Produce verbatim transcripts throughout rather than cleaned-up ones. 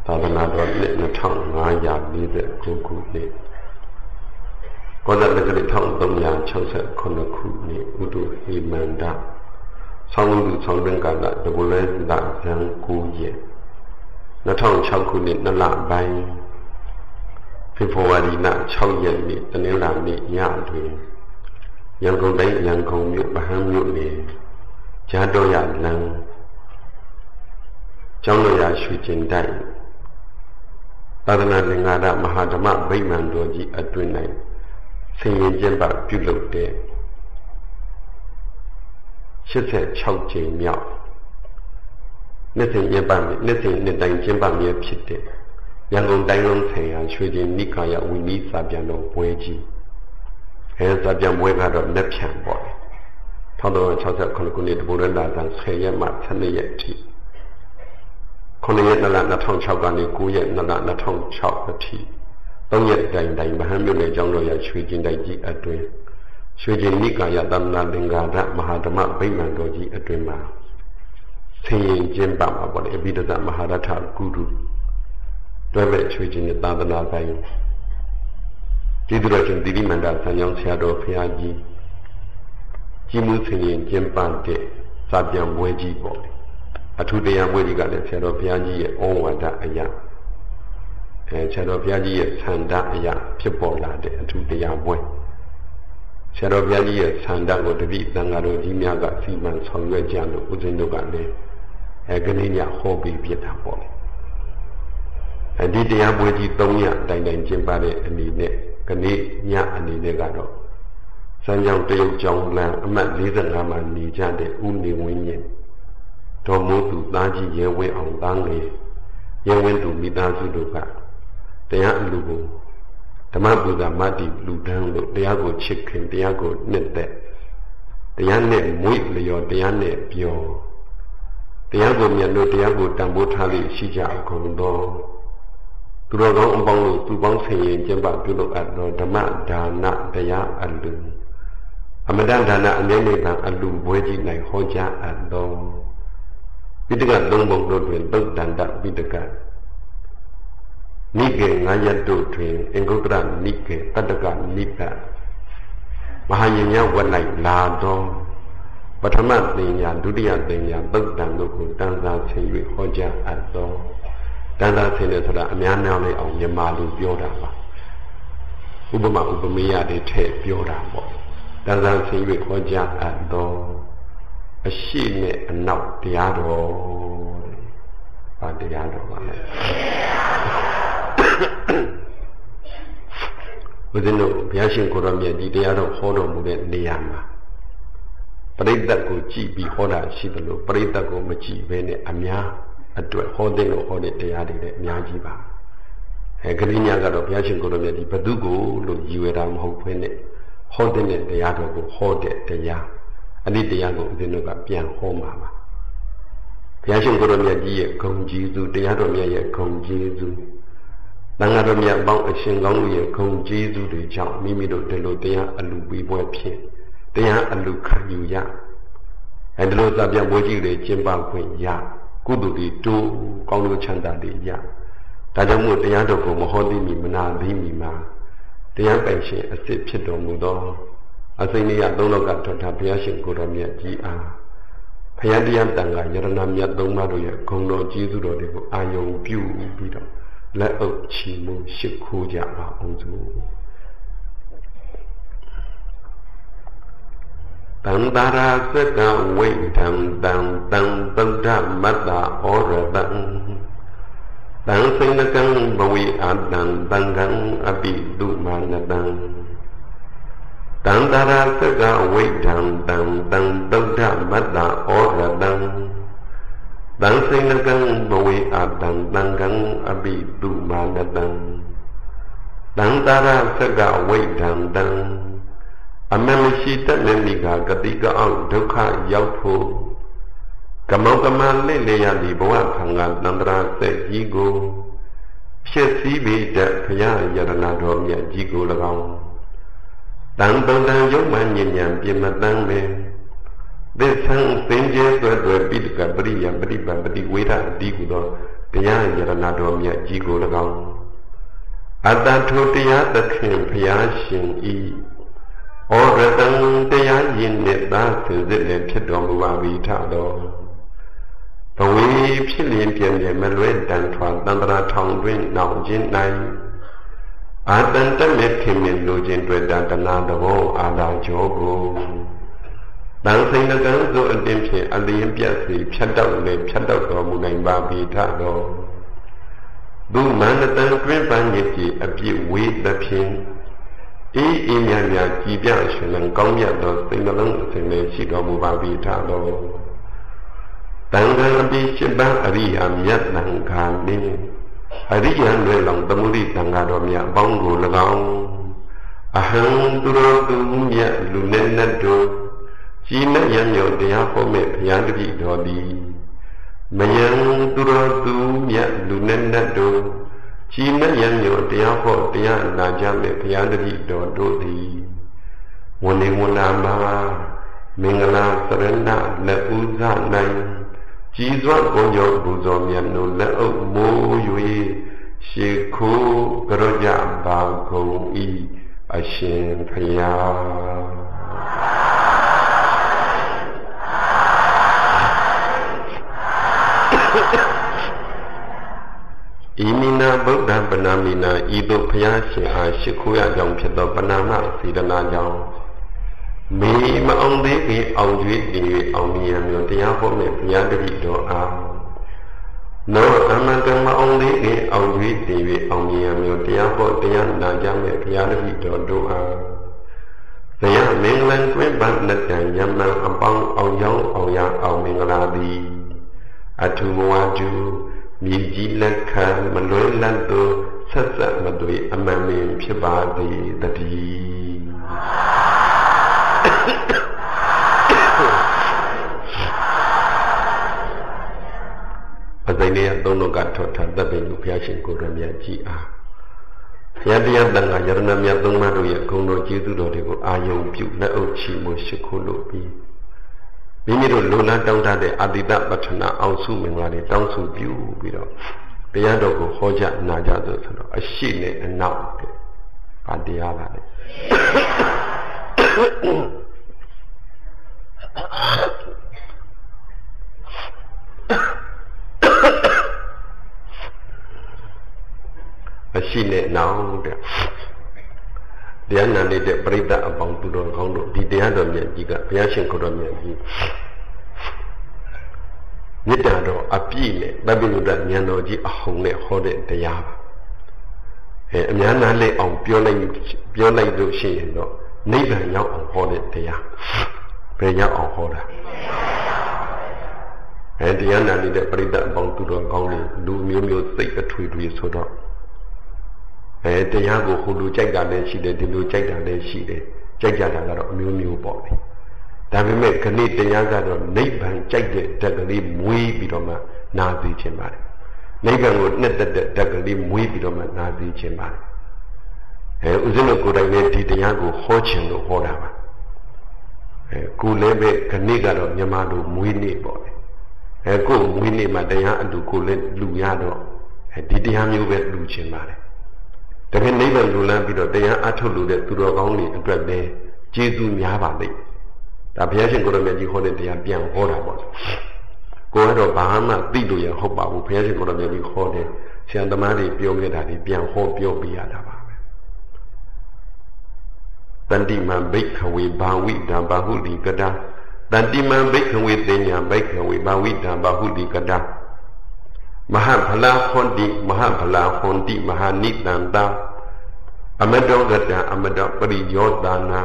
သာသနာတော်နှစ်နှစ်ထောင်ငါးရာလေးဆယ်ကိုခုနှစ်ကောဇာတက္ကရာတစ်သုံးရာခြောက်ဆယ်ခုနှစ်ခုနှစ်ဥတုဟိမန္တဆောင်းလူဆောင်းတွင်ကာလတကူလဲလာဇန်ကိုရက်နှစ်ထောင်ခြောက်ခုနှစ်နှစ်လပိုင်းဖေဖော်ဝါရီလခြောက်ရက်နေ့တနင်္လာနေ့ညတွင်ရန်ကုန်တိုင်းရန်ကုန်မြို့ဗဟန်းမြို့နယ်ဂျာတော်ရလမ်းကျောင်းတော်ရရွှေကျင်တိုက်သာသနာ့သင်္ဃာရမဟာဓမ္မဗိမာန်တော်ကြီးအတွင်၌ဆင်ရင်ကျင်းပပြုလုပ်တဲ့ရှစ်ဆယ်ခြောက်ကြိမ်မြောက်နှစ်စဉ်ကျင်းပမည်နှစ်စဉ်နှစ်တိုင်းကျင်းပမည်ဖြစ်တဲ့ရန်ကုန်တိုင်းလုံးဆိုင်ရာရွှေကျင်နိကာယဝိနည်းစာပြန်တော်ပွဲကြီးအဲစာပြန်ပွဲကတော့လက်ဖြံပေါ့လေ၁၉၆၇ခုနှစ်တဘူရလာဇန်ဆယ်ရက်မှဆယ်နှစ်ရက်အထိခုနှစ်ရက်နှစ်လ၂၀၀၆ကနေ၉ရက်နှစ်လ၂၀၀၆အထိသုံးရက်တိုင်တိုင်ဗဟန်းမြို့နယ်ကျောင်းတော်ရရွှေကျင်တိုက်ကြီးအတွင်ရွှေကျင်နိကာယသမ္မာသင်္ဃာရမဟာဓမ္မဗိမာန်တော်ကြီးအတွင်မှာဆင်ရင်ကျင်းပမှာပေါ့လေအဘိဓမ္မမဟာရထကုရုတွဲဘက်ရွှေကျင်သာသနာဆိုင်ကျေးဇူးတော်ရှင်သီရိမန္တဆံကြောင်းဆရာတော်ဘုရားကြီးကြီးမှုဆင်ရင်ကျင်းပတဲ့စာပြန်ပွဲကြီးပေါ့အထူးတရားပွဲကြီးကလည်းဆရာတော်ဘုရားကြီးရဲ့ဩဝါဒအရာအဲဆရာတော်ဘုရားကြီးရဲ့ဆန္ဒအရာဖြစ်ပေါ်လာတဲ့အထူးတရားပွဲဆရာတော်ဘုရားကြီးရဲ့ဆန္ဒကိုတပည့်သံဃာတော်ကြီးများကစီမံဆောင်ရွက်ကြလို့ဦးဇင်းတို့ကလည်းအဲကနေ့ညဟောပြီးပြတာပေါ့အဲဒီတရားပွဲကြီး၃ညတိုင်တိုင်ကျင်းပတဲ့အနေနဲ့ကနေ့ညအနေနဲ့ကတော့စံကြောင်တရုတ်ကျောင်းလမ်းအမှတ်၄၅မှာနေကြတဲ့ဦးနေဝင်းရင်တော်မိုးသူသားကြီးရဲဝင်းအောင်သားငယ်ရဲဝင်းသူမိသားစုတို့ကတရားအလူကိုဓမ္မပူဇာမတ္တိလူတန်းလို့တရားကိုချစ်ခင်တရားကိုနှစ်သက်တရားနဲ့မွေ့လျော်တရားနဲ့ပြောတရားကိုမြတ်လို့တရားကိုတန်ဖိုးထားလို့ရှိကြကုန်သောသူတော်ကောင်းအပေါင်းတို့သူပေါင်းဆင်ရင်ကျင့်ပပြုလုပ်အပ်သောဓမ္မဒါနတရားအလူအမတန်ဒါနအမြဲတမ်းအလူပွဲကြီး၌ဟောကြားအပ်သောပိဋကသုံးပုံတို့တွင်သုတ်တန္တပိဋကနိကေငါးရက်တို့တွင်အင်္ဂုတ္တရနိကေတတ္တကနိပတ်မဟာယဉ္ဇဝတ်၌လာသောပထမသင်ညာဒုတိယသင်ညာသုတ်တန်တို့ကိုတန်စာဆင်၍ဟောကြားအပ်သောတန်စာဆင်တယ်ဆိုတာအများများလေးအောင်မြန်မာလိုပြောတာပါဥပမာဥပမေယတွေထည့်ပြောတာပေါ့တန်စာဆင်၍ဟောကြားအပ်သောအရှိနဲ့အနောက်တရားတော်ဘာတရားတော်ပါလဲဘုရားတို့ဘုရားရှင်ကိုရောမြတ်ဒီတရားတော်ဟောတော်မူတဲ့နေရာမှာပရိသတ်ကိုကြည်ပြီးဟောတာရှိသလိုပရိသတ်ကိုမကြည်ဘဲနဲ့အများအတွက်ဟောတဲ့လို့ဟောတဲ့တရားတွေလည်းအများကြီးပါအဲဂရိညာကတော့ဘုရားရှင်ကိုရောမြတ်ဒီဘသူကိုလို့ရည်ရွယ်တာမဟုတ်ဘဲနဲ့ဟောတဲ့တရားတော်ကိုဟောတဲ့တရားအနိတရားကိုဦးဇင်းတို့ကပြန်ဟောမှာပါဘုရားရှင်ကိုရောမြတ်ကြီးရဲ့ဂုဏ်ကျေးဇူးတရားတော်မြတ်ရဲ့ဂုဏ်ကျေးဇူးသံဃာတော်မြတ်ပေါင်းအရှင်ကောင်းတို့ရဲ့ဂုဏ်ကျေးဇူးတွေကြောင့်မိမိတို့ဒီလိုတရားအလူပေးပွဲဖြစ်တရားအလူခံယူရအဲဒီလိုစာပြန်ပွဲကြီးတွေကျင်းပခွင့်ရကုသိုလ်တွေတိုးကောင်းလို့ချမ်းသာတွေရဒါကြောင့်မို့တရားတော်ကိုမဟောသိမီမနာသိမီမှာတရားပိုင်ရှင်အစစ်ဖြစ်တော်မူသောအစိမ့်ရသုံးလောကထောထားဘုရားရှင်ကိုတော်မြတ်ကြီးအားဘုရားတရားတန်ခါယရဏမြတ်သုံးပါးတို့ရဲ့ဂုဏ်တော်ကျေးဇူးတော်တွေကိုအာယုံပြုပြီးတော့လက်အုပ်ချီးမွမ်းရှိခိုးကြပါအောင်စို့တန္တရာသကဝိထံတံတံဗုဒ္ဓမတ္တဩရတံတံစိဏကံဘဝိအတံတံကံအပိတုမာနတံတန္တရာသကဝိထံတံတံဗုဒ္ဓမတ္တဩရတံတံစိဏကံဘဝိအတံတံကံအပိတုမာနတံတန္တရာသကဝိထံတံအမမရှိတတ်တဲ့မိကကတိကအောင်ဒုက္ခရောက်ဖို့ကမောကမလက်လျက်ဒီဘဝခံကတန္တရာဆက်ကြီးကိုဖြစ်စည်းပြီးတဲ့ဘုရားယရဏတော်မြတ်ကြီးကို၎င်းတန်တန်တန်ရုပ်မှညဉ့်ညံပြမတန်းပဲသစ္ဆံသင်္ကြဲဆွဲဆွဲပိဋကပရိယပရိပပတိဝေဒအတိဟုသောတရားယရဏတော်မြတ်ကြီးကို၎င်းအတ္တထုတရားသခင်ဘုရားရှင်ဤဩရတံတရားယဉ်နဲ့သာဆင်စစ်လည်းဖြစ်တော်မူပါ၏ထတော်ဘဝေဖြစ်လျင်ပြန်ပြန်မလွဲတန်ထွာတန္တရာထောင်တွင်နောက်ခြင်း၌အာတန်တမေခင်မင်လိုခြင်းတွေ့တာတနာသဘောအာလာကြောကိုတန်စိန်ကံသို့အတင်းဖြင့်အလျင်ပြတ်စီဖြတ်တောက်လည်းဖြတ်တောက်တော်မူနိုင်ပါ၏ထတော်သူမန္တန်တွင်ပန်းရည်ကြီးအပြည့်ဝေးသဖြင့်အေးအေးမြမြကြည်ပြရှင်လံကောင်းမြတ်သောစိတ်နှလုံးအစဉ်လေးရှိတော်မူပါ၏ထတော်တန်ခါအပိရှိပန်းအရိယာမြတ်တန်ခါနှင့်အရိယာလွယ်လောင်သမုဒိတန်ခါတော်မြတ်အပေါင်းကို၎င်းအဟံသူတော်သူမြတ်လူနဲ့နတ်တို့ជីနတ်ရံမြော်တရားဟောမဲ့ဘုရားတပည့်တော်သည်မယံသူတော်သူမြတ်လူနဲ့နတ်တို့ជីနတ်ရံမြော်တရားဟောတရားနာကြမဲ့ဘုရားတပည့်တော်တို့သည်ဝဏ္ဏဝနာမှာမင်္ဂလာစရဏလက်ဥဇနိုင်ကြည်စွာကိုကြောပူဇော်မြတ်တို့လက်အုပ်မိုး၍ရှေခိုးကြောကြပါကုန်၏အရှင်ဘုရားဤမိနာဗုဒ္ဓပနာမိနာဤသို့ဘုရားရှင်အားရှိခိုးရကြောင်းဖြစ်သောပနာမစေတနာကြောင့်မေမအောင်သေးခင်အောင်ကျွေးတည်၍အောင်မြင်မျိုးတရားဟောမဲ့ဘုရားတပည့်တော်အားနောအမတမအောင်သေးခင်အောင်ကျွေးတည်၍အောင်မြင်မျိုးတရားဟောတရားနာကြမဲ့ဘုရားတပည့်တော်တို့အားဇယမင်္ဂလံတွင်ပန်းလက်တံယမံအပေါင်းအောင်ရောက်အောင်ရအောင်မင်္ဂလာသည်အထုမဝတုမြေကြီးလက်ခံမလွဲလန့်သောဆက်ဆက်မသွေအမှန်ပင်ဖြစ်ပါသည်တည်းအစိမ့်လေးသုံးလုံးကထောက်ထားတပ်ပင်လူဘုရားရှင်ကိုယ်တော်မြတ်ကြီးအားဘုရားတရားတန်ခါယရဏမြတ်သုံးပါးတို့ရဲ့ဂုဏ်တော်ကျေးဇူးတော်တွေကိုအာယုံပြုလက်အုပ်ချီမှုရှိခိုးလို့ပြီးမိမိတို့လိုလားတောင်းတတဲ့အာတိတပဋ္ဌနာအောင်စုမင်္ဂလာတွေတောင်းစုပြုပြီးတော့တရားတော်ကိုဟောကြားနာကြဆိုတော့အရှိနဲ့အနောက်တဲ့ဗာတရားပါလေအရှိနဲ့နောက်တဲ့တရားနာနေတဲ့ပရိသတ်အပေါင်းသူတော်ကောင်းတို့ဒီတရားတော်မြတ်ကြီးကဘုရားရှင်ကိုယ်တော်မြတ်ကြီးမေတ္တာတော်အပြည့်နဲ့ဗဗ္ဗညုတဉာဏ်တော်ကြီးအဟုန်နဲ့ဟောတဲ့တရားပါအဲအများနာလဲအောင်ပြောလိုက်ပြောလိုက်လို့ရှိရင်တော့နိဗ္ဗာန်ရောက်အောင်ဟောတဲ့တရားဘယ်ရောက်အောင်ဟောတာအဲတရားနာနေတဲ့ပရိသတ်အပေါင်းသူတော်ကောင်းတွေလူမျိုးမျိုးစိတ်အထွေထွေဆိုတော့အဲတရားကိုဟိုလူကြိုက်တာလည်းရှိတယ်ဒီလူကြိုက်တာလည်းရှိတယ်ကြိုက်ကြတာကတော့အမျိုးမျိုးပေါ့လေဒါပေမဲ့ခဏတရားကတော့နိဗ္ဗာန်ကြိုက်တဲ့တက်ကလေးမွေးပြီးတော့မှနာသိခြင်းပါတယ်နိဗ္ဗာန်ကိုနှစ်သက်တဲ့တက်ကလေးမွေးပြီးတော့မှနာသိခြင်းပါတယ်အဲဥစဉ်တို့ကိုယ်တိုင်လည်းဒီတရားကိုဟောခြင်းလို့ဟောတာပါအဲကိုလည်းပဲခဏကတော့မြန်မာလိုမွေးနေပေါ့လေအဲကိုမွေးနေမှာတရားအတူကိုလည်းလူရတော့အဲဒီတရားမျိုးပဲလူခြင်းပါတယ်တကယ်နိဗ္ဗာန်လူလန်းပြီးတော့တရားအထုတ်လို့တဲ့သူတော်ကောင်းတွေအတွက်ပဲကျေးဇူးများပါလိမ့်ဒါဘုရားရှင်ကိုယ်တော်မြတ်ကြီးဟောတဲ့တရားပြန်ဟောတာပေါ့ကိုယ်ကတော့ဘာမှသိလို့ရဟုတ်ပါဘူးဘုရားရှင်ကိုယ်တော်မြတ်ကြီးဟောတဲ့ဆရာသမားတွေပြောခဲ့တာတွေပြန်ဟောပြောပြရတာပါပဲတန်တိမံဘိက္ခဝေဘာဝိတံဘာဟုလိကတာတန်တိမံဘိက္ခဝေသိညာဘိက္ခဝေဘာဝိတံဘာဟုလိကတာမဟာဖလာဟွန်တိမဟာဖလာဟွန်တိမဟာနိတံတာအမတောကတံအမတောပရိယောတာနာ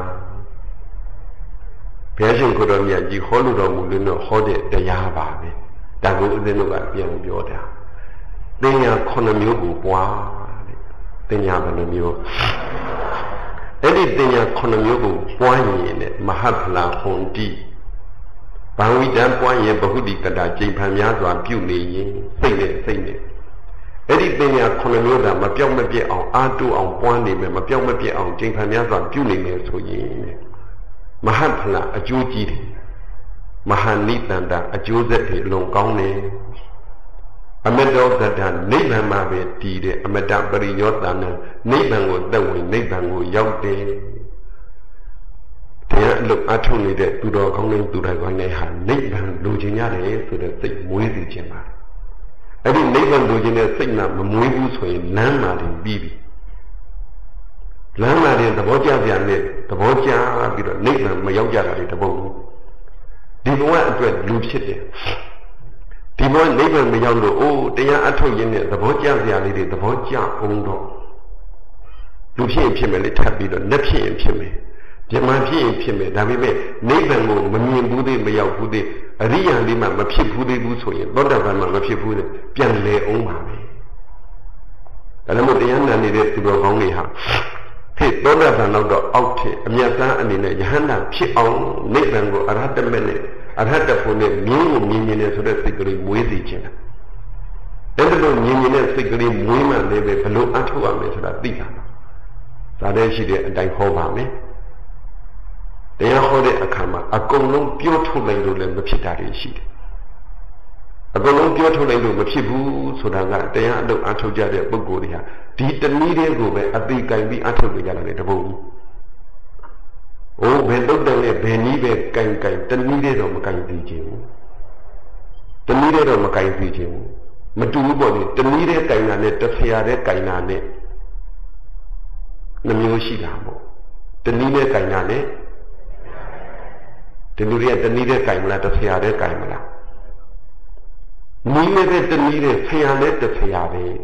ဘုရားရှင်ကိုယ်တော်မြတ်ကြီးဟောလို့တော်မူလို့တော့ဟောတဲ့တရားပါပဲဒါကိုဦးဇင်းတို့ကပြန်ပြောတာသင်ညာခုနှစ်မျိုးကိုပွားတဲ့သင်ညာဘယ်နှမျိုးအဲ့ဒီသင်ညာခုနှစ်မျိုးကိုပွားရင်လည်းမဟာဖလာဟွန်တိဘာဝိတံပွားရင်ဘဟုတိကတာကျိန်ဖန်များစွာပြုနေရင်စိတ်နဲ့စိတ်နဲ့အဲ့ဒီပညာခုနှစ်မျိုးသာမပြောက်မပြတ်အောင်အားတူအောင်ပွားနေမယ်မပြောက်မပြတ်အောင်ကျိန်ဖန်များစွာပြုနေမယ်ဆိုရင်မဟာဖလားအကျိုးကြီးတယ်မဟာနိတန္တအကျိုးဆက်တွေအလွန်ကောင်းတယ်အမတောတတနိဗ္ဗာန်မှာပဲတည်တယ်အမတပရိယောတနာနိဗ္ဗာန်ကိုသက်ဝင်နိဗ္ဗာန်ကိုရောက်တယ်တရားအလုပ်အထုတ်နေတဲ့သူတော်ကောင်းတွေသူတော်ကောင်းတွေဟာနိဗ္ဗာန်လိုချင်ရတယ်ဆိုတဲ့စိတ်မွေးစေခြင်းပါအဲ့ဒီနိဗ္ဗာန်လိုချင်တဲ့စိတ်ကမမွေးဘူးဆိုရင်လမ်းမှာတင်ပြီးပြီလမ်းမှာတင်သဘောကျပြန်တဲ့သဘောကျပြီးတော့နိဗ္ဗာန်မရောက်ကြတာတွေတပုတ်ဒီဘဝအတွက်လူဖြစ်တယ်ဒီဘဝနိဗ္ဗာန်မရောက်လို့အိုးတရားအထုတ်ရင်းနဲ့သဘောကျစရာလေးတွေသဘောကျအောင်တော့လူဖြစ်ရင်ဖြစ်မယ်လေထပ်ပြီးတော့လက်ဖြစ်ရင်ဖြစ်မယ်ပြမဖြစ်ရင်ဖြစ်မယ်ဒါပေမဲ့နိဗ္ဗာန်ကိုမမြင်ဘူးသေးမရောက်ဘူးသေးအရိယာလေးမှမဖြစ်ဘူးသေးဘူးဆိုရင်သောတာပန်မှမဖြစ်ဘူးသေးပြန်လေအောင်ပါပဲဒါလည်းမို့တရားနာနေတဲ့သူတော်ကောင်းတွေဟာဟဲ့သောတာပန်တော့အောက်ထက်အမြတ်သားအနေနဲ့ယဟန္တာဖြစ်အောင်နိဗ္ဗာန်ကိုအရဟတမေနဲ့အရဟတဖို့နဲ့မြင်ကိုမြင်မြင်နဲ့ဆိုတဲ့စိတ်ကလေးမွေးစေခြင်းအဲ့ဒါလို့မြင်မြင်တဲ့စိတ်ကလေးမွေးမှလည်းပဲဘလို့အထောက်ရမယ်ဆိုတာသိတာပါဇာတဲ့ရှိတဲ့အတိုင်းဟောပါမယ်တရားဟောတဲ့အခါမှာအကုန်လုံးပြောထုတ်လိုက်လို့လည်းမဖြစ်တာတွေရှိတယ်အကုန်လုံးပြောထုတ်လိုက်လို့မဖြစ်ဘူးဆိုတာကတရားအလုပ်အထုတ်ကြတဲ့ပုဂ္ဂိုလ်တွေဟာဒီတနည်းတွေကိုပဲအသိကင်ပြီးအထုတ်နေကြတာလေတပုတ်ဘူး။အိုးဘယ်တုတ်တယ်လဲဘယ်နည်းပဲကင်ကင်တနည်းတွေတော့မကင်သိခြင်းဘူး။တနည်းတွေတော့မကင်သိခြင်းဘူး။မတူဘူးပေါ့လေတနည်းတွေကင်တာနဲ့တစ်ဖရာတဲ့ကင်တာနဲ့နှမျိုးရှိတာပေါ့။တနည်းနဲ့ကင်တာနဲ့ဒီလူတွေကတနည်းတဲ့ကင်မလားတစ်ဖရာတဲ့ကင်မလား။နီးနေတဲ့တနည်းတဲ့ဖရာနဲ့တစ်ဖရာပဲ။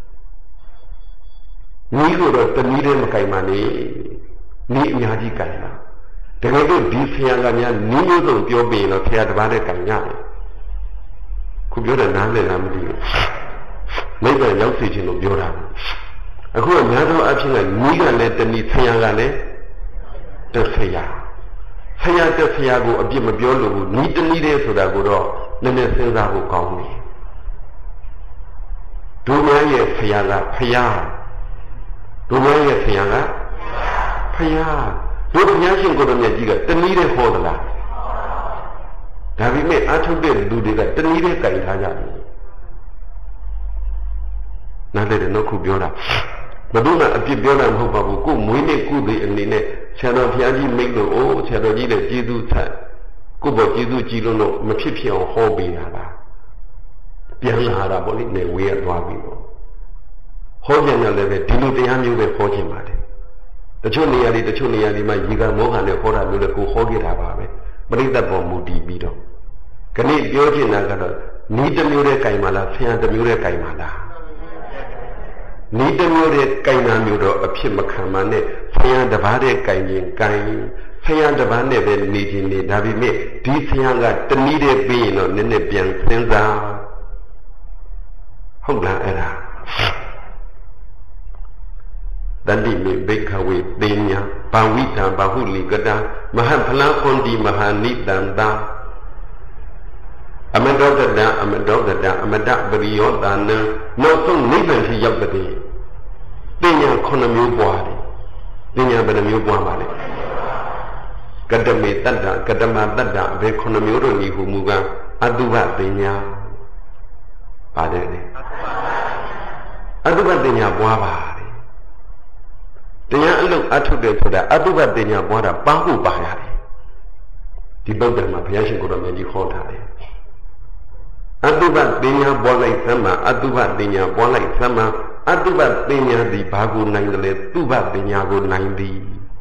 နီးကိုတော့တနည်းတဲ့မကင်ပါနဲ့နီးအများကြီးကင်တာတကယ်လို့ဒီဖရာကများနီးမျိုးစုံပြောပြီးရင်တော့ဖရာတစ်ပါးနဲ့ကင်ရတယ်ခုပြောတဲ့နားလည်လားမသိဘူးမိဘရောက်စီခြင်းလို့ပြောတာအခုအများဆုံးအဖြစ်ကနီးကလည်းတနည်းဖရာကလည်းတစ်ဖရာဖရာတစ်ဖရာကိုအပြစ်မပြောလို့ဘူးနီးတနည်းတဲ့ဆိုတာကိုတော့နည်းနည်းစဉ်းစားဖို့ကောင်းတယ်ဒုမရဲ့ဖရာကဖရာဒုမရဲ့ဖရာကဖရာတို့ဘုရားရှင်ကိုယ်တော်မြတ်ကြီးကတနည်းနဲ့ဟောသလားဒါပေမဲ့အထုတ်တဲ့လူတွေကတနည်းနဲ့ကြိုင်ထားကြတယ်နားလည်တယ်နော်ခုပြောတာဘယ်သူမှအပြစ်ပြောတာမဟုတ်ပါဘူးကိုယ်မွေးနေ့ကုသိုလ်အနေနဲ့ဆရာတော်ဘုရားကြီးမိတ်လို့အိုးဆရာတော်ကြီးလည်းကျေးဇူးဆက်ကိုယ့်ဘောကျေးဇူးကြီးလို့မဖြစ်ဖြစ်အောင်ဟောပေးတာပါပြန်လာတာပေါ့လေနေဝေးရသွားပြီပေါ့ဟောပြန်တယ်လည်းပဲဒီလိုတရားမျိုးပဲဟောခြင်းပါတယ်တချို့နေရာတွေတချို့နေရာတွေမှာရေကမောဟနဲ့ဟောတာမျိုးလည်းကိုဟောခဲ့တာပါပဲပရိသတ်ပေါ်မူတည်ပြီးတော့ခဏပြောချင်တာကတော့နီးတစ်မျိုးတဲ့ကြိုင်ပါလားဆရာတစ်မျိုးတဲ့ကြိုင်ပါလားနီးတစ်မျိုးတဲ့ကြိုင်တာမျိုးတော့အဖြစ်မခံပါနဲ့ဆရာတစ်ပါးတဲ့ကြိုင်ရင်ကြိုင်ဆရာတစ်ပါးနဲ့ပဲနေခြင်းနေဒါပေမဲ့ဒီဆရာကတနည်းတဲ့ပြီးရင်တော့နည်းနည်းပြန်စဉ်းစားဟုတ်လားအဲ့ဒါတတိမေဘိခဝေသေညာဘာဝိတံဘာဟုလိကတံမဟဖလံခွန်ဒီမဟာနိတံတာအမတောကတံအမတောကတံအမတပရိယောတာနံနောက်ဆုံးနိဗ္ဗာန်ရှိရောက်တဲ့သေညာခုနှစ်မျိုးပွားတယ်သေညာဘယ်နှမျိုးပွားပါလဲကတမေတတ္တကတမတတ္တဘယ်ခုနှစ်မျိုးတို့ညီဟုမူကားအတုပသေညာပါတယ်လေအတုပသေညာပွားပါတရားအလုပ်အထုတ်တယ်ဆိုတာအတုပပညာပွားတာပါဖို့ပါရတယ်ဒီပုဒ်တယ်မှာဘုရားရှင်ကိုယ်တော်မြတ်ကြီးဟောထားတယ်အတုပပညာပွားလိုက်သမ္မာအတုပပညာပွားလိုက်သမ္မာအတုပပညာသည်ဘာကိုနိုင်တယ်လဲတုပပညာကိုနိုင်သည်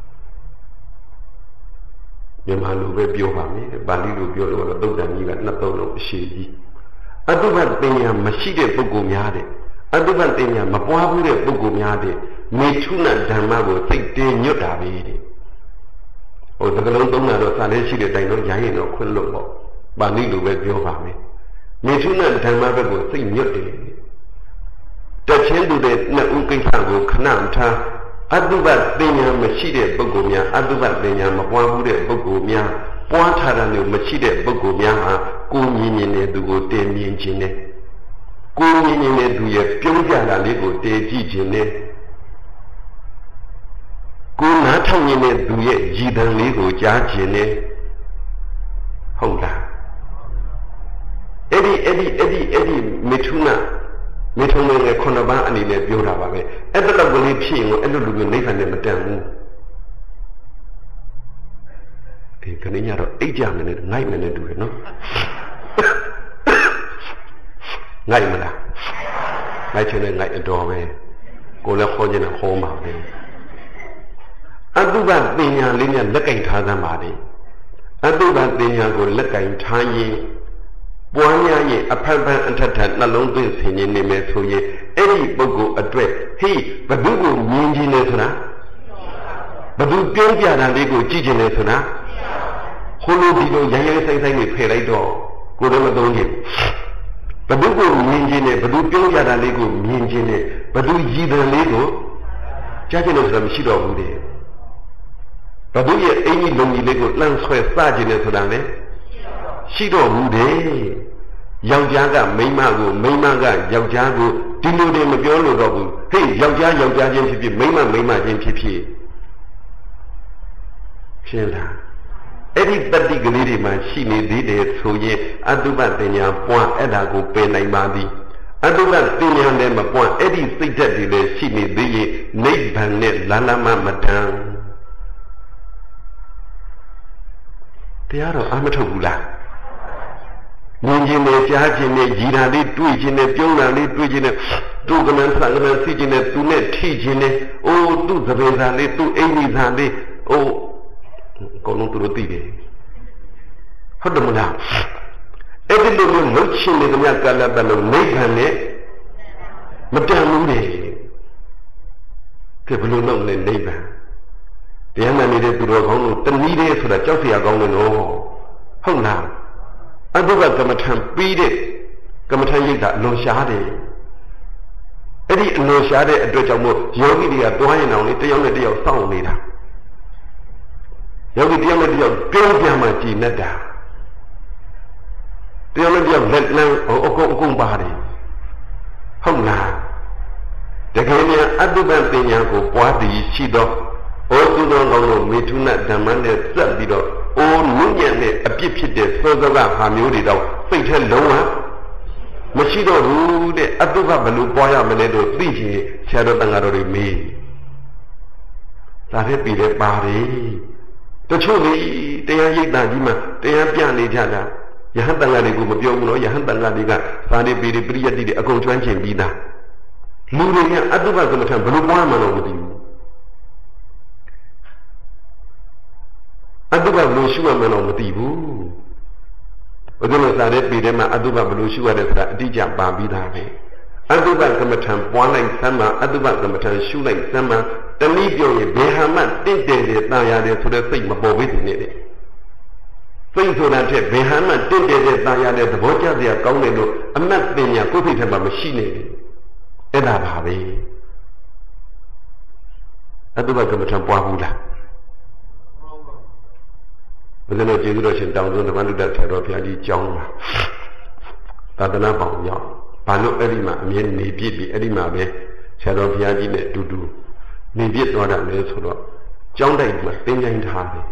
မြန်မာလိုပဲပြောပါမယ်ပါဠိလိုပြောလို့တော့သုတ်တန်ကြီးကနှစ်သုံးလုံးအရှိကြီးအတုပပညာမရှိတဲ့ပုဂ္ဂိုလ်များတဲ့အတုပပညာမပွားဘူးတဲ့ပုဂ္ဂိုလ်များတဲ့မေထုနဓမ္မကိုစိတ်တင်းညွတ်တာပဲတဲ့ဟိုသကလုံးသုံးတာတော့စာလေးရှိတဲ့တိုင်တော့ရိုင်းရင်တော့ခွင့်လို့ပေါ့ပါဠိလိုပဲပြောပါမယ်မေထုနဓမ္မဘက်ကိုစိတ်ညွတ်တယ်တက်ချင်းတူတဲ့နှစ်ဦးကိစ္စကိုခဏထားအတုပပညာမရှိတဲ့ပုဂ္ဂိုလ်များအတုပပညာမပွားဘူးတဲ့ပုဂ္ဂိုလ်များပွားထားတာမျိုးမရှိတဲ့ပုဂ္ဂိုလ်များဟာကိုယ်မြင်မြင်နဲ့သူကိုတင်မြင်ခြင်းနဲ့ကိုယ်မြင်မြင်နဲ့သူရဲ့ပြုံးကြတာလေးကိုတည်ကြည့်ခြင်းနဲ့ကိုယ်နားထောင်နေတဲ့သူရဲ့ရည်တံလေးကိုကြားခြင်းနဲ့ဟုတ်လားအဲ့ဒီဒီအဲ့ဒီအဲ့ဒီအဲ့ဒီမေထုနာမေထုံငယ်ခုနှစ်ပါးအနေနဲ့ပြောတာပါပဲအဲ့တလောက်ကလေးဖြစ်ရင်အဲ့လိုလူမျိုးနိဗ္ဗာန်နဲ့မတန်ဘူးဒီခဏညတော့အိတ်ကြမယ်နဲ့ငိုက်မယ်နဲ့တူတယ်နော်ငိုက်မလားငိုက်ချင်တဲ့ငိုက်အတော်ပဲကိုလည်းခေါ်ချင်တယ်ခေါ်မှာပဲအတုပပညာလေးနဲ့လက်ကင်ထားသမ်းပါလေအတုပပညာကိုလက်ကင်ထားရင်ပွားများရင်အဖက်ဖက်အထက်ထက်နှလုံးသွင်းဆင်ခြင်နေမယ်ဆိုရင်အဲ့ဒီပုဂ္ဂိုလ်အတွက်ဟိဘဒုကိုမြင်ခြင်းလဲဆိုတာဘဒုပြောပြတာလေးကိုကြည့်ခြင်းလဲဆိုတာဟိုလိုဒီလိုရိုင်းရိုင်းဆိုင်ဆိုင်နဲ့ဖယ်လိုက်တော့ကိုယ်တော့မသုံးခြင်းဘဒုကိုမြင်ခြင်းနဲ့ဘဒုပြောပြတာလေးကိုမြင်ခြင်းနဲ့ဘဒုရည်တယ်လေးကိုကြားခြင်းလို့ဆိုတာမရှိတော့ဘူးတဲ့ဘဒုရဲ့အင်ကြီးလုံကြီးလေးကိုလှမ်းဆွဲစခြင်းနဲ့ဆိုတာလေရှိတော့ဘူးတဲ့ယောက်ျားကမိန်းမကိုမိန်းမကယောက်ျားကိုဒီလိုတည်းမပြောလို့တော့ဘူးဟေ့ယောက်ျားယောက်ျားချင်းဖြစ်ဖြစ်မိန်းမမိန်းမချင်းဖြစ်ဖြစ်ရှင်းလားအဲ့ဒီတတိကလေးတွေမှာရှိနေသေးတယ်ဆိုရင်အတုပပညာပွားအဲ့ဒါကိုပယ်နိုင်ပါသည်အတုပပညာနဲ့မပွားအဲ့ဒီစိတ်ဓာတ်တွေလည်းရှိနေသေးရင်နိဗ္ဗာန်နဲ့လာလာမမတန်တရားတော့အမထုတ်ဘူးလားမြင်ခြင်းနဲ့ကြားခြင်းနဲ့ရည်ဓာလေးတွေ့ခြင်းနဲ့ပြုံးတာလေးတွေ့ခြင်းနဲ့သူကနန်းဆံကနန်းစီခြင်းနဲ့သူနဲ့ထိခြင်းနဲ့အိုးသူ့သပင်သာလေးသူ့အိမ်ကြီးသာလေးအိုးအကုန်လုံးသူတို့သိတယ်ဟုတ်တယ်မလားအဲ့ဒီလိုမျိုးလှုပ်ရှင်နေကြတဲ့ကာလပတ်လုံးနိဗ္ဗာန်နဲ့မတန်ဘူးလေကဲဘယ်လိုလုပ်လဲနိဗ္ဗာန်တရားနာနေတဲ့သူတော်ကောင်းတို့တနည်းတည်းဆိုတာကြောက်เสียကောင်းတယ်နော်ဟုတ်လားအတုပကမ္မထံပြီးတဲ့ကမ္မထံရိပ်တာအလွန်ရှားတယ်အဲ့ဒီအလွန်ရှားတဲ့အတွက်ကြောင့်မို့ယောဂီတွေကတွားရင်တောင်လေတယောက်နဲ့တယောက်စောင့်နေတာယောဂီတယောက်နဲ့တယောက်ပြောပြန်မှကြည်နဲ့တာတယောက်နဲ့တယောက်လက်လန်းအကုန်အကုန်ပါတယ်ဟုတ်လားတကယ်များအတုပပညာကိုပွားသည်ရှိသောဩသူတော်ကောင်းတို့မေထုနဓမ္မနဲ့စက်ပြီးတော့အိုးနုညံ့တဲ့အပြစ်ဖြစ်တဲ့စောစောကဟာမျိုးတွေတော့စိတ်ထဲလုံးဝမရှိတော့ဘူးတဲ့အတုပဘယ်လိုပွားရမလဲတော့သိချင်ဆရာတော်တန်ဃာတော်တွေမေးဒါနဲ့ပြီးတဲ့ပါတယ်တချို့လေတရားရိပ်တာကြီးမှာတရားပြနေကြတာယဟန်တန်ဃာတွေကိုမပြောဘူးနော်ယဟန်တန်ဃာတွေကသာနေပေပရိယတ်တိတွေအကုန်ကျွမ်းကျင်ပြီးသားလူတွေကအတုပကမ္မထံဘယ်လိုပွားမှန်းတော့မသိဘူးအတုပဘယ်လိုရှုရမှန်းတော့မသိဘူးဘုရားလို့စာတဲ့ပေထဲမှာအတုပဘယ်လိုရှုရတယ်ဆိုတာအတိအကျပါပြီးသားပဲအတုပကမ္မထံပွားလိုက်စမ်းမှာအတုပကမ္မထံရှုလိုက်စမ်းမှာတနည်းပြောရင်ဘယ်ဟာမှတင့်တယ်တယ်တာရတယ်ဆိုတဲ့စိတ်မပေါ်ဘူးဒီနေ့လေစိတ်ဆိုတာတဲ့ဘယ်ဟာမှတင့်တယ်တယ်တာရတဲ့သဘောကျစရာကောင်းတယ်လို့အမတ်ပညာကိုယ်စိတ်ထဲမှာမရှိနေဘူးအဲ့ဒါပါပဲအတုပကမ္မထံပွားဘူးလားဘုရားတို့ကျေးဇူးတော်ရှင်တောင်စွန်းဓမ္မလုဒ္ဒဆရာတော်ဘုရားကြီးကျောင်းမှာသာသနာပေါင်းရောက်ဘာလို့အဲ့ဒီမှာအမြဲနေပြည့်ပြီးအဲ့ဒီမှာပဲဆရာတော်ဘုရားကြီးနဲ့အတူတူနေပြည့်သွားတာလဲဆိုတော့ကျောင်းတိုက်မှာသင်္ချိုင်းထားတယ်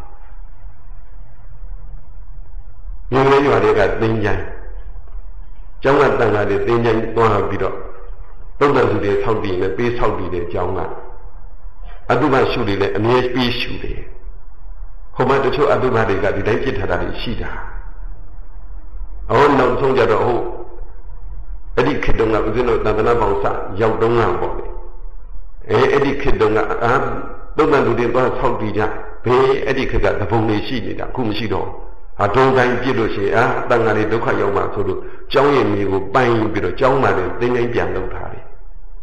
ငယ်ငယ်ရွာတွေကသင်္ချိုင်းကျောင်းကတန်ခါတွေသင်္ချိုင်းသွားပြီးတော့သုဒ္ဓစုတွေဆောက်တည်နေပေးဆောက်တည်တဲ့ကျောင်းကအတုပရှုတွေလည်းအမြဲပြီးရှုတယ်ဟိုမှာတချို့အတုပတွေကဒီတိုင်းပြစ်ထားတာရှိတာအော်နောက်ဆုံးကြတော့ဟုတ်အဲ့ဒီခေတ္တကဦးဇင်းတို့သံဃာပေါင်းစရောက်တော့ငါပေါ့လေအဲအဲ့ဒီခေတ္တကအာသုဒ္ဓလူတွေသွားဆောက်တည်ကြဘေးအဲ့ဒီခေတ်ကသဘုံတွေရှိနေတာအခုမရှိတော့အတုံးတိုင်းပြစ်လို့ရှိရင်အာတန်ဃာတွေဒုက္ခရောက်မှာဆိုလို့ကျောင်းရင်မျိုးကိုပိုင်ပြီးတော့ကျောင်းမှာလည်းသင်္ချိုင်းပြန်လုပ်ထားတယ်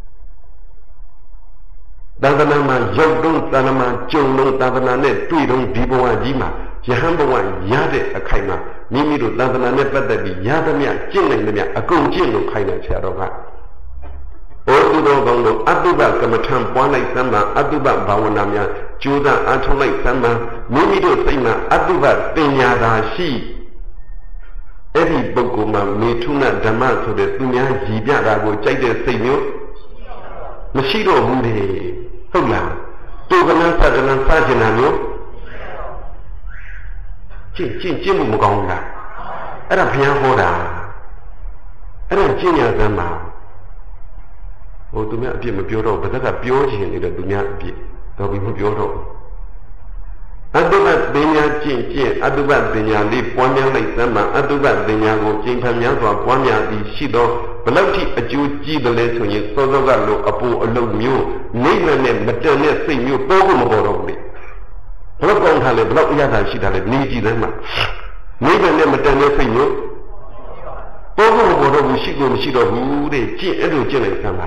သာသနာမှာရောက်တော့သာသနာကြုံလို့သာသနာနဲ့တွေ့တော့ဒီဘဝကြီးမှာယဟန်ဘဝရတဲ့အခိုက်မှာမိမိတို့သာသနာနဲ့ပတ်သက်ပြီးရသမျှကျင့်နိုင်သမျှအကုန်ကျင့်လို့ခိုင်းတယ်ဆရာတော်ကဩသူတော်ကောင်းတို့အတုပကမ္မထံပွားလိုက်သမ်းမှာအတုပဘာဝနာများကြိုးစားအားထုတ်လိုက်သမ်းမှာမိမိတို့စိတ်မှာအတုပပညာသာရှိအဲ့ဒီပုဂ္ဂိုလ်မှာမေထုနဓမ္မဆိုတဲ့သူများကြည်ပြတာကိုကြိုက်တဲ့စိတ်မျိုးမရှိတော့ဘူးလေဟုတ်လားတူကနန်းစကနန်းစကျင်တာမျိုးကျင့်ကျင့်ကျင့်မှုမကောင်းဘူးလားအဲ့ဒါဘုရားဟောတာအဲ့ဒါကျင့်ရသမ်းမှာဟိုသူများအပြစ်မပြောတော့ဘာသာကပြောချင်နေတဲ့သူများအပြစ်တော့ဘယ်မပြောတော့အတုပပညာကျင့်ကျင့်အတုပပညာလေးပွားများလိုက်သမ်းမှာအတုပပညာကိုကျင့်ဖန်များစွာပွားများသည်ရှိသောဘလောက်ထိအကျိုးကြီးတယ်လဲဆိုရင်စောစောကလိုအပူအလုံးမျိုးနိဗ္ဗာန်နဲ့မတန်တဲ့စိတ်မျိုးပေါ်ဖို့မပေါ်တော့ဘူးလေဘလောက်ကောင်းထားလဲဘလောက်အရသာရှိတာလဲနေကြည့်သမ်းမှာနိဗ္ဗာန်နဲ့မတန်တဲ့စိတ်မျိုးပေါ်ဖို့မပေါ်တော့ဘူးရှိကိုမရှိတော့ဘူးတဲ့ကျင့်အဲ့လိုကျင့်လိုက်သမ်းပါ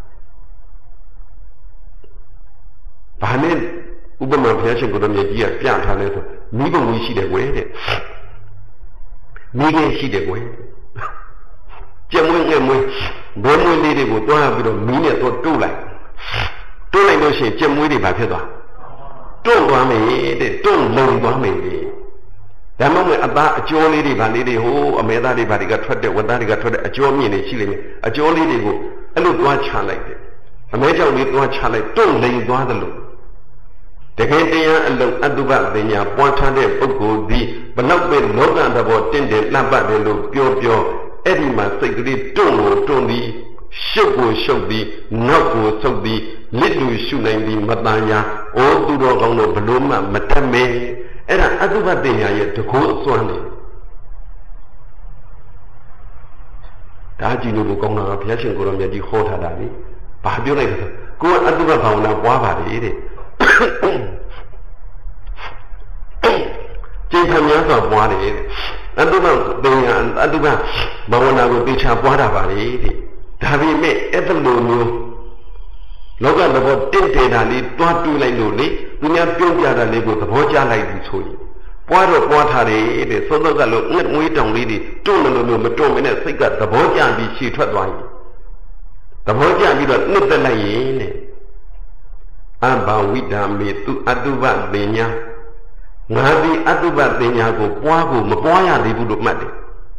ဘာနဲ့ဥပမာဘုရားရှင်ကိုယ်တော်မြတ်ကြီးကပြထားလဲဆိုမိဘဝင်ရှိတယ်ကွယ်တဲ့မိခင်ရှိတယ်ကွယ်ကြက်မွေးငှက်မွေးဘဲမွေးလေးတွေကိုတွားပြီးတော့မီးနဲ့တော့တိုးလိုက်တိုးလိုက်လို့ရှိရင်ကြက်မွေးတွေဘာဖြစ်သွားတွန့်သွားမယ်တဲ့တွန့်လုံသွားမယ်ဒါမှမဟုတ်အသားအကျော်လေးတွေဗာလေးတွေဟိုအမဲသားတွေဗာတွေကထွက်တဲ့ဝတ်သားတွေကထွက်တဲ့အကျော်မြင့်တွေရှိလိမ့်မယ်အကျော်လေးတွေကိုအဲ့လိုတွားချလိုက်တယ်အမဲကြောင့်လေးတွားချလိုက်တွန့်လိမ်သွားသလိုတကယ်တရားအလုံးအတုပပညာပွားထားတဲ့ပုဂ္ဂိုလ်သည်ဘလောက်ပဲလောကသဘောတင့်တယ်လှပတယ်လို့ပြောပြောအဲ့ဒီမှာစိတ်ကလေးတွန့်လို့တွန့်ပြီးရှုပ်ကိုရှုပ်ပြီးနောက်ကိုဆုပ်ပြီးလစ်လူရှုနိုင်ပြီးမတန်ရာအိုးသူတော်ကောင်းတို့ဘလို့မှမတတ်မဲအဲ့ဒါအတုပပညာရဲ့တကိုးအစွမ်းနေဒါကြည့်လို့ကောင်းတာဘုရားရှင်ကိုယ်တော်မြတ်ကြီးဟောထားတာလေဘာပြောလိုက်လဲဆိုကိုယ်ကအတုပဘာဝနာပွားပါလေတဲ့ကျင့်ခံများစွာပွားတယ်အတုပပညာအတုပဘာဝနာကိုသိချပွားတာပါလေတဲ့ဒါပေမဲ့အဲ့လိုမျိုးလောကသဘောတင့်တယ်တာလေးတွားတူးလိုက်လို့လေသူများပြုံးပြတာလေးကိုသဘောကျလိုက်ပြီဆိုရင်ပွားတော့ပွားထားတယ်တဲ့စောစောကလို့ငှက်ငွေးတောင်လေးတွေတွန့်လို့မျိုးမတွန့်မနဲ့စိတ်ကသဘောကျပြီးရှည်ထွက်သွားရင်သဘောကျပြီးတော့နှစ်သက်လိုက်ရင်တဲ့အဘဝိဒာမေသူအတုပပညာငါသည်အတုပပညာကိုပွားဖို့မပွားရသေးဘူးလို့မှတ်တယ်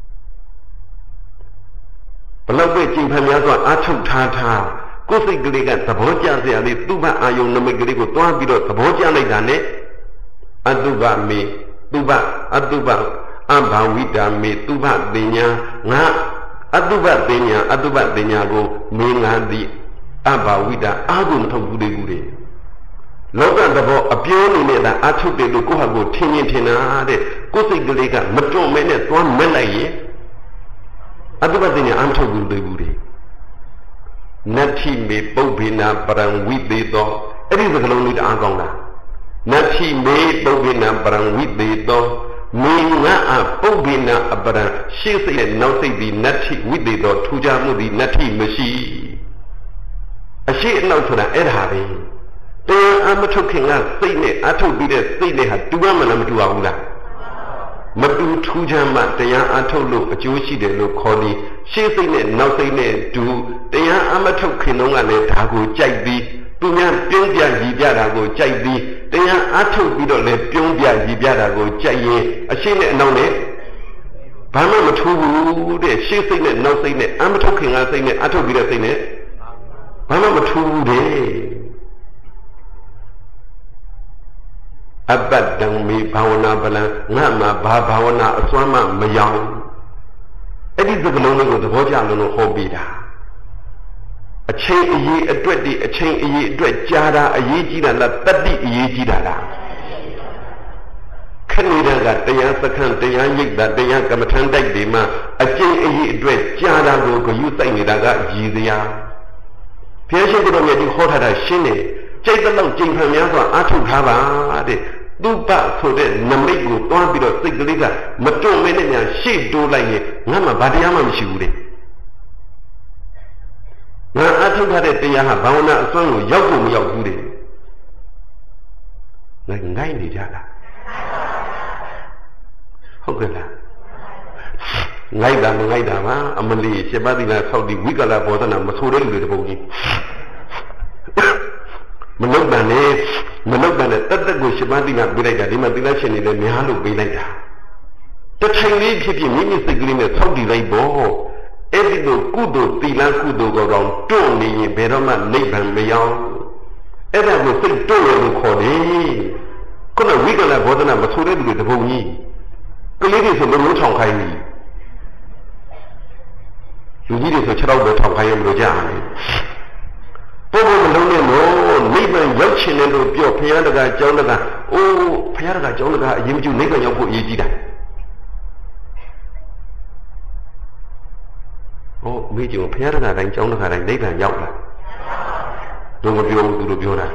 ဘလောက်ပဲကျင့်ဖန်များစွာအားထုတ်ထားထားကိုယ်စိတ်ကလေးကသဘောကျစရာလေးသူ့ဘအာယုံနမိတ်ကလေးကိုတွားပြီးတော့သဘောကျလိုက်တာနဲ့အတုပမေသူပအတုပအဘဝိဒာမေသူပပညာငါအတုပပညာအတုပပညာကိုမင်းငါသည်အဘဝိဒာအာဟုမထုတ်ဘူးလေဘူးလေလောကသဘောအပြောနေနဲ့လားအထုတ်တယ်လို့ကိုယ့်ဟာကိုယ်ထင်ရင်ထင်တာတဲ့ကိုယ်စိတ်ကလေးကမတွန့်မဲနဲ့သွားမက်လိုက်ရင်အတုပပညာအမထုတ်ဘူးလေဘူးလေနတ္ထိမေပုဗ္ဗေနာပရံဝိသေသောအဲ့ဒီစကားလုံးလေးတအားကောင်းတာနတ္ထိမေပုဗ္ဗေနာပရံဝိသေသောမင်းငါအပုဗ္ဗေနာအပရံရှေ့စိတ်နဲ့နောက်စိတ်ဒီနတ္ထိဝိသေသောထူကြမှုဒီနတ္ထိမရှိအရှိအနောက်ဆိုတာအဲ့ဒါပဲတရားအမထုတ်ခင်ကစိတ်နဲ့အထုတ်ပြီးတဲ့စိတ်နဲ့ဟာတူရမလားမတူပါဘူးလားမတူထူးခြားမှတရားအထုတ်လို့အကျိုးရှိတယ်လို့ခေါ်ပြီးရှေ့စိတ်နဲ့နောက်စိတ်နဲ့တူတရားအမထုတ်ခင်တော့ကလည်းဒါကိုကြိုက်ပြီးသူများပြုံးပြရည်ပြတာကိုကြိုက်ပြီးတရားအထုတ်ပြီးတော့လည်းပြုံးပြရည်ပြတာကိုကြိုက်ရင်အရှိနဲ့အနောက်နဲ့ဘာမှမထူးဘူးတဲ့ရှေ့စိတ်နဲ့နောက်စိတ်နဲ့အမထုတ်ခင်ကစိတ်နဲ့အထုတ်ပြီးတဲ့စိတ်နဲ့ဘာမှမထူးဘူးတဲ့အပတ္တံမေဘာဝနာပလံငါမှာဘာဘာဝနာအစွမ်းမှမယောင်အဲ့ဒီစကလုံးလေးကိုသဘောကျလို့ဟောပြီးတာအချိန်အရေးအတွက်ဒီအချိန်အရေးအတွက်ကြာတာအရေးကြီးတာလားတတိအရေးကြီးတာလားခဏနေတာကတရားစခန်းတရားရိပ်တာတရားကမ္မထန်တိုက်တွေမှာအချိန်အရေးအတွက်ကြာတာကိုဂရုစိုက်နေတာကရည်စရာဘုရားရှိခိုးတော်မြတ်ဒီဟောထားတာရှင်းတယ်ကျိတ်တဲ့လောက်ကျင်ခံများစွာအားထုတ်ထားပါတဲ့သူပဆိုတဲ့နမိတ်ကိုတွားပြီးတော့စိတ်ကလေးကမတွန့်မဲနဲ့ညာရှေ့တိုးလိုက်ရင်ငါမှဘာတရားမှမရှိဘူးတဲ့ငါအားထုတ်ထားတဲ့တရားဟာဘာဝနာအစွမ်းကိုရောက်ဖို့မရောက်ဘူးတဲ့ငါငိုင်းနေကြလားဟုတ်ကဲ့လားငိုက်တာမငိုက်တာပါအမလီရှင်းပါတိနာဆောက်ဒီဝိကလဘောဓနာမဆိုတဲ့လူတွေတပုံကြီးမလုတ်တန်နဲ့မလုတ်တန်နဲ့တတ်တက်ကိုရှင်းပါတိနာပေးလိုက်တာဒီမှာသီလရှင်တွေလည်းများလို့ပေးလိုက်တာတထိုင်လေးဖြစ်ဖြစ်မိမိစိတ်ကလေးနဲ့ဆောက်တည်လိုက်ပေါ့အဲ့ဒီလိုကုသိုလ်သီလကုသိုလ်ကောင်တွန့်နေရင်ဘယ်တော့မှနိဗ္ဗာန်မရောက်အဲ့ဒါကိုစိတ်တွန့်ရလို့ခေါ်တယ်ခုနဝိကလဘောဓနာမဆိုတဲ့လူတွေတပုံကြီးကလေးတွေဆိုလုံးလုံးထောင်ခိုင်းပြီလူကြီးတွေဆိုခြေထောက်ပဲထောက်ခိုင်းရမလို့ကြာတယ်ပုဂ္ဂိုလ်မလုံးနဲ့လို့နိဗ္ဗာန်ရောက်ချင်တယ်လို့ပြောဘုရားတကားကျောင်းတကားအိုးဘုရားတကားကျောင်းတကားအရင်မကျနိဗ္ဗာန်ရောက်ဖို့အရေးကြီးတာဟောမေးကြည့်ဘုရားတကားတိုင်းကျောင်းတကားတိုင်းနိဗ္ဗာန်ရောက်လာတို့မပြောဘူးသူတို့ပြောတာ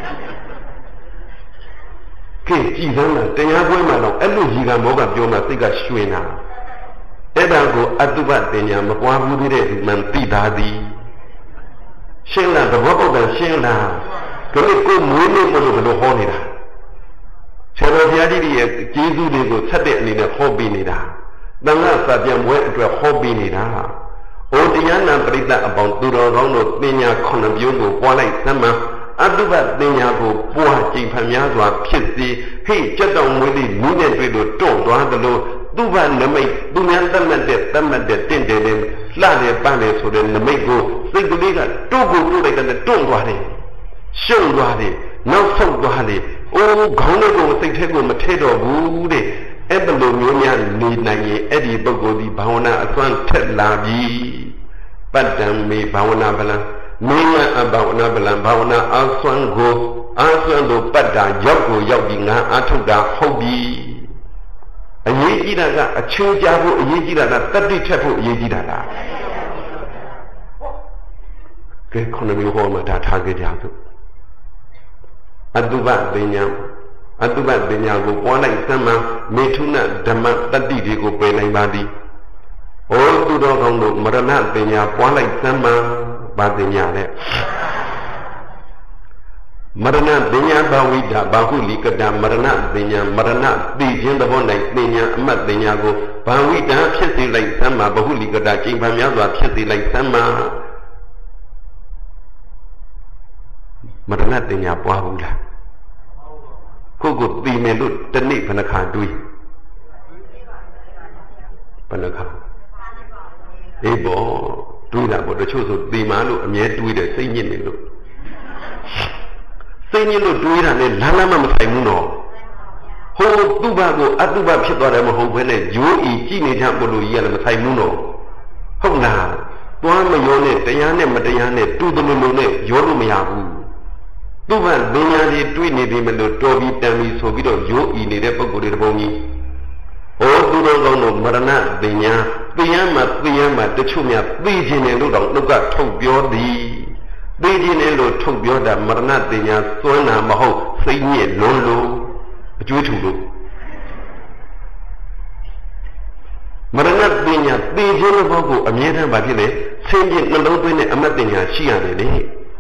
ကဲကြည်စမ်းလားတရားပွဲမှာတော့အဲ့လိုကြီးကမောကပြောမှစိတ်ကရွှင်တာအဲ့ဒါကိုအတုပတင်ညာမပွားဘူးသေးတဲ့ဒီမှန်သိသားသည်ရှင်းလားသဘောပေါက်တယ်ရှင်းလားဒါနဲ့ကိုမွေးနေမလို့ဘယ်လိုဟောနေတာဆရာတော်ဘုရားကြီးရဲ့ကျေးဇူးတွေကိုဆက်တဲ့အနေနဲ့ဟောပေးနေတာတန်ခါစာပြန်ပွဲအတွက်ဟောပေးနေတာဩတရားနာပရိသတ်အပေါင်းသူတော်ကောင်းတို့ပညာခုနှစ်မျိုးကိုပွားလိုက်သမ္မာအတုပပညာကိုပွားကြင်ဖန်များစွာဖြစ်စေဟိကြက်တော်မွေးလေးမူးနဲ့တွေ့လို့တွန့်သွားသလိုသူဘနမိတ်သူများတတ်မှတ်တဲ့တတ်မှတ်တဲ့တင့်တယ်နဲ့လှတယ်ပန်းတယ်ဆိုတဲ့နမိတ်ကိုစိတ်ကလေးကတို့ကိုတို့လိုက်တဲ့တွန့်သွားတယ်ရှုံသွားတယ်နောက်ဆုတ်သွားတယ်အိုးခေါင်းလေးကိုစိတ်ထဲကိုမထည့်တော့ဘူးတဲ့အဲ့ဘလိုမျိုးများနေနိုင်ရင်အဲ့ဒီပုဂ္ဂိုလ်ဒီဘာဝနာအစွမ်းထက်လာပြီပတ္တံမေဘာဝနာဗလံမင်းရအဘာဝနာဗလံဘာဝနာအစွမ်းကိုအစွမ်းတို့ပတ္တာရောက်ကိုရောက်ပြီးငါအထုတ်တာဟုတ်ပြီအရေးကြီးတာကအချင်းကြဖို့အရေးကြီးတာကတတိထက်ဖို့အရေးကြီးတာလားကဲခုနမျိုးဟောမှာဒါထားကြကြစို့အတုပပညာအတုပပညာကိုပွားလိုက်သမ္မာမေထုနဓမ္မတတိတွေကိုပယ်နိုင်ပါသည်ဩသူတော်ကောင်းတို့မရဏပညာပွားလိုက်သမ္မာဘာပညာလဲမရဏပညာဘဝိဒဘာဟုလိကတမရဏပညာမရဏသိခြင်းသဘော၌ပညာအမတ်ပညာကိုဘာဝိဒဖြစ်စေလိုက်သမ္မာဘဟုလိကတကျင့်ပံများစွာဖြစ်စေလိုက်သမ္မာမရဏပညာပွားဘူးလားကိုကိုသိမယ်လို့တနေ့ဘယ်နှခါတွေးဘယ်နှခါအေးဘောတွေးတာပေါ့တချို့ဆိုသိမှလို့အမြဲတွေးတယ်စိတ်ညစ်နေလို့စိတ်ညစ်လို့တွေးတာနဲ့လမ်းလမ်းမမဆိုင်ဘူးနော်ဟိုသူ့ဘကိုအတုပဖြစ်သွားတယ်မဟုတ်ဘဲနဲ့ရိုးဤကြည်နေကြဘလို့ကြီးရလည်းမဆိုင်ဘူးနော်ဟုတ်လားသွားမရောနဲ့တရားနဲ့မတရားနဲ့တူတယ်လို့နဲ့ရောလို့မရဘူးသူ့ဘပညာကြီးတွေးနေပြီမလို့တော်ပြီးတန်ပြီးဆိုပြီးတော့ရိုးဤနေတဲ့ပုဂ္ဂိုလ်တွေတပုံကြီးဩသူတော်ကောင်းတို့မရဏပညာသိရမှသိရမှတချို့များသိခြင်းနဲ့လို့တော့နှုတ်ကထုတ်ပြောသည်သိခြင်းနဲ့လို့ထုတ်ပြောတာမရဏပညာစွမ်းတာမဟုတ်စိတ်ညစ်လွန်းလို့အကျွေးထူလို့မရဏပညာသိခြင်းတဲ့ဘောကိုအမြဲတမ်းပါဖြစ်လေဆင်းရဲနှလုံးသွင်းတဲ့အမတ်ပညာရှိရတယ်လေ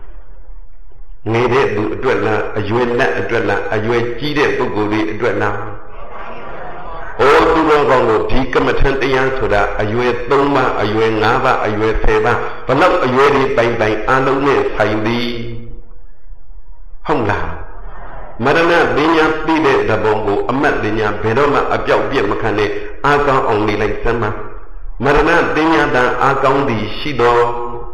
နေတဲ့သူအတွက်လားအရွယ်လက်အတွက်လားအရွယ်ကြီးတဲ့ပုဂ္ဂိုလ်တွေအတွက်လားဩသူတော်ကောင်းတို့ဒီကမ္မထံတရားဆိုတာအရွယ်သုံးပါးအရွယ်ငါးပါးအရွယ်ဆယ်ပါးဘလောက်အရွယ်တွေပိုင်ပိုင်အလုံးနဲ့ဆိုင်သည်ဟုတ်လားမရဏပညာသိတဲ့သဘောကိုအမတ်ပညာဘယ်တော့မှအပြောက်ပြက်မခံနဲ့အာကောင်းအောင်နေလိုက်စမ်းပါမရဏပညာတန်အာကောင်းသည်ရှိတော်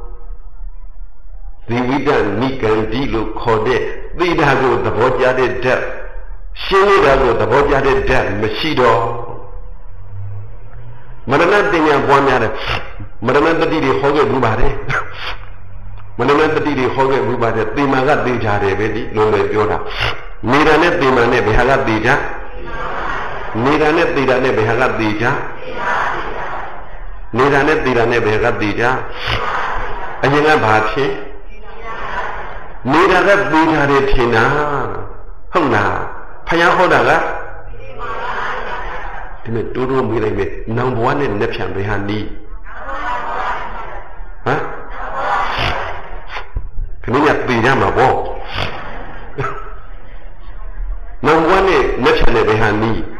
ဇီဝိတနိကံဒီလို့ခေါ်တဲ့သိတာကိုသဘောကျတဲ့ဓာတ်ရှင်းနေတာကိုသဘောကျတဲ့ဓာတ်မရှိတော့မရဏပညာပွားများတယ်မရဏတတိတွေဟောခဲ့ဘူးပါတယ်မရဏတတိတွေဟောခဲ့ဘူးပါတယ်သေမာကသေချာတယ်ပဲဒီလုံးလည်းပြောတာနေတာနဲ့သေမာနဲ့ဘယ်ဟာကသေချာနေတာနဲ့သေတာနဲ့ဘယ်ဟာကသေချာနေတာနဲ့သေတာနဲ့ဘယ်ဟာကသေချာအရင်ကဘာဖြစ်နေတာကသေချာတယ်ထင်တာဟုတ်လားဖယားဟောတာကဒီမဲ့တိုးတိုးမေးလိုက်မယ်နောင်ဘဝနဲ့လက်ဖြံဘယ်ဟာနီးဟမ်ခမင်းကပြေးကြမှာပေါ့နောင်ဘဝနဲ့လက်ဖြံနဲ့ဘယ်ဟာနီး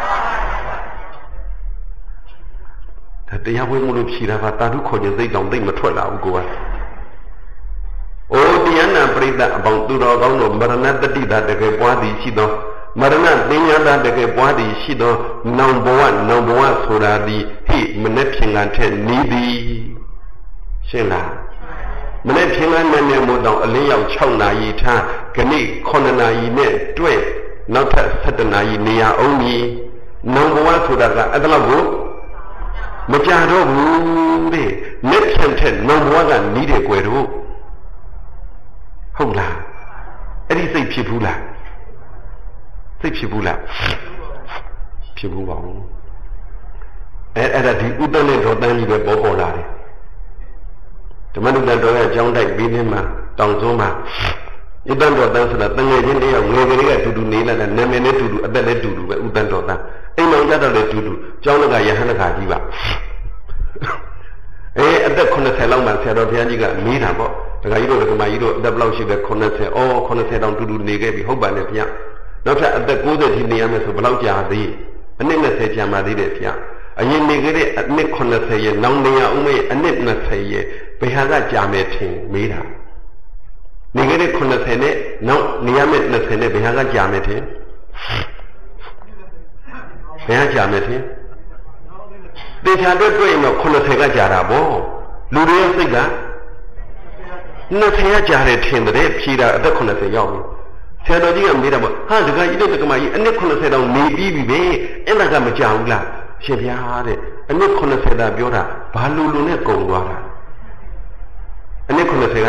ဒါတရားဝင်မလို့ဖြီတာကတာဓုခေါ်ခြင်းစိတ်တောင်သိမ့်မထွက်လာဘူးကိုကအိုတရားနာပရိသတ်အပေါင်းသူတော်ကောင်းတို့မရဏတတိတာတကယ်ပွားသည်ရှိသောမရဏပညာတာတကယ်ပွားသည်ရှိသောနောင်ဘဝနောင်ဘဝဆိုတာသည်ဟိမနေ့ဖြင်ကထက်နီးသည်ရှင်းလားမနေ့ဖြင်ကနဲ့နဲ့မို့တောင်အလင်းရောက်၆နာရီထားခဏခုနှစ်နာရီနဲ့တွေ့နောက်ထပ်၁၇နာရီနေရအောင်မည်နောင်ဘဝဆိုတာကအဲ့ဒါလောက်ကိုမကြတော့ဘူးတဲ့လက်ဖြန့်ထက်နောင်ဘဝကနီးတယ်ကွယ်တို့ဟုတ်လားအဲ့ဒီစိတ်ဖြစ်ဘူးလားစိတ်ဖြစ်ဘူးလားဖြစ်ဘူးပါဘူးအဲ့အဲ့ဒါဒီဥဒ္ဒနဲ့ဒေါသကြီးပဲပေါ်ပေါ်လာတယ်ဓမ္မနုတ္တတော်ရဲ့အကြောင်းတိုက်ပြီးနေမှာတောင်စုံးမှာဥဒ္ဒတော်တန်းဆိုတာတငယ်ချင်းတယောက်ငယ်ကလေးကတူတူနေလာတယ်နာမည်နဲ့တူတူအသက်နဲ့တူတူပဲဥဒ္ဒတော်တန်းအိမ်တော်ကြတော့လည်းတူတူကျောင်းကရဟန်းတခါကြီးပါအဲအသက်ခုနှစ်ဆယ်လောက်မှဆရာတော်ဘုရားကြီးကမေးတာပေါ့တခါကြီးတို့ဒကမာကြီးတို့အသက်ဘယ်လောက်ရှိလဲခုနှစ်ဆယ်အော်ခုနှစ်ဆယ်တောင်တူတူနေခဲ့ပြီဟုတ်ပါနဲ့ဗျာနောက်ထပ်အသက်ကိုးဆယ်ထိနေရမယ်ဆိုဘယ်လောက်ကြာသေးအနည်းနှစ်ဆယ်ကြာမှသေးတယ်ဗျာအရင်နေခဲ့တဲ့အနည်းခုနှစ်ဆယ်ရဲ့နောင်နေရဦးမေအနည်းနှစ်ဆယ်ရဲ့ဘယ်ဟာကကြာမယ်ထင်မေးတာနေခဲ့တဲ့ခုနှစ်ဆယ်နဲ့နောက်နေရမယ့်နှစ်ဆယ်နဲ့ဘယ်ဟာကကြာမယ်ထင်ဘယ်ဟာကြာမယ်ထင်တေချာတွေ့တွေ့ရင်တော့ခုနှစ်ဆယ်ကကြာတာပေါ့လူတွေရဲ့စိတ်ကနှစ်ဆယ်ကကြာတယ်ထင်တယ်ဖြေတာအသက်ခုနှစ်ဆယ်ရောက်ပြီဆရာတော်ကြီးကမေးတာပေါ့ဟာဒကာကြီးတို့ဒကာမကြီးအနည်းခုနှစ်ဆယ်တောင်နေပြီးပြီပဲအဲ့ဒါကမကြာဘူးလားရှင်ဗျာတဲ့အနည်းခုနှစ်ဆယ်တာပြောတာဘာလူလူနဲ့ကုန်သွားတာအနည်းခုနှစ်ဆယ်က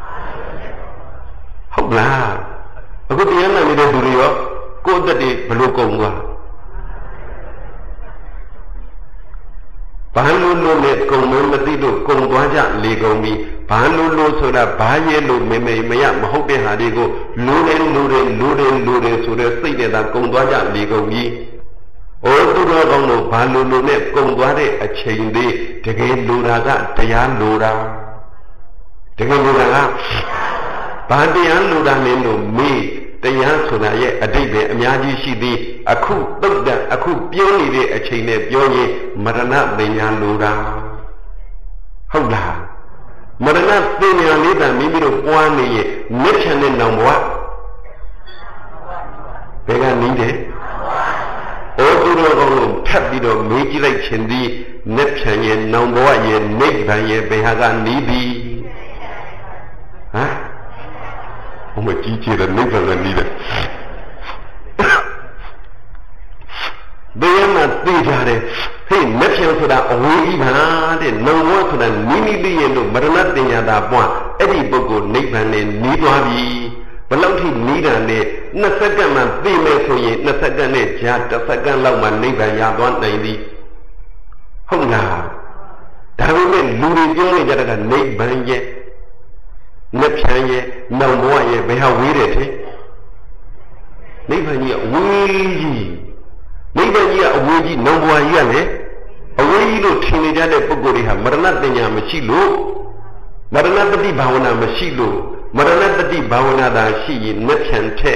ဟုတ်လားအခုတရားနာနေတဲ့သူတွေရောကိုယ်အသက်တွေဘယ်လိုကုန်သွားဘာလို့လို့နဲ့ကုံမမသိလို့ကုံသွားကြလေကုန်ပြီဘာလို့လို့ဆိုတာဘာရဲ့လို့မေမေမရမဟုတ်တဲ့ဟာတွေကိုလူတယ်လူတယ်လူတယ်လူတယ်ဆိုတဲ့စိတ်နဲ့သာကုံသွားကြလေကုန်ပြီ။အိုးသူတော်ကောင်းတို့ဘာလို့လို့နဲ့ကုံသွားတဲ့အချိန်လေးတကယ်လိုတာကတရားလိုတာတကယ်လိုတာကဘာတရားလိုတာလဲလို့မေးတရားဆိုတာရဲ့အတိတ်ပဲအများကြီးရှိသည်အခုတုတ်တန်အခုပြောနေတဲ့အချိန်နဲ့ပြောရင်မရဏပညာလိုတာဟုတ်လားမရဏပညာလေးတန်မိမိတို့ပွားနေရင်မြတ်ချန်တဲ့နောင်ဘဝဘယ်ကနည်းတယ်ဩသူတော်ကောင်းတို့ထပ်ပြီးတော့မေးကြည့်လိုက်ခြင်းသည်မြတ်ချန်ရဲ့နောင်ဘဝရဲ့နိဗ္ဗာန်ရဲ့ဘယ်ဟာကနည်းသည်ဟမ်ဘုမကြီးကြီးတဲ့နိဗ္ဗာန်ကနည်းတယ်ဘယ်မှာသိကြတယ်ဟေးမဖြေဆိုတာအဝေးကြီးပါတဲ့နောင်ဘဝဆိုတာနိမိတိရဲ့လို့မရဏတင်ညာတာပွားအဲ့ဒီပုဂ္ဂိုလ်နိဗ္ဗာန်နဲ့နီးသွားပြီဘယ်လောက်ထိနီးတာလဲနှစ်စက္ကန့်မှသိမယ်ဆိုရင်နှစ်စက္ကန့်နဲ့ကြာတစ်စက္ကန့်လောက်မှနိဗ္ဗာန်ရသွားနိုင်သည်ဟုတ်လားဒါပေမဲ့လူတွေပြောနေကြတာကနိဗ္ဗာန်ရဲ့လက်ဖြန်းရဲ့နောင်ဘဝရဲ့ဘယ်ဟာဝေးတယ်ထင်နိဗ္ဗာန်ကြီးအဝေးကြီးနိဗ္ဗာန်ကြီးကအဝေးကြီးနောင်ဘဝကြီးကလည်းအဝေးကြီးလို့ထင်နေကြတဲ့ပုဂ္ဂိုလ်တွေဟာမရဏပညာမရှိလို့မရဏပฏิဘာဝနာမရှိလို့မရဏပฏิဘာဝနာသာရှိရင်လက်ဖြန်းထက်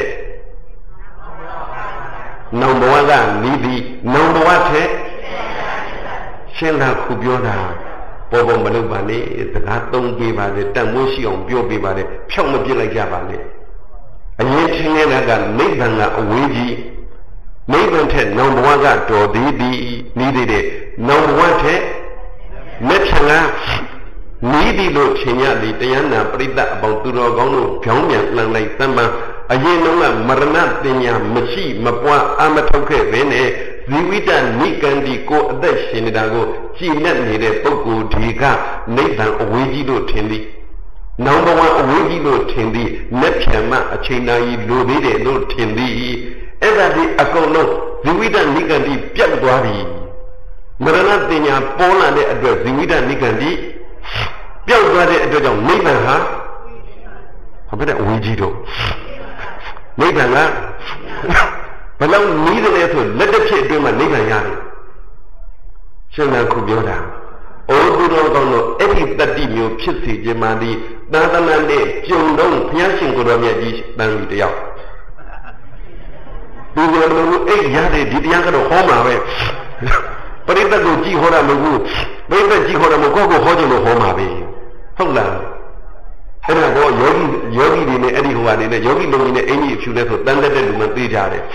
နောင်ဘဝကနီးပြီးနောင်ဘဝထက်ရှင်းတာခုပြောတာပေါ်ပေါ်မလုပ်ပါနဲ့စကားသုံးပေးပါစေတန်မိုးရှိအောင်ပြောပေးပါနဲ့ဖြောက်မပြစ်လိုက်ကြပါနဲ့အရင်ချင်းနေတာကနိဗ္ဗာန်ကအဝေးကြီးနိဗ္ဗာန်ထက်နောင်ဘဝကတော်သေးသည်နီးသေးတယ်နောင်ဘဝထက်လက်ဖြံကနီးသည်လို့ထင်ရသည်တရားနာပရိသတ်အပေါင်းသူတော်ကောင်းတို့ကြောင်းပြန်လှန်လိုက်သမ္မာအရင်တော့ကမရဏပညာမရှိမပွားအမထုတ်ခဲ့ပဲနဲ့ဇီဝိတနိကန္ဒီကိုအသက်ရှင်နေတာကိုကြည်နဲ့နေတဲ့ပုဂ္ဂိုလ်ဒီကနိဗ္ဗာန်အဝေးကြီးလို့ထင်သည်နောင်ဘဝအဝေးကြီးလို့ထင်သည်လက်ဖြံမှအချိန်နာကြီးလိုသေးတယ်လို့ထင်သည်အဲ့ဒါဒီအကုန်လုံးဇီဝိတနိကန္ဒီပြတ်သွားပြီမရဏပညာပေါ်လာတဲ့အတွက်ဇီဝိတနိကန္ဒီပျောက်သွားတဲ့အတွက်ကြောင့်နိဗ္ဗာန်ဟာဘာဖြစ်တဲ့အဝေးကြီးတော့နိဗ္ဗာန်ကဘယ်လောက်နီးတယ်လဲဆိုလက်တစ်ဖြစ်အတွင်းမှာနိဗ္ဗာန်ရတယ်ရှင်သာခုပြောတာအိုးသူတော်ကောင်းတို့အဲ့ဒီတတိမျိုးဖြစ်စီခြင်းမှသည်သာသနာနဲ့ကြုံတော့ဘုရားရှင်ကိုယ်တော်မြတ်ကြီးတန်လူတယောက်ဒီလိုမျိုးအဲ့ရတဲ့ဒီတရားကတော့ဟောမှာပဲပရိသတ်ကိုကြည်ဟောတာမဟုတ်ဘူးပရိသတ်ကြည်ဟောတာမဟုတ်ကိုယ့်ကိုဟောကြလို့ဟောမှာပဲဟုတ်လားအဲ့ဒါတော့ယောဂီယောဂီတွေနဲ့အဲ့ဒီဟိုဟာတွေနဲ့ယောဂီလုံးကြီးနဲ့အင်ကြီးအဖြူလဲဆိုတန်တဲ့တဲ့လူမှသိကြတယ်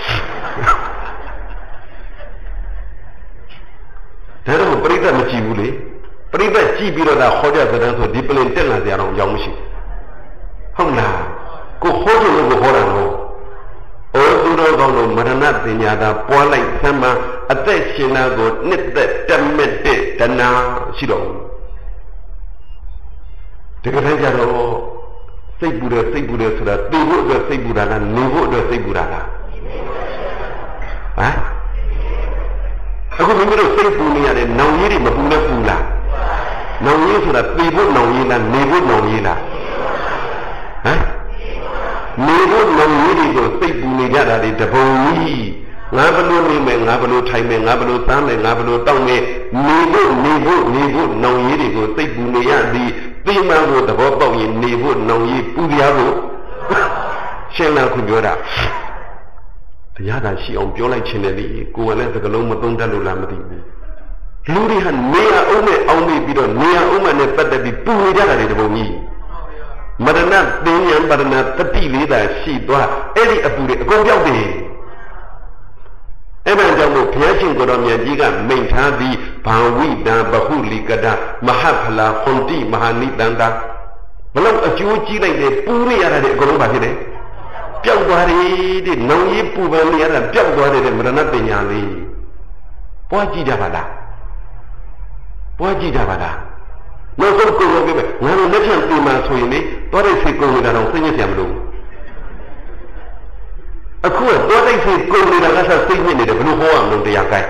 ဒါတော့ပရိသတ်မကြည့်ဘူးလေပရိသတ်ကြည့်ပြီးတော့ဒါဟောကြသတဲ့ဆိုဒီပလင်တက်လာကြအောင်ကြောင်းမရှိဟုတ်လားကိုဟောကြလို့ကိုဟောတာတော့အိုးသူတော်ကောင်းတို့မရဏပညာသာပွားလိုက်သမ်းမအသက်ရှင်တာကိုနှစ်သက်တမက်တဲ့တဏှာရှိတော့ဒီကနေ့ကြတော့စိတ်ပူတယ်စိတ်ပူတယ်ဆိုတာသိဖို့အတွက်စိတ်ပူတာလားနေဖို့အတွက်စိတ်ပူတာလားဟမ်အခုမိမိတို့စိတ်ပူနေရတဲ့နောင်ကြီးတွေမပူနဲ့ပူလားနောင်ကြီးဆိုတာသိဖို့နောင်ကြီးလားနေဖို့နောင်ကြီးလားဟမ်နေဖို့နောင်ကြီးတွေကိုစိတ်ပူနေကြတာတွေတပုံကြီးငါဘလို့နေမယ်ငါဘလို့ထိုင်မယ်ငါဘလို့သမ်းမယ်ငါဘလို့တောက်မယ်နေဖို့နေဖို့နေဖို့နောင်ကြီးတွေကိုစိတ်ပူနေရသည်သိမှန်ကိုသဘောပေါက်ရင်နေဖို့နောင်ကြီးပူပြားဖို့ရှင်းလာခုပြောတာတရားသာရှိအောင်ပြောလိုက်ခြင်းနဲ့လေကိုယ်ကလည်းသကလုံးမသုံးတတ်လို့လားမသိဘူးလူတွေဟာနေရအောင်နဲ့အောင်နေပြီးတော့နေရအောင်နဲ့ပတ်သက်ပြီးပူနေကြတာတွေတပုံကြီးမရဏသင်္ညာပရဏတတိလေးသာရှိသွားအဲ့ဒီအပူတွေအကုန်ပြောက်တယ်အဲ့ဒါကြောင့်မို့ဘုရားရှင်ကိုယ်တော်မြတ်ကြီးကမိန့်ထားသည်ဘာဝိတံဘဟုလိကတမဟဖလာဟွန်တိမဟာနိတန္တာဘလို့အကျိုးကြီးလိုက်တယ်ပူရရတာတွေအကုန်လုံးပါဖြစ်တယ်ပျောက်သွားတယ်တဲ့နောင်ကြီးပူပန်နေရတာပျောက်သွားတယ်တဲ့မရဏပညာလေးပွားကြည့်ကြပါလားပွားကြည့်ကြပါလားနောက်ဆုံးကိုယ်ရောပြမယ်ငါတို့လက်ချံပူမှဆိုရင်လေသွားတဲ့စိတ်ကိုယ်နေတာတော့သိညစ်ကြမလို့အခုတော့တိတ်စိတ်ကိုယ်နေတာကဆက်သိညစ်နေတယ်ဘယ်လိုဟောရမလို့တရားကိုင်း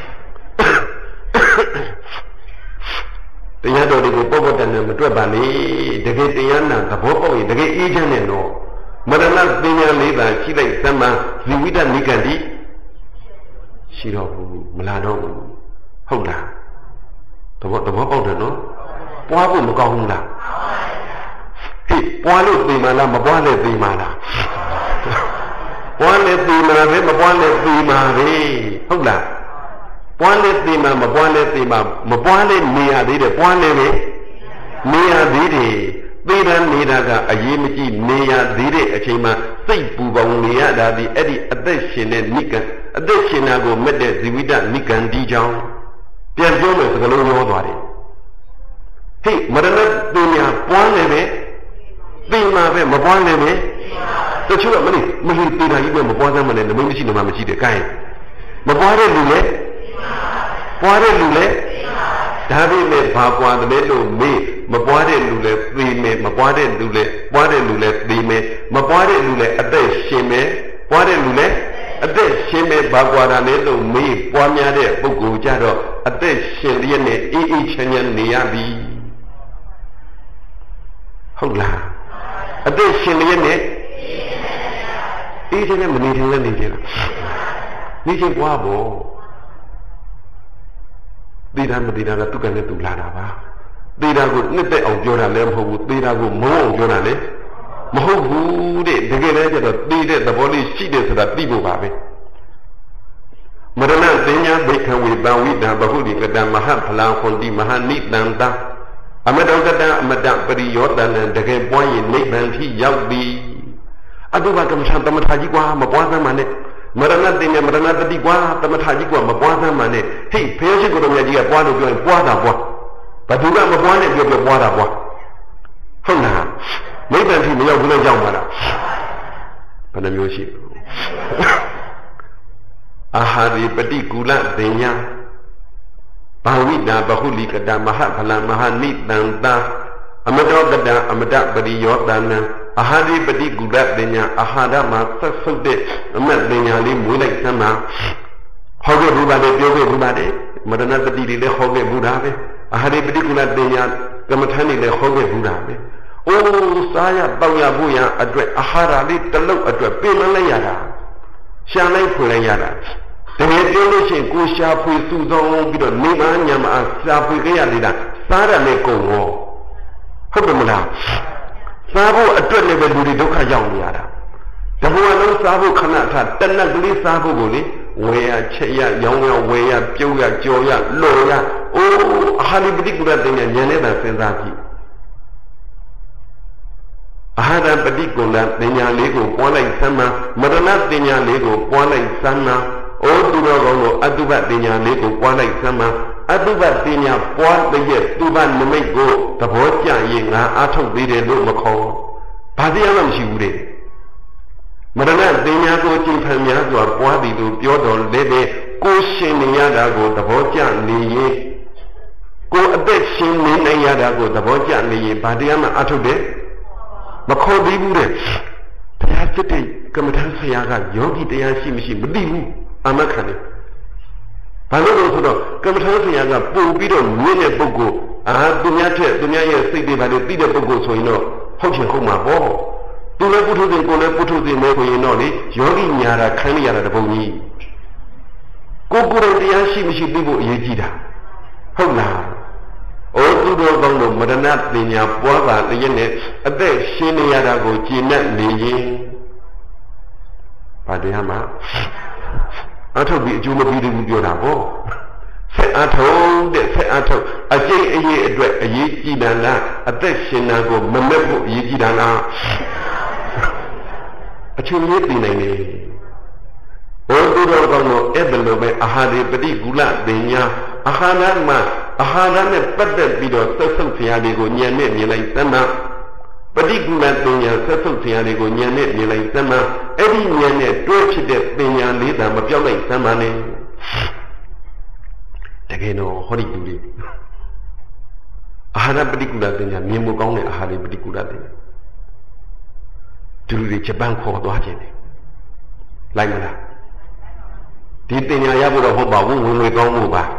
တရားတော်တွေကိုပုပ္ပတ္တနဲ့မတွက်ပါနဲ့တကယ်တရားနာသဘောပေါက်ရင်တကယ်အေးချမ်းနေတော့မရဏပညာလေးသာရှိလိုက်သမ္မာဇီဝိတနိကန္တိရှိတော့ဘူးမလာတော့ဘူးဟုတ်လားသဘောသဘောပေါက်တယ်နော်ပွားဖို့မကောင်းဘူးလားဟေ့ပွားလို့သိမှလားမပွားလည်းသိမှလားပွားလည်းသိမှပဲမပွားလည်းသိမှပဲဟုတ်လားပွားလည်းသိမှမပွားလည်းသိမှမပွားလည်းနေရသေးတယ်ပွားလည်းပဲနေရသေးတယ်သေရနေတာကအရေးမကြီးနေရသေးတဲ့အချိန်မှာစိတ်ပူပေါင်းနေရတာဒီအဲ့ဒီအသက်ရှင်တဲ့နိကံအသက်ရှင်တာကိုမဲ့တဲ့ဇီဝိတနိကံဒီကြောင့်ပြန်ပြောမယ်စကားလုံးရောသွားတယ်ဟေ့မရဏပညာပွားလည်းပဲသိမှာပဲမပွားလည်းပဲတချို့ကမလေးမလေးသေတာကြီးပဲမပွားစမ်းမနဲ့နမိတ်မရှိနေမှမရှိတယ်ကိုင်းမပွားတဲ့လူလည်းပွားတဲ့လူလည်းဒါပေမဲ့ဘာပွားတယ်လို့မေးမပွားတဲ့လူလည်းသိမယ်မပွားတဲ့လူလည်းပွားတဲ့လူလည်းသိမယ်မပွားတဲ့လူလည်းအသက်ရှင်မယ်ပွားတဲ့လူလည်းအသက်ရှင်မယ်ဘာပွားတာလဲလို့မေးပွားများတဲ့ပုဂ္ဂိုလ်ကြတော့အသက်ရှင်လျက်နဲ့အေးအေးချမ်းချမ်းနေရပြီဟုတ်လားအသက်ရှင်လျက်နဲ့အေးချမ်းချမ်းမနေချင်လည်းနေချင်လားနေချင်ပွားဖို့သေတာမသေတာကသူကလည်းသူလာတာပါသေတာကိုနှစ်သက်အောင်ပြောတာလည်းမဟုတ်ဘူးသေတာကိုမုန်းအောင်ပြောတာလည်းမဟုတ်ဘူးတဲ့တကယ်လည်းကျတော့သေတဲ့သဘောလေးရှိတယ်ဆိုတာသိဖို့ပါပဲမရဏသင်္ညာဘိက္ခဝေတံဝိတံဘဟုတိကတံမဟဖလာဟွန်တိမဟာနိတန္တအမတောကတံအမတပရိယောတနံတကယ်ပွားရင်နိဗ္ဗာန်ထိရောက်သည်အတုပကမ္မထာတမထာကြီးကွာမပွားစမ်းပါနဲ့မရဏတင်နဲ့မရဏတတိကွာတမထာကြီးကွာမပွားစမ်းပါနဲ့ဟိတ်ဖျောရှိကိုယ်တော်မြတ်ကြီးကပွားလို့ပြောရင်ပွားတာပွားဘသူကမပွားနဲ့ပြောပြောပွားတာပွားဟုတ်လားနိဗ္ဗာန်ထိမရောက်ဘူးလို့ကြောက်ပါလားဘယ်နှမျိုးရှိအာဟာရိပฏิကူလသင်ညာဘာဝိတာဘဟုလိကတမဟဖလမဟာနိတန္တာအမတောကတအမတပရိယောတနံအာဟာရိပฏิကူလသင်ညာအာဟာရမှာဆက်ဆုပ်တဲ့အမတ်သင်ညာလေးမွေးလိုက်သမ်းမှာဟောခဲ့ဘူးပါလေပြောခဲ့ဘူးပါလေမရဏပတိတွေလည်းဟောခဲ့ဘူးတာပဲအာဟာရိပฏิကူလသင်ညာကမ္မထန်တွေလည်းဟောခဲ့ဘူးတာပဲအိုးစားရတောက်ရဖို့ရအတွက်အာဟာရလေးတစ်လုံးအတွက်ပြင်မလိုက်ရတာရှာလိုက်ဖွေလိုက်ရတာတကယ်ပြောလို့ရှိရင်ကိုရှာဖွေစုဆောင်ပြီးတော့နေမညာမအားရှာဖွေခဲ့ရသေးတာစားရမယ်ကုန်ရောဟုတ်တယ်မလားစားဖို့အတွက်လည်းပဲလူတွေဒုက္ခရောက်နေရတာတဘဝလုံးစားဖို့ခဏထားတနက်ကလေးစားဖို့ကိုလေဝေရချက်ရရောင်းရဝေရပြုတ်ရကြော်ရလော်ရအိုးအာဟာရိပฏิကူလတင်ညာဉာဏ်နဲ့သာစဉ်းစားကြည့်အာဟာရပฏิကူလတင်ညာလေးကိုပွားလိုက်သမ်းမှာမရဏတင်ညာလေးကိုပွားလိုက်သမ်းမှာအိုးသူတော်ကောင်းတို့အတုပတင်ညာလေးကိုပွားလိုက်သမ်းမှာအတုပတင်ညာပွားတဲ့ရဲ့သူပနမိတ်ကိုသဘောကျရင်ငါအားထုတ်သေးတယ်လို့မခေါ်ဘာတရားမှမရှိဘူးတဲ့မရဏတင်ညာကိုကျင့်ဖန်များစွာပွားသည်လို့ပြောတော်လည်းပဲကိုရှင်နေရတာကိုသဘောကျနေရင်ကိုအသက်ရှင်နေနိုင်ရတာကိုသဘောကျနေရင်ဘာတရားမှအထုတ်တယ်မခေါ်သေးဘူးတဲ့ဘုရားစစ်တဲ့ကမ္မထဆရာကယောဂီတရားရှိမရှိမသိဘူးအာမခံတယ်ဘာလို့လဲဆိုတော့ကမ္မထဆရာကပုံပြီးတော့မြင်တဲ့ပုဂ္ဂိုလ်အာသူများထက်သူများရဲ့စိတ်တွေဘာလို့သိတဲ့ပုဂ္ဂိုလ်ဆိုရင်တော့ဟုတ်ချင်ဟုတ်မှာပေါ့သူလည်းပုထုဇဉ်ကိုလည်းပုထုဇဉ်နဲ့ဆိုရင်တော့လေယောဂီညာတာခံရတာတပုံကြီးကိုကိုယ်တိုင်တရားရှိမရှိသိဖို့အရေးကြီးတာဟုတ်လားအိုးသူတော်ကောင်းတို့မရဏပညာပွားတာတည်းနဲ့အသက်ရှင်နေရတာကိုကျင့်တတ်နေရင်ဘာတရားမှအထုတ်ပြီးအကျိုးမပေးဘူးပြောတာပေါ့ဆက်အထုတ်တဲ့ဆက်အထုတ်အကျိတ်အရေးအတွက်အရေးကြီးတာလားအသက်ရှင်တာကိုမမက်ဖို့အရေးကြီးတာလားအချင်းရေးသိနိုင်တယ်ဘုသူတော်ကောင်းတို့အဲ့ဒါလိုပဲအာဟာရပฏิကူလပညာအာဟာရမှာအာဟာရနဲ့ပတ်သက်ပြီးတော့ဆက်ဆုပ်ဆရာတွေကိုဉာဏ်နဲ့မြင်လိုက်သမ်းပฏิကူလပညာဆက်ဆုပ်ဆရာတွေကိုဉာဏ်နဲ့မြင်လိုက်သမ်းအဲ့ဒီဉာဏ်နဲ့တွဲဖြစ်တဲ့ပညာလေးသာမပြောင်းလိုက်သမ်းပါနဲ့တကယ်တော့ဟောဒီကူလေးအာဟာရပฏิကူလပညာမြင်မှုကောင်းတဲ့အာဟာရပฏิကူလပညာသူတွေဂျပန်ခေါ်သွားခြင်းတယ်လိုက်မလားဒီပညာရဖို့တော့ဟုတ်ပါဘူးဝင်ငွေကောင်းမှုပါ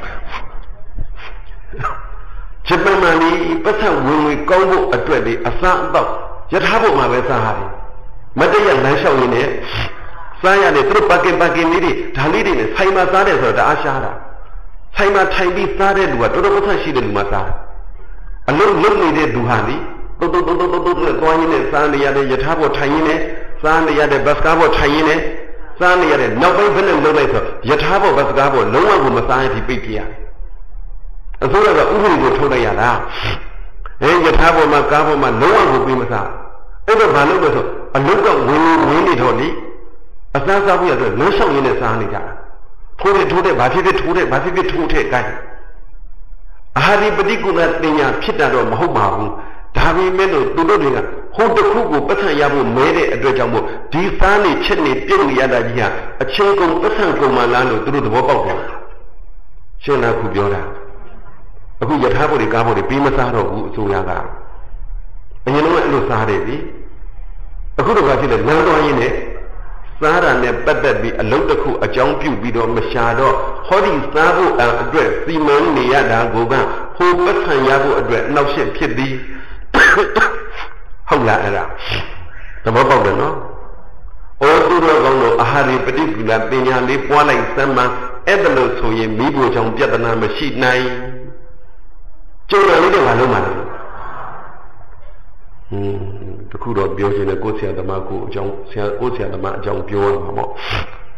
ဂျပန်မှာဒီပတ်သက်ဝင်ငွေကောင်းဖို့အတွက်ဒီအစားအသောက်ယထာဖို့မှာပဲစားရတယ်မတည့်ရလမ်းလျှောက်ရင်းနဲ့စားရတယ်သူတို့ပါကင်ပါကင်လေးတွေဒါလေးတွေနဲ့ဆိုင်မှာစားတယ်ဆိုတော့ဒါအားရှားတာဆိုင်မှာထိုင်ပြီးစားတဲ့လူကတော်တော်ပတ်သက်ရှိတဲ့လူမှစားအလုံးလုံးနေတဲ့လူဟာဒီတုတ်တုတ်တုတ်တုတ်တုတ်နဲ့သွားရင်းနဲ့စားနေရတဲ့ယထာဖို့ထိုင်ရင်းနဲ့စားနေရတဲ့ဘတ်စကားဖို့ထိုင်ရင်းနဲ့စားနေရတဲ့နောက်ပိုင်းဘယ်နဲ့လုံးလိုက်ဆိုယထာဖို့ဘတ်စကားဖို့လုံးဝကိုမစားရင်ဒီပိတ်ပြရတယ်အစိုးရကဥပဒေကိုထုတ်လိုက်ရလားအဲယထာဖို့မှာကားဖို့မှာလုံးဝကိုပြီးမစားအဲ့တော့ဘာလို့လဲဆိုအလုတ်ကဝင်ဝင်နေတော့လေအစားစားဖို့ရတော့လမ်းလျှောက်ရင်းနဲ့စားနေကြတာထိုးတဲ့ထိုးတဲ့ဘာဖြစ်ဖြစ်ထိုးတဲ့ဘာဖြစ်ဖြစ်ထိုးတဲ့ကိုင်းအာဟာရပฏิကူလပညာဖြစ်တာတော့မဟုတ်ပါဘူးဒါပေမဲ့လို့သူတို့တွေကဟိုတစ်ခုကိုပတ်သက်ရဖို့မဲတဲ့အတွက်ကြောင့်မို့ဒီစားနေချက်နေပြုတ်နေရတာကြီးဟာအချင်းကုန်ပတ်သက်ကုန်မှလားလို့သူတို့သဘောပေါက်တယ်ရှင်းလားခုပြောတာအခုယထာဖို့တွေကားဖို့တွေပြီးမစားတော့ဘူးအစိုးရကအရင်ကအဲ့လိုစားတယ်ပြီအခုတော့ဘာဖြစ်လဲလမ်းသွားရင်းနဲ့စားတာနဲ့ပတ်သက်ပြီးအလုပ်တစ်ခုအကြောင်းပြုပြီးတော့မရှာတော့ဟောဒီစားဖို့အတွက်စီမံနေရတာကိုကဟိုပတ်သက်ရဖို့အတွက်အနောက်ရှက်ဖြစ်သည်ဟုတ်လားအဲ့ဒါသဘောပေါက်တယ်နော်။အိုသူတော်ကောင်းတို့အာဟာရပฏิကူလပညာလေးပွားလိုက်စမ်းမှအဲ့ဒါလို့ဆိုရင်မိဖို့ကြောင့်ပြဿနာမရှိနိုင်ကျုံတယ်လို့တော့မလုပ်ပါဘူး။ဟင်းတခုတော့ပြောချင်တယ်ကိုဆရာသမားကိုအကြောင်းဆရာကိုဆရာသမားအကြောင်းပြောရမှာပေါ့။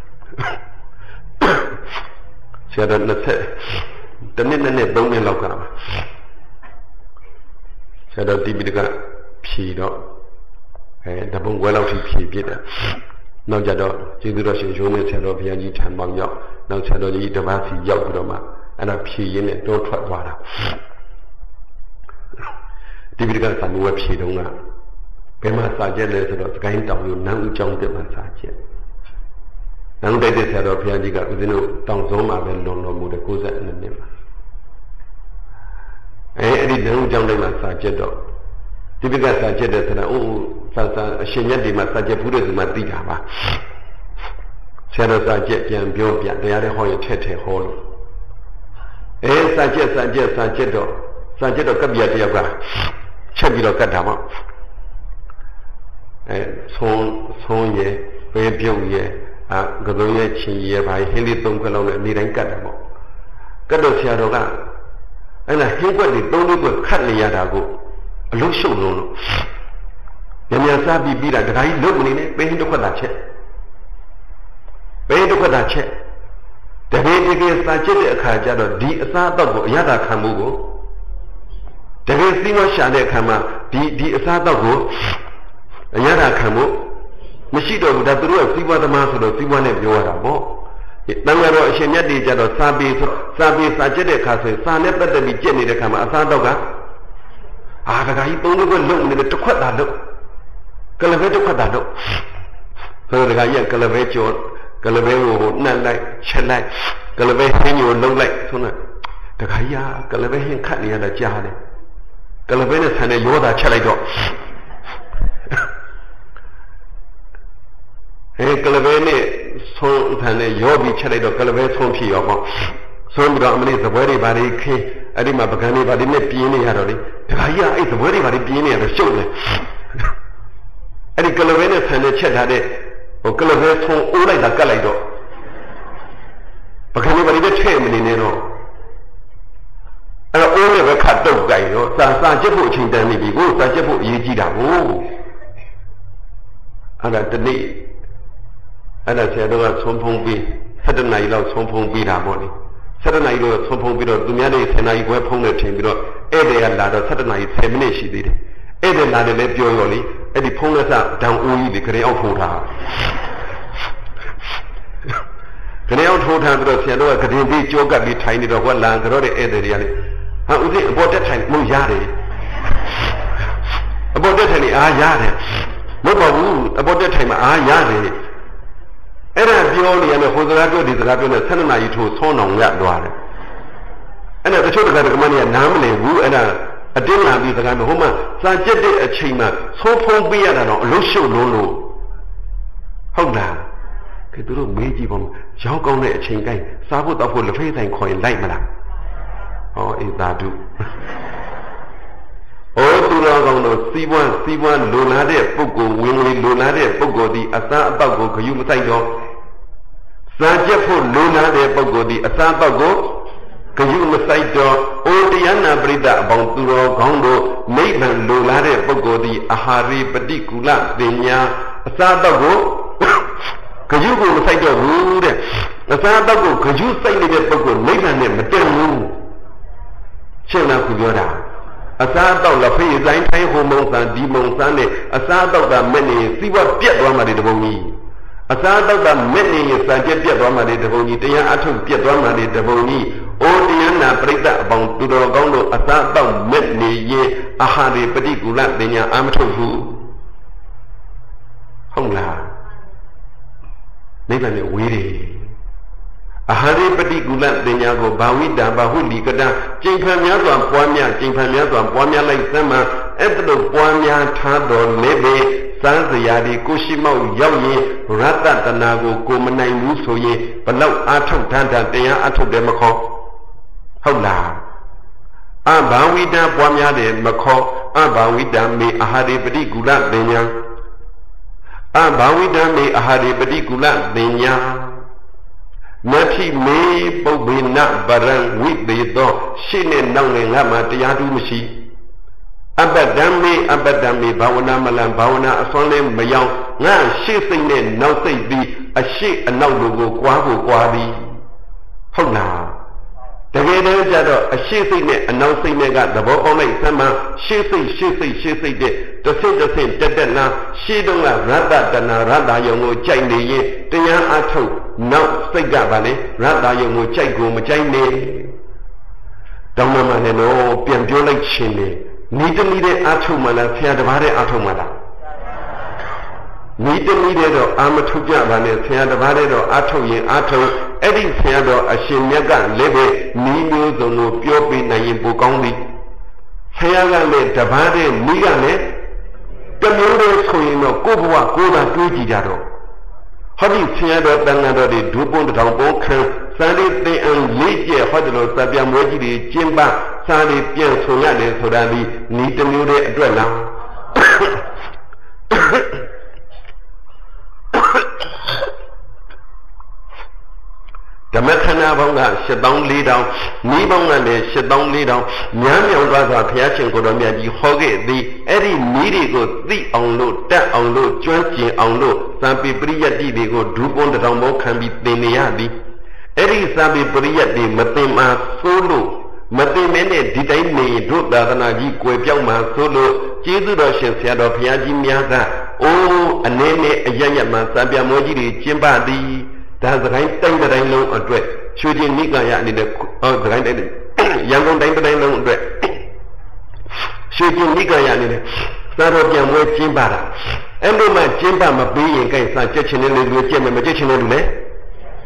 ဆရာတော်နှစ်ဆက်တနည်းနဲ့သုံးနှစ်လောက်ကပါဆရာတော်တိပိဋကဖြေတော့အဲတပုံကွဲလောက်ထိဖြေပြစ်တယ်နောက်ကြတော့ကျေးဇူးတော်ရှင်ရိုးနေဆရာတော်ဘုရားကြီးထံပေါင်းရောက်နောက်ဆရာတော်ကြီးတပတ်စီရောက်ပြီးတော့မှအဲ့ဒါဖြေရင်းနဲ့တိုးထွက်သွားတာတိပိဋကစာမူဝဖြေတော့ကဘယ်မှာစာကျက်လဲဆိုတော့စကိုင်းတောင်ယူနန်းဦးကျောင်းတက်မှာစာကျက်နန်းတိုက်တဲ့ဆရာတော်ဘုရားကြီးကဦးဇင်းတို့တောင်စုံမှာပဲလွန်တော်မူတဲ့ကိုးဆယ်နှစ်နှစ်မှာအဲအဲ့ဒီနန်းဦးကျောင်းတက်မှာစာကျက်တော့တိပိဋကစာကျက်တဲ့ဆိုတာအိုးစာစာအရှင်မြတ်ဒီမှာစာကျက်ဘူးတဲ့ဒီမှာသိတာပါဆရာတော်စာကျက်ပြန်ပြောပြန်တရားတွေဟောရင်ထက်ထက်ဟောလို့အဲစာကျက်စာကျက်စာကျက်တော့စာကျက်တော့ကပ္ပိယတယောက်ကချက်ပြီးတော့ကတ်တာပေါ့အဲဆုံးဆုံးရဲ့ပဲပြုတ်ရဲ့အာကစုံရဲ့ချီရဲ့ဘာဟင်းလေးသုံးခွက်လောက်နဲ့နေတိုင်းကတ်တယ်ပေါ့ကတ်တော့ဆရာတော်ကအဲ့ဒါဟင်းခွက်တွေသုံးလေးခွက်ခတ်နေရတာကိုအလုံးရှုပ်လုံးလို့ညညစားပြီးပြီးတာတခါကြီးလုတ်မနေနဲ့ပဲဟင်းတစ်ခွက်သာချက်ပဲဟင်းတစ်ခွက်သာချက်တကယ်တကယ်စာချက်တဲ့အခါကျတော့ဒီအစားအသောက်ကိုအရသာခံမှုကိုတကယ်စီးမရှာတဲ့အခါမှာဒီဒီအစားအသောက်ကိုအရသာခံမှုမရှိတော့ဘူးဒါသူတို့ကစီးပွားသမားဆိုတော့စီးပွားနဲ့ပြောရတာပေါ့တန်ဃာတော်အရှင်မြတ်တွေကြတော့စာပေစာပေစာချက်တဲ့အခါဆိုရင်စာနဲ့ပတ်သက်ပြီးကြက်နေတဲ့အခါမှာအစားအသောက်ကအာတခါကြီးသုံးလို့ကလုံနေတယ်တစ်ခွက်သာလုံကလပဲတစ်ခွက်သာလုံဆိုတော့တခါကြီးကလပဲကျော်ကလပဲကိုနှက်လိုက်ချက်လိုက်ကလပဲဟင်းကိုလုံးလိုက်ဆိုတော့တခါကြီးကလပဲဟင်းခတ်နေရတာကြားတယ်ကလပဲနဲ့ဆန်တဲ့ရောတာချက်လိုက်တော့ဟဲကလပဲနဲ့ဆုံးဆန်တဲ့ရောပြီးချက်လိုက်တော့ကလပဲဆုံးဖြစ်ရောပေါ့ဆုံးပြီးတော့အမလေးသပွဲတွေဘာတွေခင်းအဲ့ဒီမှာပကံတွေဘာတွေနဲ့ပြင်းနေရတော့လေတခါကြီးကအဲ့သပွဲတွေဘာတွေပြင်းနေရတော့ရှုပ်တယ်အဲ့ဒီကလပဲနဲ့ဆန်တဲ့ချက်ထားတဲ့ဟိုကလပဲဆုံးအိုးလိုက်တာကတ်လိုက်တော့ပကံတွေဘာတွေနဲ့ထဲ့မနေနဲ့တော့အဲ့တော့အိုးနဲ့ပဲခတ်တုတ်ကြိုင်တော့စာစာချက်ဖို့အချိန်တန်နေပြီကိုစာချက်ဖို့အရေးကြီးတာကိုအဲ့ဒါတနေ့အဲ့ဒါဆရာတော်ကဆုံးဖုံးပြီးဆယ်တနာရီလောက်ဆုံးဖုံးပြီးတာပေါ့လေဆယ်တနာရီတော့ဆုံးဖုံးပြီးတော့သူများတွေဆယ်နာရီခွဲဖုံးနေထင်ပြီးတော့ဧည့်သည်ကလာတော့ဆယ်တနာရီဆယ်မိနစ်ရှိသေးတယ်ဧည့်သည်လာတယ်လည်းပြောရောလေအဲ့ဒီဖုံးလက်စဒံအိုးကြီးတွေခရင်အောင်ထိုးထားခရင်အောင်ထိုးထားပြီးတော့ဆရာတော်ကဂရင်ပြီးကြောကပ်ပြီးထိုင်နေတော့ဟောလာကြတော့တဲ့ဧည့်သည်တွေကလေဟာဦးသိအပေါ်တက်ထိုင်လို့ရတယ်အပေါ်တက်ထိုင်နေအားရတယ်မဟုတ်ပါဘူးအပေါ်တက်ထိုင်မှာအားရတယ်အဲ့ဒါပြောနေရတယ်ဟိုစကားပြောဒီစကားပြောနေဆယ်နှစ်နာရီထိုးဆောင်းအောင်ရသွားတယ်အဲ့ဒါတချို့တကားတကမကြီးကနားမလည်ဘူးအဲ့ဒါအတင်းလာပြီးစကားပြောဟိုမှာစာကျက်တဲ့အချိန်မှာသိုးဖုံးပေးရတာတော့အလို့ရှုပ်လုံးလို့ဟုတ်လားခေသူတို့မေးကြည့်ပါဦးရောက်ကောင်းတဲ့အချိန်တိုင်းစားဖို့တောက်ဖို့လက်ဖေးဆိုင်ခေါ်ရင်လိုက်မလားဟောအေးသာဓုဩသူတော်ကောင်းတို့စီးပွားစီးပွားလိုလားတဲ့ပုဂ္ဂိုလ်ဝင်ဝင်လိုလားတဲ့ပုဂ္ဂိုလ်ဒီအစားအသောက်ကိုဂရုမစိုက်တော့စာကျက်ဖို့လိုလားတဲ့ပုဂ္ဂိုလ်ဒီအစားအသောက်ကိုဂရုမစိုက်တော့ဩတရားနာပရိသတ်အပေါင်းသူတော်ကောင်းတို့နိဗ္ဗာန်လိုလားတဲ့ပုဂ္ဂိုလ်ဒီအာဟာရိပฏิကူလပညာအစားအသောက်ကိုဂရုကိုမစိုက်တော့ဘူးတဲ့အစားအသောက်ကိုဂရုစိုက်နေတဲ့ပုဂ္ဂိုလ်နိဗ္ဗာန်နဲ့မတည့်ဘူးရှင်းလားခုပြောတာအစားအသောက်လက်ဖေးဆိုင်ထိုင်းဟိုမုံဆန်ဒီမုံဆန်နဲ့အစားအသောက်ကမဲ့နေစီးပွားပြတ်သွားမှတည်းတပုံကြီးအစားအသောက်ကမဲ့နေရင်စံကျက်ပြတ်သွားမှတည်းတပုံကြီးတရားအထုတ်ပြတ်သွားမှတည်းတပုံကြီးအိုးတရားနာပရိသတ်အပေါင်းသူတော်ကောင်းတို့အစားအသောက်မဲ့နေရင်အာဟာရပฏิကူလပညာအာမထုတ်ဘူးဟုတ်လားနိဗ္ဗာန်နဲ့ဝေးတယ်အာဟာရပฏิကူလပညာကိုဘာဝိတံဘာဟုလီကတံကျင့်ဖန်များစွာပွားများကျင့်ဖန်များစွာပွားများလိုက်စမ်းမှာအဲ့ဒါလိုပွားများထားတော်လည်းပဲစမ်းစရာဒီကိုရှိမောက်ရောက်ရင်ရတ္တတနာကိုကိုမနိုင်ဘူးဆိုရင်ဘလောက်အာထုတ်တန်တန်တရားအထုတ်တယ်မခေါ်ဟုတ်လားအဘာဝိတံပွားများတယ်မခေါ်အဘာဝိတံမေအာဟာရပฏิကူလပညာအဘာဝိတံမေအာဟာရပฏิကူလပညာမထိမေပုဗ္ဗေနဗရံဝိသေသောရှေ့နဲ့နောက်နဲ့ငါမှတရားတူးမရှိအပဒံမေအပဒံမေဘာဝနာမလံဘာဝနာအစွမ်းလဲမယောင်းငါရှေ့စိတ်နဲ့နောက်စိတ်ပြီးအရှိအနောက်လိုကိုကွာဖို့ကွာသည်ဟုတ်လားတကယ်တမ်းကျတော့အရှိစိတ်နဲ့အနောက်စိတ်နဲ့ကသဘောပေါက်လိုက်စမ်းမှရှေ့စိတ်ရှေ့စိတ်ရှေ့စိတ်တဲ့တစ်ဆင့်တစ်ဆင့်တက်တက်လာရှေ့တုန်းကရတ္တတနာရတ္တယုံကိုကြိုက်နေရင်တရားအထုတ်နောက်စိတ်ကပါလေရတ္တယုံကိုကြိုက်ကိုမကြိုက်နေတောင်းမှလည်းတော့ပြန်ပြောလိုက်ခြင်းလေနီးတမီတဲ့အထုတ်မှလားဆရာတပါးတဲ့အထုတ်မှလားနီးတမီတဲ့တော့အာမထုတ်ကြပါနဲ့ဆရာတပါးတဲ့တော့အထုတ်ရင်အထုတ်အဲ့ဒီဆရာတော်အရှင်မြတ်ကလည်းပဲနီးမျိုးစုံကိုပြောပြနိုင်ရင်ပိုကောင်းသည်ဆရာကလည်းတပါးတဲ့နီးကလည်းတမျိုးတည်းဆိုရင်တော့ကိုယ့်ဘဝကိုယ်သာတွေးကြည့်ကြတော့ဟောဒီဆရာတော်တန်ဃာတော်တွေဒုပွန်းတောင်ပုံခံစံလေးသင်အံလေးကျဟောဒီလိုစပြမွေးကြီးတွေကျင်းပစာလေးပြန်ဆိုရတယ်ဆိုတာဒီနီးတမျိုးတည်းအတွက်လားဓမ္မခဏပေါင်းကရှစ်သောင်းလေးတောင်နီးပေါင်းကလည်းရှစ်သောင်းလေးတောင်များမြောင်သွားစွာဘုရားရှင်ကိုယ်တော်မြတ်ကြီးဟောခဲ့သည်အဲ့ဒီနီးတွေကိုသိအောင်လို့တတ်အောင်လို့ကျွမ်းကျင်အောင်လို့သံပိပရိယတ္တိတွေကိုဒုပွန်းတောင်ပေါခံပြီးသင်နေရသည်အဲ့ဒီသံပိပရိယတ္တိမသင်မှသိုးလို့မသိမင်းနဲ့ဒီတိုင်းနေတို့သာသနာကြီးကွယ်ပြောင်းမှသို့လို့ကျေးဇူးတော်ရှင်ဆရာတော်ဘုရားကြီးများကအိုးအနေနဲ့အယံ့ရမှစံပြမွေးကြီးတွေကျင်းပသည်ဒါစကိုင်းတိုင်းတိုင်းလုံးအတွက်ရွှေချင်းနိကာယအနေနဲ့ဟောစကိုင်းတိုင်းရန်ကုန်တိုင်းတိုင်းလုံးအတွက်ရွှေချင်းနိကာယအနေနဲ့သာတော်ပြန်မွေးကျင်းပတာအဲ့လိုမှကျင်းပမပေးရင်ကိစ္စကြက်ချင်တဲ့လူတွေကြက်မယ်မကြက်ချင်တဲ့လူလည်း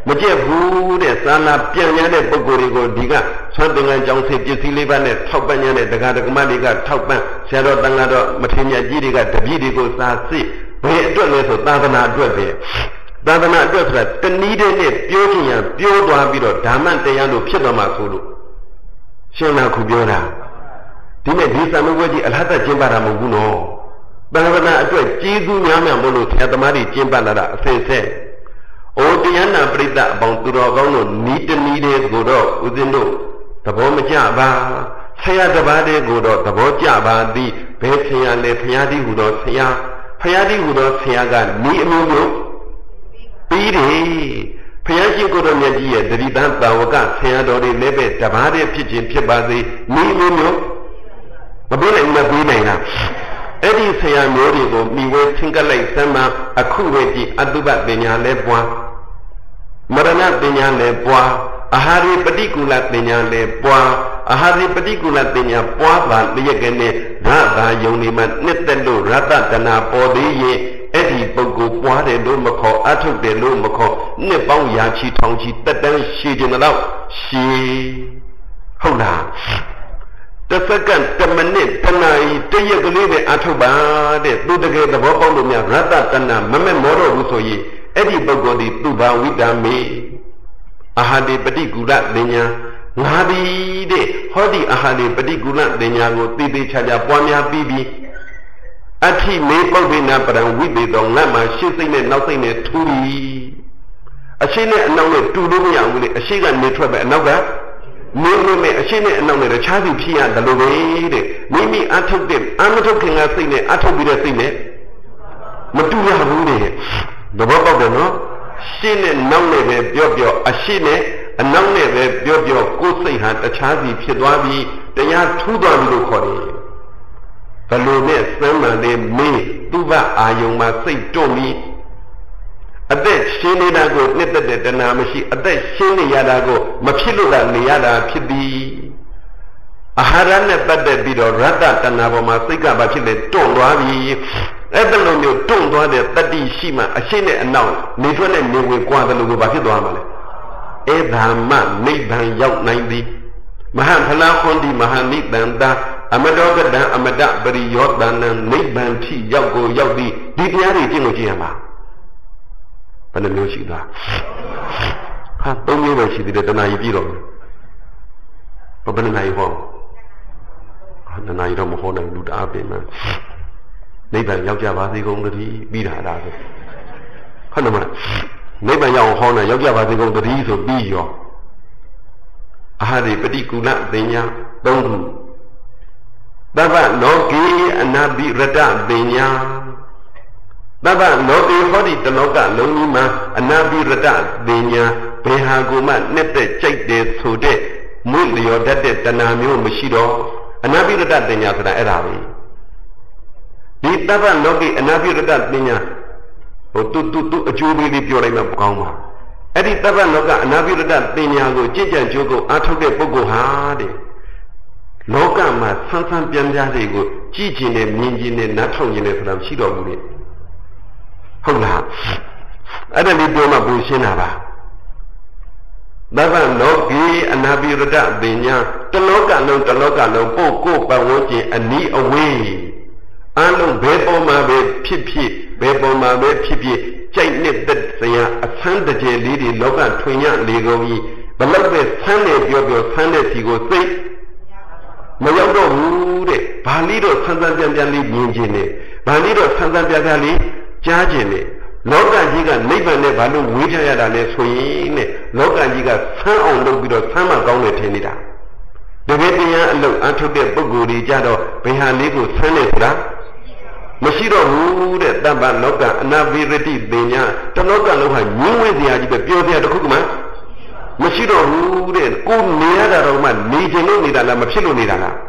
မကျက်ဘူးတဲ့သာနာပြန်ရတဲ့ပုဂ္ဂိုလ်တွေကိုဒီကဆွမ်းသင်္ကန်းကြောင့်စေပစ္စည်းလေးပါးနဲ့ထောက်ပံ့ရတဲ့တရားဓမ္မတွေကထောက်ပံ့ဆရာတော်တန်ဃာတော်မထေရမြတ်ကြီးတွေကတပည့်တွေကိုစာစစ်ဘယ်အတွက်လဲဆိုသာသနာအတွက်ပဲသာသနာအတွက်ဆိုတာတနည်းတည်းနဲ့ပြောချင်ရင်ပြောသွားပြီးတော့ဓမ္မတရားလို့ဖြစ်သွားမှာဆိုလို့ရှင်းလာခုပြောတာဒီနေ့ဒီသံဃာကြီးအလဟတကျင့်ပါတာမဟုတ်ဘူးနော်သာသနာအတွက်ကျေးဇူးများများမို့လို့ဆရာသမားတွေကျင့်ပါလာတာအစစ်ဆက်အိုတရားနာပရိသတ်အပေါင်းသူတော်ကောင်းတို့နီးတနည်းလေးကိုတော့ဦးဇင်းတို့သဘောမကျပါဆရာတစ်ပါးတည်းကိုတော့သဘောကျပါသည်ဘယ်ဆရာလဲဖရာတိဟူသောဆရာဖရာတိဟူသောဆရာကနီးအမျိုးမျိုးပြီးတယ်ဖရာရှိခိုးတော်မြတ်ကြီးရဲ့တတိတံတာဝကဆရာတော်တွေလည်းပဲတပါးတည်းဖြစ်ခြင်းဖြစ်ပါစေနီးအမျိုးမျိုးမပြီးနိုင်မပြီးနိုင်လားအဲ့ဒီဆရာမျိုးတွေကိုမိဝဲသင်္ကလိုက်စမ်းမအခုဝေကြည့်အတုပပညာလဲပွားမရဏပညာလဲပွားအာဟာရိပฏิကူလပညာလဲပွားအာဟာရိပฏิကူလပညာပွားပါလျက်ကနဲ့ရတာယုံနေမှနှစ်သက်လို့ရတတနာပေါ်သေးရင်အဲ့ဒီပုဂ္ဂိုလ်ပွားတယ်လို့မခေါ်အထုတ်တယ်လို့မခေါ်နှစ်ပေါင်းရာချီထောင်ချီတက်တန်းရှည်ခြင်းတော့ရှည်ဟုတ်လားတစက္ကန့်တမိနစ်တနာရီတရက်ကလေးပဲအထုတ်ပါတဲ့သူတကယ်သဘောပေါက်လို့များရတတနာမမဲ့မောတော့ဘူးဆိုရင်အဲ့ဒီပုဂ္ဂိုလ်ဒီသူဘာဝိတမေအာဟာတိပฏิကူလပညာငါသည်တဲ့ဟောဒီအာဟာတိပฏิကူလပညာကိုသိသိချာချာပွားများပြီးပြီးအထိမေပုဗ္ဗေနပရံဝိပေတော်ငတ်မှာရှေ့စိတ်နဲ့နောက်စိတ်နဲ့ထူပြီးအရှိနဲ့အနောက်နဲ့တူလို့မရဘူးလေအရှိကနေထွက်ပဲအနောက်ကမင်းတို့နဲ့အရှိနဲ့အနောက်နဲ့တခြားစီဖြစ်ရတယ်လို့ပဲတဲ့မိမိအထုတ်တဲ့အမထုတ်ခင်ကစိတ်နဲ့အထုတ်ပြီးတဲ့စိတ်နဲ့မတူရဘူးတဲ့သဘောပေါက်တယ်နော်ရှင်းနဲ့နောက်နဲ့ပဲပြောပြောအရှိနဲ့အနောက်နဲ့ပဲပြောပြောကိုယ်စိတ်ဟာတခြားစီဖြစ်သွားပြီးတရားထူးသွားပြီလို့ခေါ်တယ်ဘလို့နဲ့စမ်းမှန်လေးမင်းသူ့ဘအာယုံမှာစိတ်တွန့်ပြီးအသက်ရှင်းနေတာကိုနှစ်သက်တဲ့တဏှာမရှိအသက်ရှင်းနေရတာကိုမဖြစ်လို့လားနေရတာဖြစ်သည်အာဟာရနဲ့ပတ်သက်ပြီးတော့ရတ္တတဏှာပေါ်မှာစိတ်ကဘာဖြစ်လဲတွန့်သွားပြီအဲ့ဒါလိုမျိုးတွန့်သွားတဲ့တတိရှိမှအရှိနဲ့အနောက်နေထွက်နဲ့နေဝင်ကြွားတယ်လို့ကိုဘာဖြစ်သွားမှာလဲဧဒါမနိဗ္ဗာန်ရောက်နိုင်သည်မဟာဖလားခွန်ဒီမဟာနိဗ္ဗာန်သာအမတောကတံအမတပရိယောတနံနိဗ္ဗာန်ထိရောက်ကိုရောက်သည်ဒီတရားတွေကျင့်လို့ကျင့်ရမှာဘယ်နှမျိုးရှိသားဟာသုံးမျိုးပဲရှိသေးတယ်တဏှာကြီးပြည့်တော့ဘယ်နှနာရီဟောဟာတဏှာကြီးတော့မဟောနိုင်လူတအားပင်မှနိဗ္ဗာန်ရောက်ကြပါစေကုန်သတည်းပြီးတာဒါပဲဟုတ်တယ်မလားနိဗ္ဗာန်ရောက်ဟောနေရောက်ကြပါစေကုန်သတည်းဆိုပြီးရောအာဟာရိပฏิကူလပညာသုံးခုသဗ္ဗလောကေအနာဘိရတပညာသဗ္ဗလောကေဟောဒီတလောကလုံးကြီးမှာအနာဘိရတပညာဘယ်ဟာကိုမှနှစ်သက်ကြိုက်တယ်ဆိုတဲ့မွေလျော်တတ်တဲ့တဏှာမျိုးမရှိတော့အနာဘိရတပညာဆိုတာအဲ့ဒါပဲဒီသဗ္ဗလောကေအနာဘိရတပညာဟိုတူတူတူအကျိုးလေးလေးပြောလိုက်မှကောင်းပါအဲ့ဒီသဗ္ဗလောကအနာဘိရတပညာကိုကြည်ကြံကြိုးကိုအားထုတ်တဲ့ပုဂ္ဂိုလ်ဟာတဲ့လောကမှာဆန်းဆန်းပြန်ပြားတွေကိုကြည်ကျင်နဲ့မြင်ကျင်နဲ့နားထောင်ကျင်နဲ့ဆိုတာမရှိတော့ဘူးလေဟုတ်လားအဲ့ဒါလေးပြောမှပုံရှင်းတာပါသဗ္ဗလောကေအနာဘိရတပညာတလောကလုံးတလောကလုံးပို့ကိုပတ်ဝန်းကျင်အနီးအဝေးအလုံးဘယ်ပေါ်မှာပဲဖြစ်ဖြစ်ဘယ်ပေါ်မှာပဲဖြစ်ဖြစ်ကြိုက်နှစ်သက်စရာအဆန်းတကြယ်လေးတွေလောကထွင်ရလေကုန်ကြီးဘလို့ပဲဆန်းနေပြောပြောဆန်းတဲ့စီကိုစိတ်မရောက်တော့ဘူးတဲ့ဘာလို့တော့ဆန်းဆန်းပြန်ပြန်လေးမြင်ခြင်းနဲ့ဘာလို့တော့ဆန်းဆန်းပြန်ပြန်လေးကြားခြင်းနဲ့လောကကြီးကနိဗ္ဗာန်နဲ့ဘာလို့ဝေးချရတာလဲဆိုရင်နဲ့လောကကြီးကဆန်းအောင်လုပ်ပြီးတော့ဆန်းမှကောင်းတယ်ထင်နေတာတကယ်တရားအလုပ်အထုတ်တဲ့ပုဂ္ဂိုလ်တွေကြတော့ဘယ်ဟာလေးကိုဆန်းနေဆိုတာမရှိတော့ဘူးတဲ့တပ္ပလောကအနာဘိရတိပညာတလောကလုံးဟာညှင်းဝဲစရာကြီးပဲပြောစရာတစ်ခုကမှမရှိတော့ဘူးတဲ့ကိုနေရတာတော့မှနေခြင်းလို့နေတာလားမဖြစ်လို့နေတာလား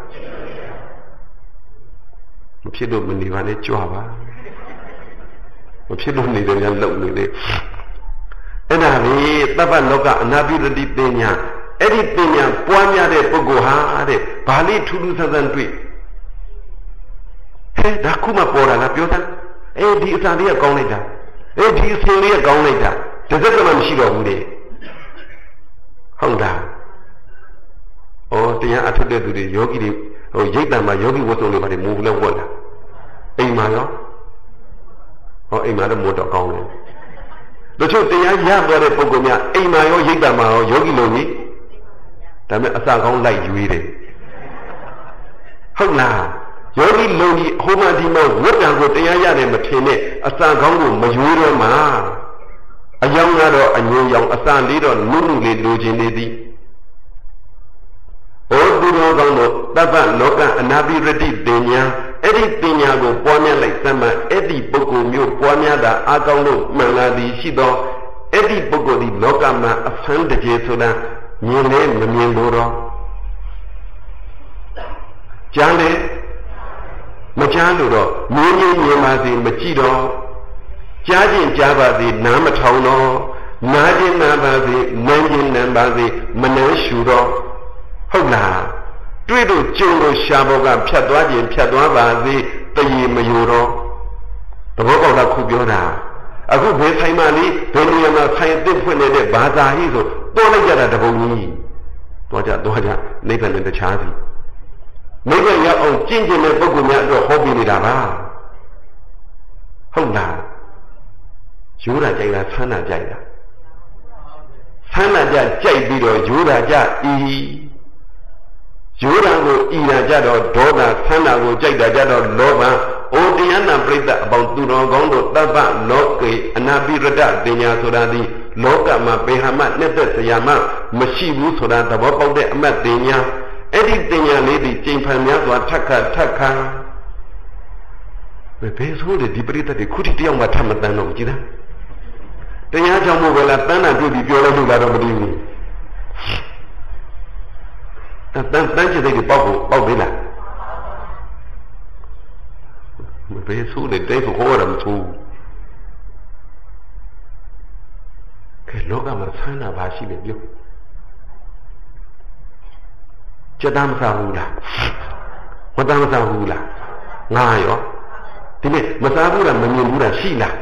မဖြစ်လို့မနေပါနဲ့ကြွပါမဖြစ်လို့နေတယ်များလုံနေလေအဲ့ဒါလေတပ္ပလောကအနာဘိရတိပညာအဲ့ဒီပညာပွားများတဲ့ပုဂ္ဂိုလ်ဟာတဲ့ဘာလို့ထူးထူးဆန်းဆန်းတွေ့ဟဲ့ဒါခုမှပေါ်လာလားပြောသားအေးဒီအစာလေးကကောင်းလိုက်တာအေးဒီအစင်လေးကကောင်းလိုက်တာတစ်စက်ကမှမရှိတော့ဘူးလေဟုတ်လားဩတရားအထုတ်တဲ့သူတွေယောဂီတွေဟိုရိတ်တံမှာယောဂီဝတ်စုံတွေပါတယ်မူလည်းဝတ်လာအိမ်မှာရောဟောအိမ်မှာတော့မို့တော့ကောင်းတယ်တို့ချို့တရားရသွားတဲ့ပုဂ္ဂိုလ်များအိမ်မှာရောရိတ်တံမှာရောယောဂီလုံးကြီးဒါပေမဲ့အစကောင်းလိုက်ရွေးတယ်ဟုတ်လားယောဂီလုံးကြီးဟိုမှာဒီမှာဝတ်တံကိုတရားရတယ်မထင်နဲ့အစကောင်းကိုမရွေးတော့မှအယောင်ကတော့အညိုရောင်အစလေးတော့နုနုလေးလိုချင်နေသည်ဩသူတော်ကောင်းတို့တပ္ပလောကအနာပိရတိပညာအဲ့ဒီပညာကိုပွားများလိုက်စမ်းမှအဲ့ဒီပုဂ္ဂိုလ်မျိုးပွားများတာအကောင်းလို့မှန်လာသည်ရှိသောအဲ့ဒီပုဂ္ဂိုလ်ဒီလောကမှာအဖန်တကျေဆိုတာမြင်လဲမမြင်လို့တော့ကြားလဲမကြားလို့တော့မြင်ရင်မြင်ပါစေမကြည့်တော့ကြားခြင်းကြားပါစေနားမထောင်တော့နားခြင်းနားပါစေနားခြင်းနားပါစေမနှဲရှူတော့ဟုတ်လားတွေ့လို့ကြုံလို့ရှားဘောကဖြတ်သွားခြင်းဖြတ်သွားပါစေတရေမယိုတော့သဘောပေါက်တာခုပြောတာအခုဘယ်ဆိုင်မှလေးဘယ်နေရာမှာဆိုင်အသစ်ဖွင့်နေတဲ့ဘာသာဟိဆိုတောလိုက်ကြတာတပုံကြီးတောကြတောကြနိဗ္ဗာန်နဲ့တခြားစီနိဗ္ဗာန်ရောက်အောင်ကျင့်ကြံတဲ့ပုဂ္ဂိုလ်များအတွက်ဟောပြနေတာပါဟုတ်လားရိုးတာကြိုက်လားဆန်းတာကြိုက်လားဆန်းတာကြကြိုက်ပြီးတော့ရိုးတာကြဤရိုးတာကိုဤတာကြတော့ဒေါသဆန်းတာကိုကြိုက်တာကြတော့လောဘဩတရားနာပရိသတ်အပေါင်းသူတော်ကောင်းတို့တပ္ပလောကေအနာပိရတပညာဆိုတာဒီလောကမှာပေဟမနဲ့သက်စရာမှမရှိဘူးဆိုတာသဘောပေါက်တဲ့အမတ်ပညာအဲ့ဒီပညာလေးဒီကျင့်ဖန်များစွာထက်ခါထက်ခါဘယ်ဆိုလဲဒီပရိသတ်တွေခုထိတယောက်မှထပ်မတန်းတော့ကြည်လားတရားကြောင့်မို့ပဲလားတန်းတာတွေ့ပြီးပြောလိုက်လို့ကတော့မသိဘူးတန်းတန်းတန်းချစ်တဲ့ပေါက်ကိုပေါက်သေးလားဘယ်ဆိုလဲတဲ့ကိုဟောရမှာသူကဲလောကမှာဆန်းတာဘာရှိလဲပြောကြတမ်းမစားဘူးလားမတမ်းမစားဘူးလားငါရောဒီနေ့မစားဘူးလားမမြင်ဘူးလားရှိလား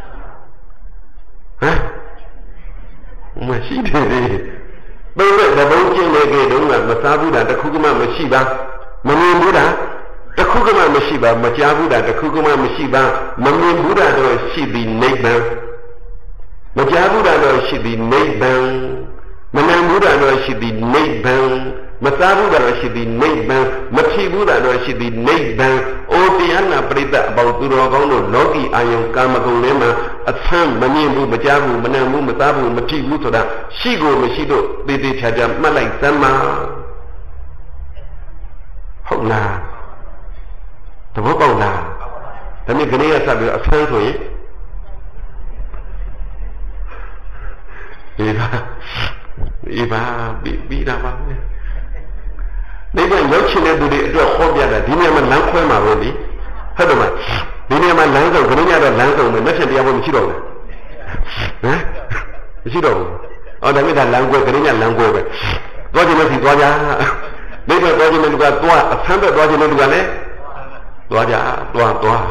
ဟမ်မရှိတယ်လေဘယ်လိုတဘုံကျင်းနေကြတုန်းကမစားဘူးလားတခုကမှမရှိပါမမြင်ဘူးလားတခုကမှမရှိပါမကြားဘူးလားတခုကမှမရှိပါမမြင်ဘူးလားတော့ရှိသည်နိဗ္ဗာန်မကြားဘူးလားတော့ရှိသည်နိဗ္ဗာန်မနာဘူးလားတော့ရှိသည်နိဗ္ဗာန်မစားဘူးလားတော့ရှိသည်နိဗ္ဗာန်မဖြီးဘူးလားတော့ရှိသည်နိဗ္ဗာန်အိုတရားနာပရိသတ်အပေါင်းသူတော်ကောင်းတို့လောကီအာယုံကာမဂုဏ်ထဲမှာအဆန်းမမြင်ဘူးမကြားဘူးမနာဘူးမစားဘူးမဖြီးဘူးဆိုတာရှိကိုမရှိတော့သေသေးချာချာမှတ်လိုက်စမ်းပါဟုတ်လားသဘောပေါက်လားဒါနဲ့ခဏရဆက်ပြီးအဆန်းဆိုရင်ဒီပါဒီပါပြီးပြီးတာပါနိဗ္ဗာန်ရောက်ချင်တဲ့သူတွေအတွက်ဟောပြတာဒီနေရာမှာလမ်းခွဲမှာပဲလေဟုတ်တယ်မလားဒီနေရာမှာလမ်းဆောင်ခဏရတော့လမ်းဆောင်မယ်လက်ချက်တရားဖို့မရှိတော့ဘူးဟမ်မရှိတော့ဘူးအော်ဒါမြတ်လမ်းခွဲခဏရလမ်းခွဲပဲသွားချင်လို့စီသွားကြနိဗ္ဗာန်သွားချင်တဲ့လူကသွားအဆန်းပဲသွားချင်တဲ့လူကလည်းသွားကြသွားသွား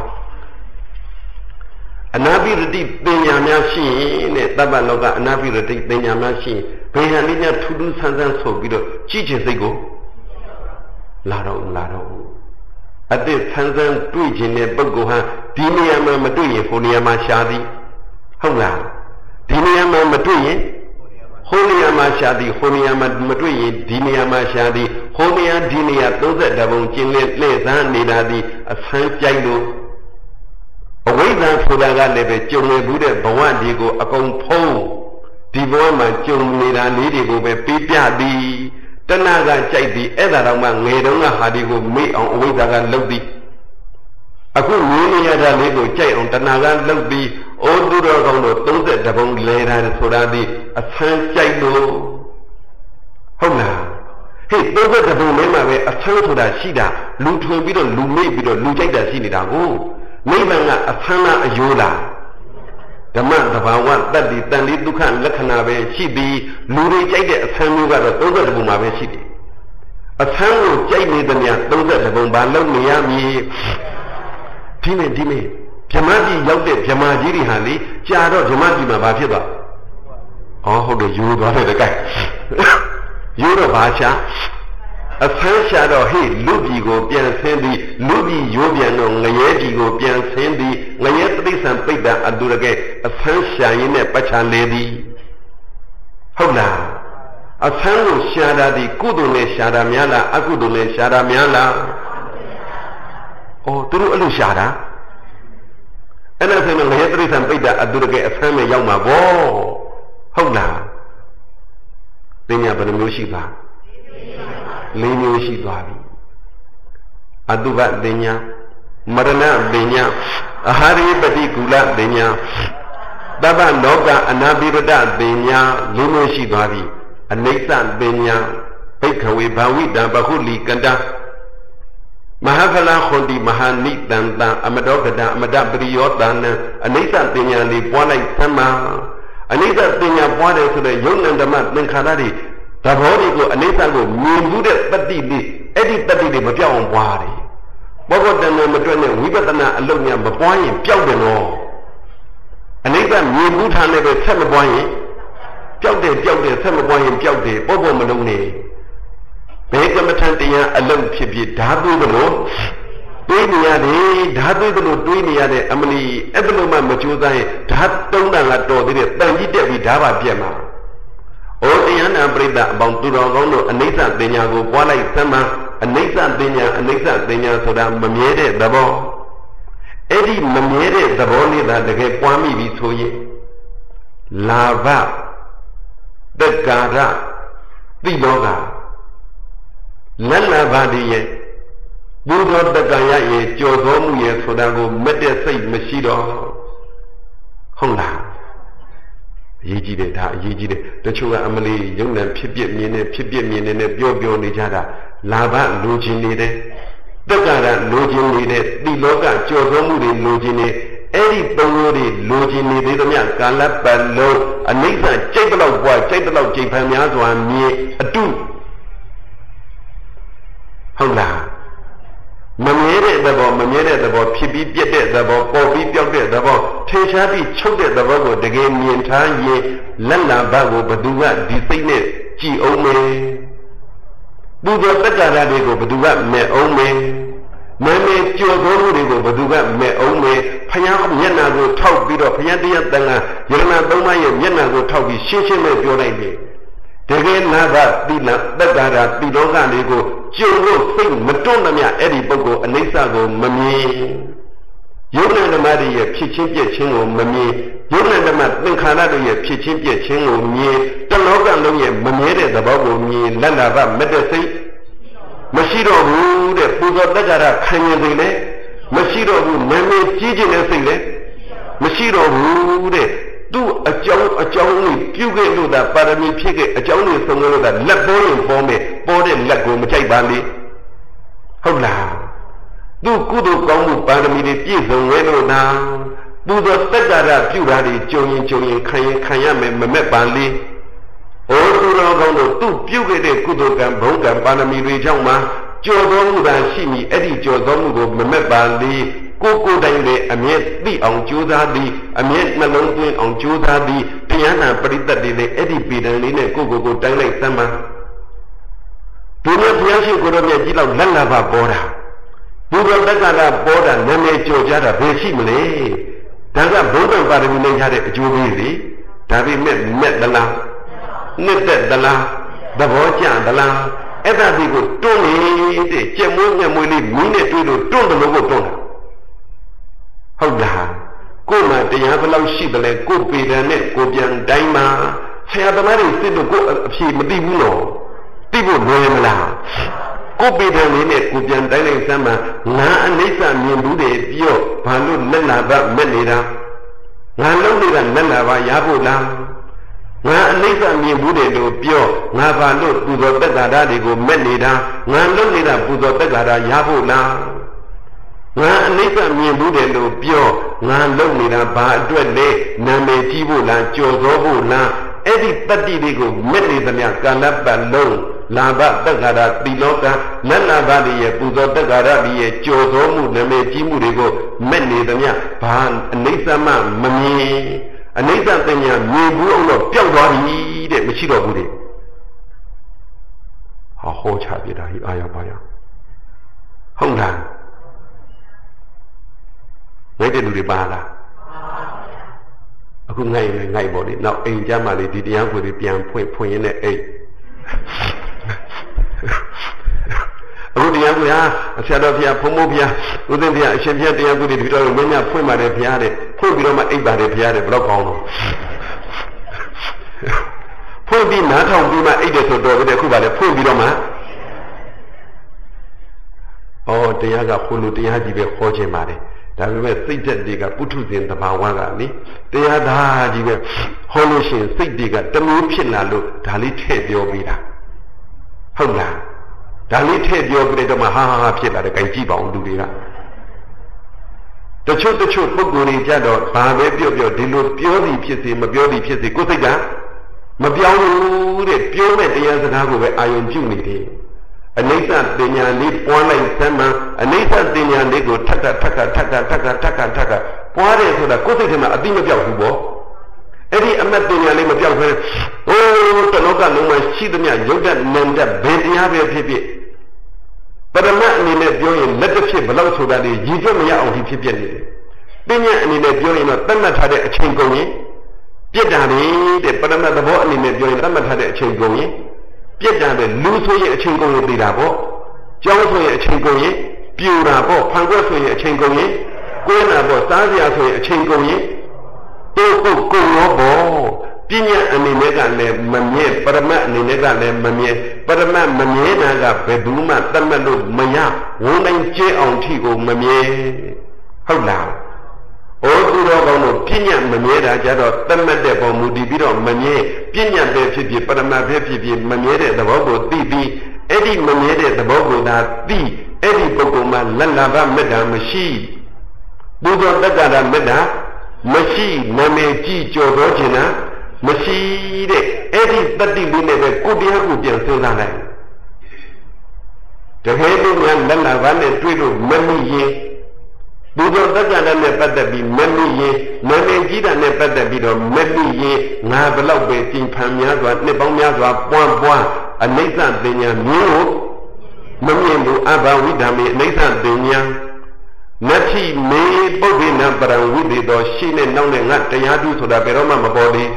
အနာပိရတိပညာများရှိရင်တဲ့တပ္ပလောကအနာပိရတိပညာများရှိရင်ဘယ်ဟန်လေးများထူးထူးဆန်းဆန်းဆိုပြီးတော့ကြည့်ချင်စိတ်ကိုလာတော့လာတော့အတိဆန်းဆန်းတွေ့ခြင်းတဲ့ပုဂ္ဂိုလ်ဟာဒီနေရာမှာမတွေ့ရင်ဟိုနေရာမှာရှားသည်ဟုတ်လားဒီနေရာမှာမတွေ့ရင်ဟိုနေရာမှာရှားသည်ဟိုနေရာမှာမတွေ့ရင်ဒီနေရာမှာရှားသည်ဟိုနေရာဒီနေရာသုံးဆယ်တပုံကျင်းလဲလှည့်စမ်းနေတာသည်အဆန်းကြိုက်လို့အဝိဇ္ဇာဆိုတာကလည်းပဲကြုံနေဘူးတဲ့ဘဝဒီကိုအကုန်ဖုံးဒီဘဝမှာကြုံနေတာလေးတွေကိုပဲပေးပြသည်တဏှာကကြိုက်သည်အဲ့ဒါတော့မှငယ်တုန်းကဟာဒီကိုမေ့အောင်အဝိဇ္ဇာကလှုပ်သည်အခုငင်းနေရတာလေးကိုကြိုက်အောင်တဏှာကလှုပ်ပြီးအိုးသူတော်ကောင်းတို့သုံးဆယ်တပုံလဲတာဆိုတာသည်အဆန်းကြိုက်လို့ဟုတ်လားဟေ့သုံးဆယ်တပုံလဲမှာပဲအဆန်းဆိုတာရှိတာလူထွင်ပြီးတော့လူမေ့ပြီးတော့လူကြိုက်တာရှိနေတာကိုနိဗ္ဗာန်ကအဆန်းလားအယိုးလားဓမ္မသဘာဝတတ္တိတန်လေးဒုက္ခလက္ခဏာပဲရှိပြီးလူတွေကြိုက်တဲ့အဆန်းမျိုးကတော့သုံးဆယ်တပုံမှာပဲရှိတယ်အဆန်းကိုကြိုက်နေတဲ့များသုံးဆယ်တပုံဘာလို့နေရမည်ဒီမဲ့ဒီမဲ့ဗြဟ္မကြီးရောက်တဲ့ဗြဟ္မကြီးတွေဟာလေကြာတော့ဗြဟ္မကြီးမှာဘာဖြစ်သွားဟ哦，好的，有多少的该？有的八千。啊，参下到嘿，路比个变成的，路比右边的，我也比个变成的，我也是得上背的啊，都那个啊，参下一呢八千来的，好啦，啊，参路下达的，古都呢下达面了，啊，古都呢下达面了，哦，都是路下达，那那时候我也是得上背的啊，都那个啊，参面要嘛不，好啦，人家不能没有吧？လေးမျိုးရှိသွားပြီအတုပပညာမရဏပညာအဟာရိပတိကူလပညာသဗ္ဗလောကအနာပိရတပညာလေးမျိုးရှိသွားပြီအနိစ္စပညာဘိက္ခဝေဘာဝိတံပခုလိကတံမဟာဖလခွန်တိမဟာနိတံတံအမတောကတံအမတပရိယောတံအနိစ္စပညာလေးပွားလိုက်သမ်းမှာအနိစ္စပညာပွားတယ်ဆိုတဲ့ယုံနံဓမ္မသင်္ခါရတွေသဘောတွေကိုအနိစ္စကိုမြင်မှုတဲ့တတိလေးအဲ့ဒီတတိတွေမပြောင်းအောင်ပွားတယ်ဘောဂတန်မတွက်နဲ့ဝိပဿနာအလုံးညာမပွားရင်ပျောက်တယ်နော်အနိစ္စမြင်မှုထားနဲ့ပဲဆက်မပွားရင်ပျောက်တယ်ပျောက်တယ်ဆက်မပွားရင်ပျောက်တယ်ပေါ့ပေါ့မလုံးနဲ့ဘယ်ကမ္မထန်တရားအလုံးဖြစ်ဖြစ်ဓာတုကလို့တွေးနေရတယ်ဓာတုကလို့တွေးနေရတဲ့အမလီအဲ့ဒါလို့မှမကြိုးစားရင်ဓာတ်တုံးတာကတော်သေးတယ်တန်ကြီးတက်ပြီးဓာတ်ပါပြက်မှာဩတရားနာပရိသတ်အပေါင်းသူတော်ကောင်းတို့အနိစ္စပညာကိုပွားလိုက်သမ်းမှာအနိစ္စပညာအနိစ္စပညာဆိုတာမမြဲတဲ့သဘောအဲ့ဒီမမြဲတဲ့သဘောလေးသာတကယ်ပွားမိပြီဆိုရင်လာဘတက္ကာရသိလောကလက်လာပါတည်းရဲ့ဘုရားတက္ကာရရဲ့ကြော်သောမှုရဲ့ဆိုတာကိုမက်တဲ့စိတ်မရှိတော့ဟုတ်လားအရေးကြီးတယ်ဒါအရေးကြီးတယ်တချို့ကအမလီယုံနံဖြစ်ပြမြင်နေဖြစ်ပြမြင်နေနဲ့ပြောပြောနေကြတာလာဘလိုချင်နေတယ်တက္ကရာလိုချင်နေတဲ့ဒီလောကကြော်သောမှုတွေလိုချင်နေအဲ့ဒီသုံးမျိုးတွေလိုချင်နေသေးသမျှကာလပတ်လုံးအနိစ္စကြိတ်တော့ဘွားကြိတ်တော့ကြိတ်ဖန်များစွာမြင်အတုဟုတ်လားမမြဲတဲ့သဘောမမြဲတဲ့သဘောဖြစ်ပြီးပြက်တဲ့သဘောပေါ်ပြီးပြောက်တဲ့သဘောထင်ရှားပြီးချုပ်တဲ့သဘောကိုတကယ်မြင်ထားရင်လက်လာဘကိုဘသူကဒီစိတ်နဲ့ကြည်အောင်မယ်ဘုရားတက္ကရာတွေကိုဘသူကမဲ့အောင်မယ်မဲမဲကြော်သောမှုတွေကိုဘသူကမဲ့အောင်မယ်ဖယားမျက်နာကိုထောက်ပြီးတော့ဖယားတရားတန်ခါယရဏသုံးပါးရဲ့မျက်နာကိုထောက်ပြီးရှင်းရှင်းပဲပြောလိုက်တယ်တကယ်နာဘတိလတက္ကရာတိလောကလေးကိုကျုံလို့စိတ်မတွန့်သမျှအဲ့ဒီပုဂ္ဂိုလ်အနိစ္စကိုမမြင်ယုံနာဓမ္မတွေရဲ့ဖြစ်ချင်းပြည့်ချင်းကိုမမြင်ယုံနာဓမ္မသင်္ခါရတွေရဲ့ဖြစ်ချင်းပြည့်ချင်းကိုမြင်တလောကလုံးရဲ့မမြဲတဲ့သဘောကိုမြင်လက်လာဘမတဲ့စိတ်မရှိတော့ဘူးတဲ့ပူဇော်တက္ကရာခံရင်စိတ်လည်းမရှိတော့ဘူးနာမည်ကြီးခြင်းတဲ့စိတ်လည်းမရှိတော့ဘူးတဲ့သူ့အကြောင်းအကြောင်းလေးပြုခဲ့လို့သာပါရမီဖြစ်ခဲ့အကြောင်းလေးဆုံးလို့သာလက်ပေါ်ရင်ပေါ်မယ်ပေါ်တဲ့လက်ကိုမကြိုက်ပါလေဟုတ်လားသူကုသိုလ်ကောင်းမှုပါရမီတွေပြည့်စုံရဲ့လို့သာပူဇော်တက္ကရာပြုတာတွေကြုံရင်ကြုံရင်ခံရင်ခံရမယ်မမက်ပါလေဩသူတော်ကောင်းတို့သူပြုခဲ့တဲ့ကုသိုလ်ကံဘုံကံပါရမီတွေကြောင့်မှကြော်သောမှုသာရှိမိအဲ့ဒီကြော်သောမှုကိုမမက်ပါလေကိုကိုယ်တိုင်လည်းအမြဲသိအောင်ကြိုးစားသည်အမြဲနှလုံးသွင်းအောင်ကြိုးစားသည်တရားနာပရိသတ်တွေလည်းအဲ့ဒီပေတံလေးနဲ့ကိုကိုကိုတိုင်းလိုက်စမ်းပါဒီလိုဘုရားရှိခိုးတော်မြတ်ကြီးလောက်လက်လာပါပေါ်တာဘုရားတက္ကရာပေါ်တာနာမည်ကြော်ကြတာဘယ်ရှိမလဲဒါကဘုရားပါရမီနဲ့ရတဲ့အကျိုးပေးလေဒါပေမဲ့မြက်သလားနှစ်သက်သလားသဘောကျသလားအဲ့ဒါဒီကိုတွန်းနေတဲ့ကြက်မွေးငှက်မွေးလေးမင်းနဲ့တွေ့လို့တွန်းတယ်လို့ကိုတွန်းတာဟုတ်လားကိုယ်မှတရားဘယ်လောက်ရှိတယ်လဲကိုယ်ပေတယ်နဲ့ကိုပြန်တိုင်းမှာဆရာသမားတွေစစ်လို့ကိုယ်အဖြေမသိဘူးနော်သိဖို့လွယ်မလားကိုယ်ပေတယ်လေးနဲ့ကိုပြန်တိုင်းလိုက်စမ်းမှာငါအနိစ္စမြင်ဘူးတယ်ပြောဘာလို့လက်လာဘမက်နေတာငါလုံးနေတာလက်လာဘရဖို့လားငါအနိစ္စမြင်ဘူးတယ်လို့ပြောငါဘာလို့ပူဇော်တက္ကရာတွေကိုမက်နေတာငါလုံးနေတာပူဇော်တက္ကရာရဖို့လားငါအနိစ္စမြင်ဘူးတယ်လို့ပြောငါလုံနေတာဘာအတွက်လဲနာမည်ကြီးဖို့လားကြော်သောဖို့လားအဲ့ဒီတတ္တိတွေကိုမက်နေသမျှကာလပတ်လုံးလာဘတက္ကရာတိလောကလက်လာဘတွေရဲ့ပူဇော်တက္ကရာတွေရဲ့ကြော်သောမှုနာမည်ကြီးမှုတွေကိုမက်နေသမျှဘာအနိစ္စမှမမြင်အနိစ္စတင်ညာမြင်ဘူးအောင်တော့ပျောက်သွားပြီတဲ့မရှိတော့ဘူးတဲ့ဟာဟောချပြတာဟိအာရပါရဟုတ်လားငိုက်တဲ့လူတွေပါလားအခုငိုက်နေငိုက်ပေါ့လေနောက်အိမ်ကြမှာလေဒီတရားကိုတွေပြန်ဖွင့်ဖွင့်ရင်းနဲ့အိမ်အခုတရားကိုဟာဆရာတော်ဘုရားဘုံဘုရားဦးသိန်းဘုရားအရှင်ဘုရားတရားကိုတွေဒီတော့မင်းများဖွင့်ပါတယ်ဘုရားတဲ့ဖွင့်ပြီးတော့မှအိပ်ပါတယ်ဘုရားတဲ့ဘယ်တော့ကောင်းတော့ဖွင့်ပြီးနားထောင်ပြီးမှအိပ်တယ်ဆိုတော့တဲ့အခုပါလေဖွင့်ပြီးတော့မှဩတရားကဘုလိုတရားကြီးပဲခေါ်ခြင်းပါတယ်ဒါပေမဲ့စိတ်သက်တွေကပုထုဇဉ်သဘာဝကလေတရားသားကြီးပဲဟောလို့ရှိရင်စိတ်တွေကတမျိုးဖြစ်လာလို့ဒါလေးထည့်ပြောပေးတာဟုတ်လားဒါလေးထည့်ပြောပြီးတော့မှဟာဟာဖြစ်လာတယ်ကြိုင်ကြည့်ပါအောင်လူတွေကတချို့တချို့ပုဂ္ဂိုလ်တွေကြတော့ဘာပဲပြောပြောဒီလိုပြောသည်ဖြစ်စေမပြောသည်ဖြစ်စေကိုယ်စိတ်ကမပြောင်းဘူးတဲ့ပြောမဲ့တရားစကားကိုပဲအာယုံပြုနေတယ်အနိစ္စတင်ညာလေးပွားလိုက်သမ်းမှအနိစ္စတင်ညာလေးကိုထပ်ထပ်ထပ်ထပ်ထပ်ထပ်ထပ်ထပ်ထပ်ထပ်ထပ်ပွားတယ်ဆိုတာကိုယ်စိတ်ထဲမှာအတိမပြောက်ဘူးပေါ့အဲ့ဒီအမတ်တင်ညာလေးမပြောက်ဘဲဟိုးတလောကလုံးမှာရှိသမျှရုပ်တတ်နံတတ်ဘယ်တရားပဲဖြစ်ဖြစ်ပရမတ်အနေနဲ့ပြောရင်လက်တစ်ဖြစ်ဘလောက်ဆိုတာလေးရည်ကျွတ်မရအောင်ဒီဖြစ်ပြနေတယ်ပညာအနေနဲ့ပြောရင်တော့တတ်မှတ်ထားတဲ့အချိန်ကုန်ရင်ပြစ်တာလေတဲ့ပရမတ်သဘောအနေနဲ့ပြောရင်တတ်မှတ်ထားတဲ့အချိန်ကုန်ရင်ပြစ်တာပဲလူဆိုရင်အချိန်ကုန်ရင်သိတာပေါ့ကျောင်းဆိုရင်အချိန်ကုန်ရင်ပြူတာပေါ့ဖန်ခွက်ဆိုရင်အချိန်ကုန်ရင်ကိုယ်နာပေါ့စားစရာဆိုရင်အချိန်ကုန်ရင်တိုးပုတ်ကုန်ရောပေါ့ပညာအနေနဲ့ကလည်းမမြဲပရမတ်အနေနဲ့ကလည်းမမြဲပရမတ်မမြဲတာကဘယ်သူမှတတ်မှတ်လို့မရဝန်းတိုင်းကျဲအောင်ထီကိုမမြဲဟုတ်လားဩသူတော်ကောင်းတို့ပညာမမြဲတာကြတော့တတ်မှတ်တဲ့ပုံမူတည်ပြီးတော့မမြဲပညာပဲဖြစ်ဖြစ်ပရမတ်ပဲဖြစ်ဖြစ်မမြဲတဲ့သဘောကိုသိပြီးအဲ့ဒီမမြဲတဲ့သဘောကိုသာသိအဲ့ဒီပုဂ္ဂိုလ်မှာလလဘမေတ္တာမရှိဘုရားတက္ကရာမေတ္တာမရှိနာမည်ကြည်ကြော်တော်ခြင်းနာမရှိတဲ့အဲ့ဒီတတိလေးနဲ့ပဲကိုတရားကိုပြန်စဉ်းစားလိုက်တကယ်လို့များလလဘနဲ့တွေ့လို့မမိရင်ဘုရားတက္ကရာနဲ့ပတ်သက်ပြီးမမိရင်နာမည်ကြီးတာနဲ့ပတ်သက်ပြီးတော့မမိရင်ငါဘလောက်ပဲကြင်ဖန်များစွာနှစ်ပေါင်းများစွာပွားပွားအနိစ္စပညာမျိုးမမြင်ဘူးအဘဝိဓမ္မေအနိစ္စပညာနတ္ထိမေပုဗ္ဗေနပရံဝိသေသောရှိနဲ့နောက်နဲ့ငါတရားတူဆိုတာဘယ်တော့မှမပေါ်သေး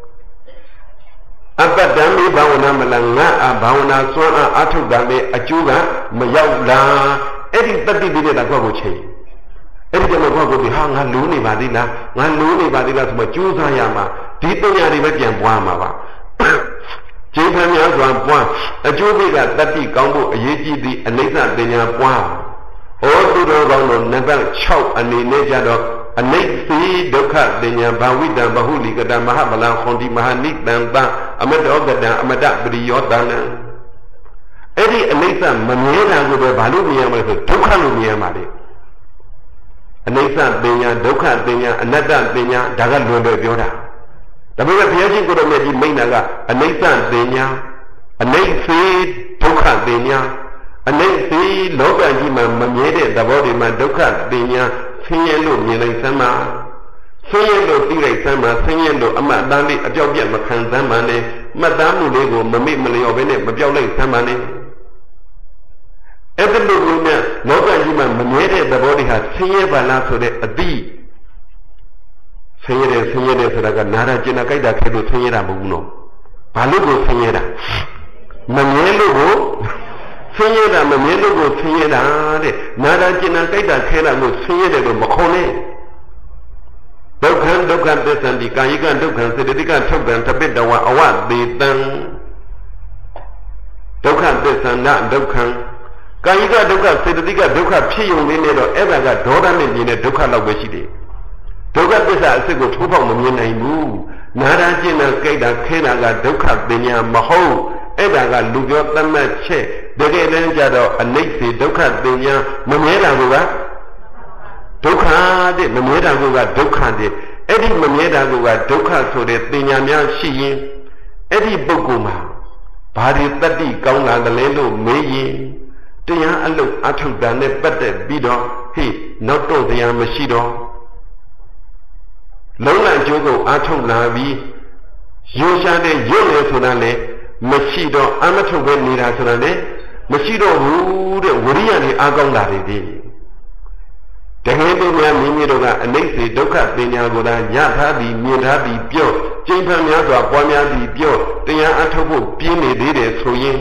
အပတ္တံမေဘာဝနာမလငါအဘာဝနာစွမ်းအားအထုတ်တာလေအကျိုးကမရောက်လားအဲ့ဒီတတိပိတဲ့ကောက်ကိုချိန်အဲ့ဒီကမှကောက်ကိုဒီဟာငါလိုးနေပါသေးလားငါလိုးနေပါသေးလားဆိုမှကြိုးစားရမှာဒီပညာတွေပဲပြန်ပွားမှာပါကျိန်ဖန်များစွာပွားအကျိုးတွေကတတိကောင်းဖို့အရေးကြီးသည့်အနိစ္စပညာပွားဩသူတော်ကောင်းတို့နံပါတ်၆အနေနဲ့ကြတော့အနိစ္စဒုက္ခပညာဘာဝိတံဘဟုလိကတမဟာဗလံခွန်ဒီမဟာနိတံတအမတောကတံအမတပရိယောတနံအဲ့ဒီအနိစ္စမမြဲတာကိုပဲဘာလို့မြင်ရမလဲဆိုဒုက္ခလို့မြင်ရမှာလေအနိစ္စပညာဒုက္ခပညာအနတ္တပညာဒါကလွယ်လွယ်ပြောတာဒါပေမဲ့ဘုရားရှင်ကိုယ်တော်မြတ်ကြီးမိန့်တာကအနိစ္စပညာအနိစ္စဒုက္ခပညာအနိစ္စလောကကြီးမှာမမြဲတဲ့သဘောတွေမှာဒုက္ခပညာဆင်းရဲလို့မြင်လိုက်စမ်းပါဆင်းရဲလို့သိလိုက်စမ်းပါဆင်းရဲလို့အမှတ်အတမ်းလေးအပြောက်ပြက်မခံစမ်းပါနဲ့မှတ်သားမှုလေးကိုမမေ့မလျော့ဘဲနဲ့မပြောက်လိုက်စမ်းပါနဲ့အဲ့ဒီလိုမျိုးနဲ့လောကကြီးမှာမမြဲတဲ့သဘောတွေဟာဆင်းရဲပါလားဆိုတဲ့အသည့်ဆင်းရဲတယ်ဆင်းရဲတယ်ဆိုတာကနာတာကျင်တာကြိုက်တာခဲလို့ဆင်းရဲတာမဟုတ်ဘူးနော်ဘာလို့ကိုဆင်းရဲတာမမြဲလို့ကိုဆင်းရဲတာမမြဲလို့ကိုဆင်းရဲတာတဲ့နာတာကျင်တာကြိုက်တာခဲတာကိုဆင်းရဲတယ်လို့မခေါ်နဲ့ဒုက္ခဒုက္ခသစ္စာတိကာယကဒုက္ခစေတသိကထုတ်ကံတပိတဝအဝသေတံဒုက္ခသစ္စာနာဒုက္ခကာယကဒုက္ခစေတသိကဒုက္ခဖြစ်ုံလေးနဲ့တော့အဲ့ဒါကဒေါသနဲ့မြင်တဲ့ဒုက္ခလောက်ပဲရှိတယ်ဒုက္ခသစ္စာအစစ်ကိုထိုးပေါက်မမြင်နိုင်ဘူးနာတာကျင်တာကြိုက်တာခဲတာကဒုက္ခပညာမဟုတ်အဲ့ဒါကလူပြောသတ်မှတ်ချက်တကယ်တမ်းကျတော့အနိစ္စဒုက္ခပညာမမြဲတာကဒုက္ခတဲ့မမြဲတာကဒုက္ခတဲ့အဲ့ဒီမမြဲတာကဒုက္ခဆိုတဲ့ပညာများရှိရင်အဲ့ဒီပုဂ္ဂိုလ်မှာဘာတွေတတ္တိကောင်းလာတယ်လဲလို့မေးရင်တရားအလုပ်အထုတ်တာနဲ့ပတ်သက်ပြီးတော့ဟေ့နောက်တော့တရားမရှိတော့လုံးလံကျိုးကိုအားထုတ်လာပြီးရိုးရှားတဲ့ရုပ်လေဆိုတာလေမရှိတော့အမထုတ်ပဲနေတာဆိုတာလေမရှိတော့ဘူးတဲ့ဝရိယနဲ့အားကောင်းတာတွေဒီတကယ်လို့များမိမိတို့ကအနိစ္စဒုက္ခပညာကိုသာရထားပြီးမြင်ထားပြီးပြော့ကျင့်ဖန်များစွာပွားများပြီးပြော့တရားအထုတ်ဖို့ပြင်းနေသေးတယ်ဆိုရင်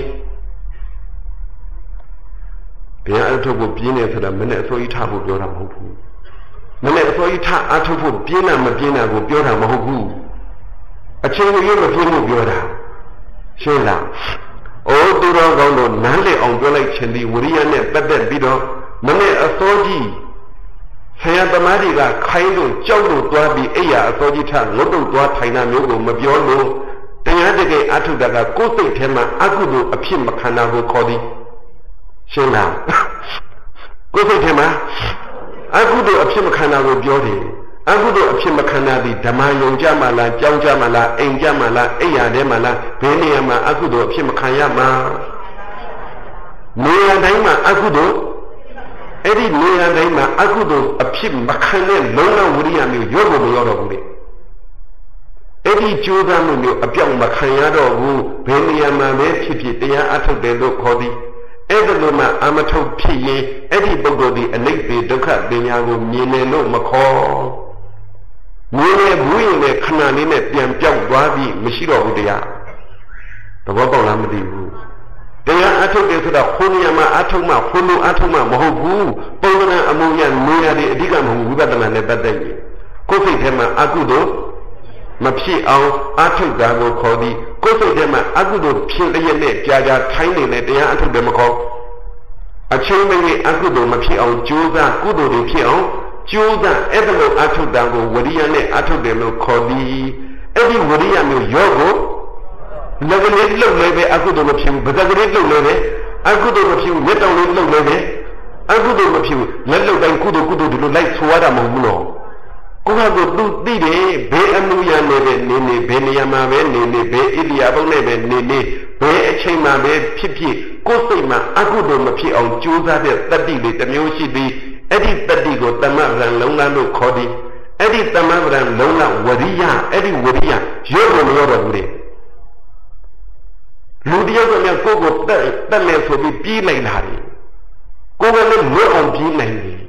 တရားအထုတ်ဖို့ပြင်းနေဆိုတာမနဲ့အစိုးရထားဖို့ပြောတာမဟုတ်ဘူးမနဲ့အစိုးရထားအထုတ်ဖို့ပြင်းတာမပြင်းတာကိုပြောတာမဟုတ်ဘူးအချိန်ကြီးမပြင်းလို့ပြောတာရှင်းလားအိုးသူတော်ကောင်းတို့နားလည်အောင်ပြောလိုက်ခြင်းဒီဝရိယနဲ့ပတ်သက်ပြီးတော့မနဲ့အစိုးကြီးဆရာသမားတွေကခိုင်းလို့ကြောက်လို့တွားပြီးအိယာအစိုးကြီးထငုတ်တုတ်တွားထိုင်တာမျိုးကိုမပြောလို့တရားတကယ်အထုတာကကိုယ်စိတ်ထဲမှာအကုသိုလ်အဖြစ်မခံတာကိုခေါ်သည်ရှင်းလားကိုယ်စိတ်ထဲမှာအကုသိုလ်အဖြစ်မခံတာကိုပြောတယ်အကုသိုလ်အဖြစ်မခံတာဒီဓမ္မယုံကြမှာလားကြောင်းကြမှာလားအိမ်ကြမှာလားအိယာထဲမှာလားဘယ်နေရာမှာအကုသိုလ်အဖြစ်မခံရမှာနေရာတိုင်းမှာအကုသိုလ်အဲ့ဒီနေရာတိုင်းမှာအကုသိုလ်အဖြစ်မခံတဲ့လုံးဝဝိရိယမျိုးရောဖို့မရောတော့ဘူးလေအဲ့ဒီကြိုးစားမှုမျိုးအပြောင်းမခံရတော့ဘူးဘယ်နေရာမှာပဲဖြစ်ဖြစ်တရားအထုတ်တယ်လို့ခေါ်သည်အဲ့ဒါလိုမှအမထုတ်ဖြစ်ရင်အဲ့ဒီပုဂ္ဂိုလ်ဒီအနိစ္စဒုက္ခပညာကိုမြင်တယ်လို့မခေါ်မြင်ရဘူးရင်လည်းခဏလေးနဲ့ပြန်ပြောက်သွားပြီးမရှိတော့ဘူးတရားသဘောပေါက်လားမသိဘူးတရားအထုတ်တယ်ဆိုတာခုနေရာမှာအထုတ်မှခုလိုအထုတ်မှမဟုတ်ဘူးပုံသဏ္ဍာန်အမှုရနေရာတွေအဓိကမဟုတ်ဘူးဝိပဿနာနဲ့ပတ်သက်ရင်ကိုယ်စိတ်ထဲမှာအကုသိုလ်မဖြစ်အောင်အထုတ်တာကိုခေါ်သည်ကိုယ်စိတ်ထဲမှာအကုသိုလ်ဖြစ်လျက်နဲ့ကြာကြာထိုင်းနေတဲ့တရားအထုတ်တယ်မခေါ်အချိန်မင်းအကုသိုလ်မဖြစ်အောင်ကြိုးစားကုသိုလ်တွေဖြစ်အောင်ကြိုးစားအဲ့ဒါလိုအထုတ်တာကိုဝရိယနဲ့အထုတ်တယ်လို့ခေါ်သည်အဲ့ဒီဝရိယမျိုးရောကိုလက်ကလေးလှုပ်လဲပဲအကုသိုလ်မဖြစ်ဘူးဗဇက်ကလေးလှုပ်လဲပဲအကုသိုလ်မဖြစ်ဘူးလက်တောင်လေးလှုပ်လဲပဲအကုသိုလ်မဖြစ်ဘူးလက်လှုပ်တိုင်းကုသိုလ်ကုသိုလ်ဒီလိုလိုက်ဆိုရတာမဟုတ်ဘူးနော်ကိုယ့်ဟာကိုယ်သူသိတယ်ဘယ်အမှုရနေပဲနေနေဘယ်နေရာမှာပဲနေနေဘယ်ဣရိယာပုနဲ့ပဲနေနေဘယ်အချိန်မှာပဲဖြစ်ဖြစ်ကိုယ်စိတ်မှာအကုသိုလ်မဖြစ်အောင်ကြိုးစားတဲ့တတ္တိလေးတစ်မျိုးရှိပြီးအဲ့ဒီတတ္တိကိုတမ္မဗရံလုံးလလို့ခေါ်သည်အဲ့ဒီတမ္မဗရံလုံးလဝရိယအဲ့ဒီဝရိယရောလို့မရောတော့ဘူးလေလူတယောက်ကလည်းကိုယ့်ကိုတက်တက်လဲဆိုပြီးပြေးလိုက်တာလေကိုယ်ကလည်းလွတ်အောင်ပြေးနိုင်တယ်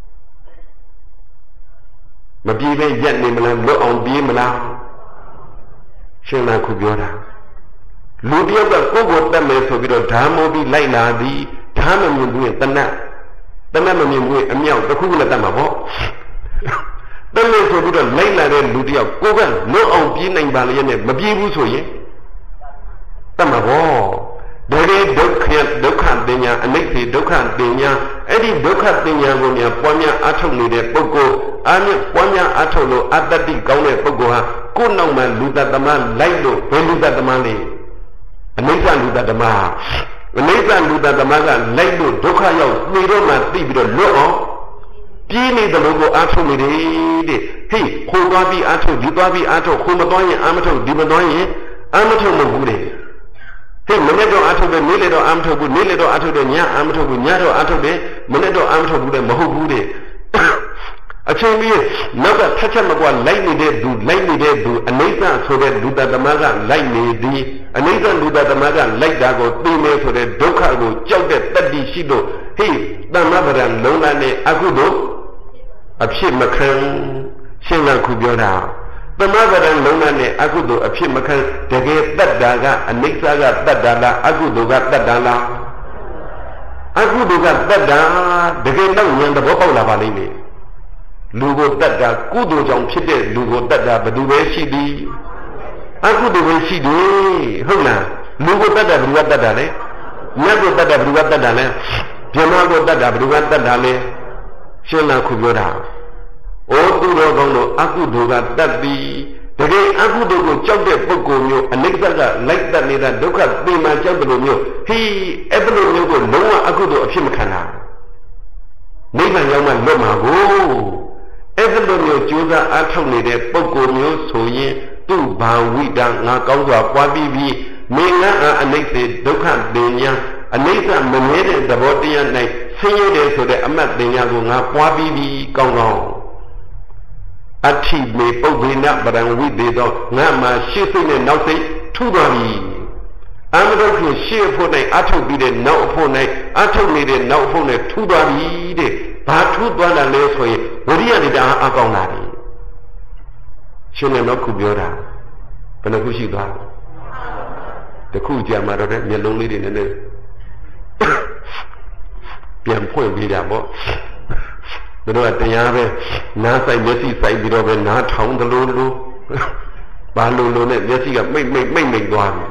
မပြေးပဲရက်နေမလားလွတ်အောင်ပြေးမလားရှင်းလားခုပြောတာလူတယောက်ကကိုယ့်ကိုတက်မယ်ဆိုပြီးတော့ဓာမိုးပြီးလိုက်လာသည်ဓာမမြင်ဘူးရင်တဏှတ်တဏှတ်မမြင်ဘူးရင်အမြောက်တစ်ခုခုနဲ့တတ်မှာပေါ့တက်မယ်ဆိုပြီးတော့လိုက်လာတဲ့လူတယောက်ကိုယ်ကလွတ်အောင်ပြေးနိုင်ပါလေနဲ့မပြေးဘူးဆိုရင်တတ်မှာပေါ့ဒါပေဒုက္ခဒုက္ခပညာအနိစ္စဒုက္ခပညာအဲ့ဒီဒုက္ခပညာကိုများပွားများအားထုတ်နေတဲ့ပုဂ္ဂိုလ်အားဖြင့်ပွားများအားထုတ်လို့အတ္တတိကောင်းတဲ့ပုဂ္ဂိုလ်ဟာကိုယ်နောက်မှာလူတ္တသမလိုက်လို့ဘယ်လူတ္တသမလဲအနိစ္စလူတ္တသမအနိစ္စလူတ္တသမကလိုက်လို့ဒုက္ခရောက်နေတော့မှသိပြီးတော့လွတ်အောင်ပြေးနေတယ်လို့ကိုအားထုတ်နေတယ်တဲ့ဟေးခိုးသွားပြီးအားထုတ်ဒီသွားပြီးအားထုတ်ခိုးမသွားရင်အာမထုတ်ဒီမသွားရင်အာမထုတ်မဟုတ်ဘူးတဲ့ဟေးမနေ့တော့အထုတ်တယ်နေ့လေတော့အမထုတ်ဘူးနေ့လေတော့အထုတ်တယ်ညအမထုတ်ဘူးညတော့အထုတ်တယ်မနေ့တော့အမထုတ်ဘူးတဲ့မဟုတ်ဘူးတဲ့အချိန်ကြီးနောက်ကထက်ချက်မကွာလိုက်နေတဲ့သူလိုက်နေတဲ့သူအနိစ္စဆိုတဲ့လူတ္တသမကလိုက်နေသည်အနိစ္စလူတ္တသမကလိုက်တာကိုသိနေဆိုတဲ့ဒုက္ခကိုကြောက်တဲ့တတ္တိရှိလို့ဟေးတမ္မပရံလုံးလာနဲ့အကုသို့အဖြစ်မခံရှင်းလာခုပြောတာတမ္မပရံလုံးလာနဲ့အကုသို့အဖြစ်မခံတကယ်တတ်တာကအနိစ္စကတတ်တာလားအကုသို့ကတတ်တာလားအကုသို့ကတတ်တာတကယ်တော့ဉာဏ်သဘောပေါက်လာပါလိမ့်မယ်လူကိုတတ်တာကုသိုလ်ကြောင့်ဖြစ်တဲ့လူကိုတတ်တာဘယ်သူပဲရှိသည်အကုသိုလ်ပဲရှိတယ်ဟုတ်လားလူကိုတတ်တာဘယ်သူကတတ်တာလဲမြတ်ကိုတတ်တာဘယ်သူကတတ်တာလဲဗြဟ္မာကိုတတ်တာဘယ်သူကတတ်တာလဲရှင်းလားခုပြောတာအိုးသူတော်ကောင်းတို့အကုသိုလ်ကတတ်သည်တကယ်အကုသိုလ်ကိုကြောက်တဲ့ပုဂ္ဂိုလ်မျိုးအနိစ္စကလိုက်တတ်နေတာဒုက္ခသိမှကြောက်တယ်လို့မျိုးဟီးအဲ့ဒီလိုမျိုးကိုလုံးဝအကုသိုလ်အဖြစ်မခံတာနိဗ္ဗာန်ရောက်မှလွတ်မှာကိုအဲ့ဒီလိုမျိုးကြိုးစားအားထုတ်နေတဲ့ပုဂ္ဂိုလ်မျိုးဆိုရင်သူ့ဘာဝိတံငါကောင်းစွာပွားပြီးပြီးမင်္ဂအာအနိစ္စဒုက္ခပညာအနိစ္စမမြဲတဲ့သဘောတရား၌ဆင်းရဲတယ်ဆိုတဲ့အမတ်ပညာကိုငါပွားပြီးပြီးကောင်းကောင်းထိမေပုဗ္ဗေနပရံဝိသေသောငါမှာရှေ့စိတ်နဲ့နောက်စိတ်ထူသွားပြီအမတုခင်ရှေ့ဖို့နဲ့အထုတ်ပြီးတဲ့နောက်ဖို့နဲ့အထုတ်နေတဲ့နောက်ဖို့နဲ့ထူသွားပြီတဲ့ဘာထူသွားတာလဲဆိုရင်ဝိရိယနေတာအကောင်းလာပြီရှင်လည်းတော့ခုပြောတာဘယ်နှခုရှိသွားတခုကြာမှတော့မျက်လုံးလေးတွေနည်းနည်းပြန်ဖွင့်ပြီးတာပေါ့ဘယ်တော့တရားပဲနားဆိုင်မျက်စိဆိုင်ပြီးတော့ပဲနားထောင်သလိုလိုဘာလိုလိုနဲ့မျက်စိကမိတ်မိတ်မိတ်မိတ်သွားတယ်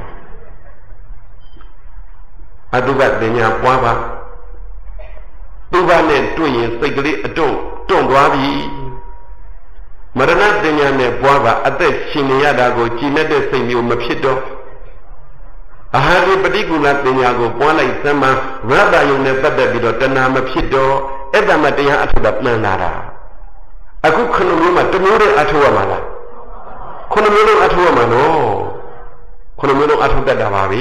အတုပတင်ညာပွားပါသူ့ဘာနဲ့တွေ့ရင်စိတ်ကလေးအတုံးတွန့်သွားပြီမရဏတင်ညာနဲ့ပွားပါအသက်ရှင်နေရတာကိုကြည်နဲ့တဲ့စိတ်မျိုးမဖြစ်တော့အာဟာရပฏิကူလတင်ညာကိုပွားလိုက်စမ်းမှရတ္တယုံနဲ့ပတ်သက်ပြီးတော့တဏှာမဖြစ်တော့အဲ့ဒါမှတရားအထုတာမှန်လာတာအခုခဏမျိုးမှတမျိုးတည်းအထုရမှာလားခဏမျိုးလုံးအထုရမှာနော်ခဏမျိုးလုံးအထုတတ်တာပါပဲ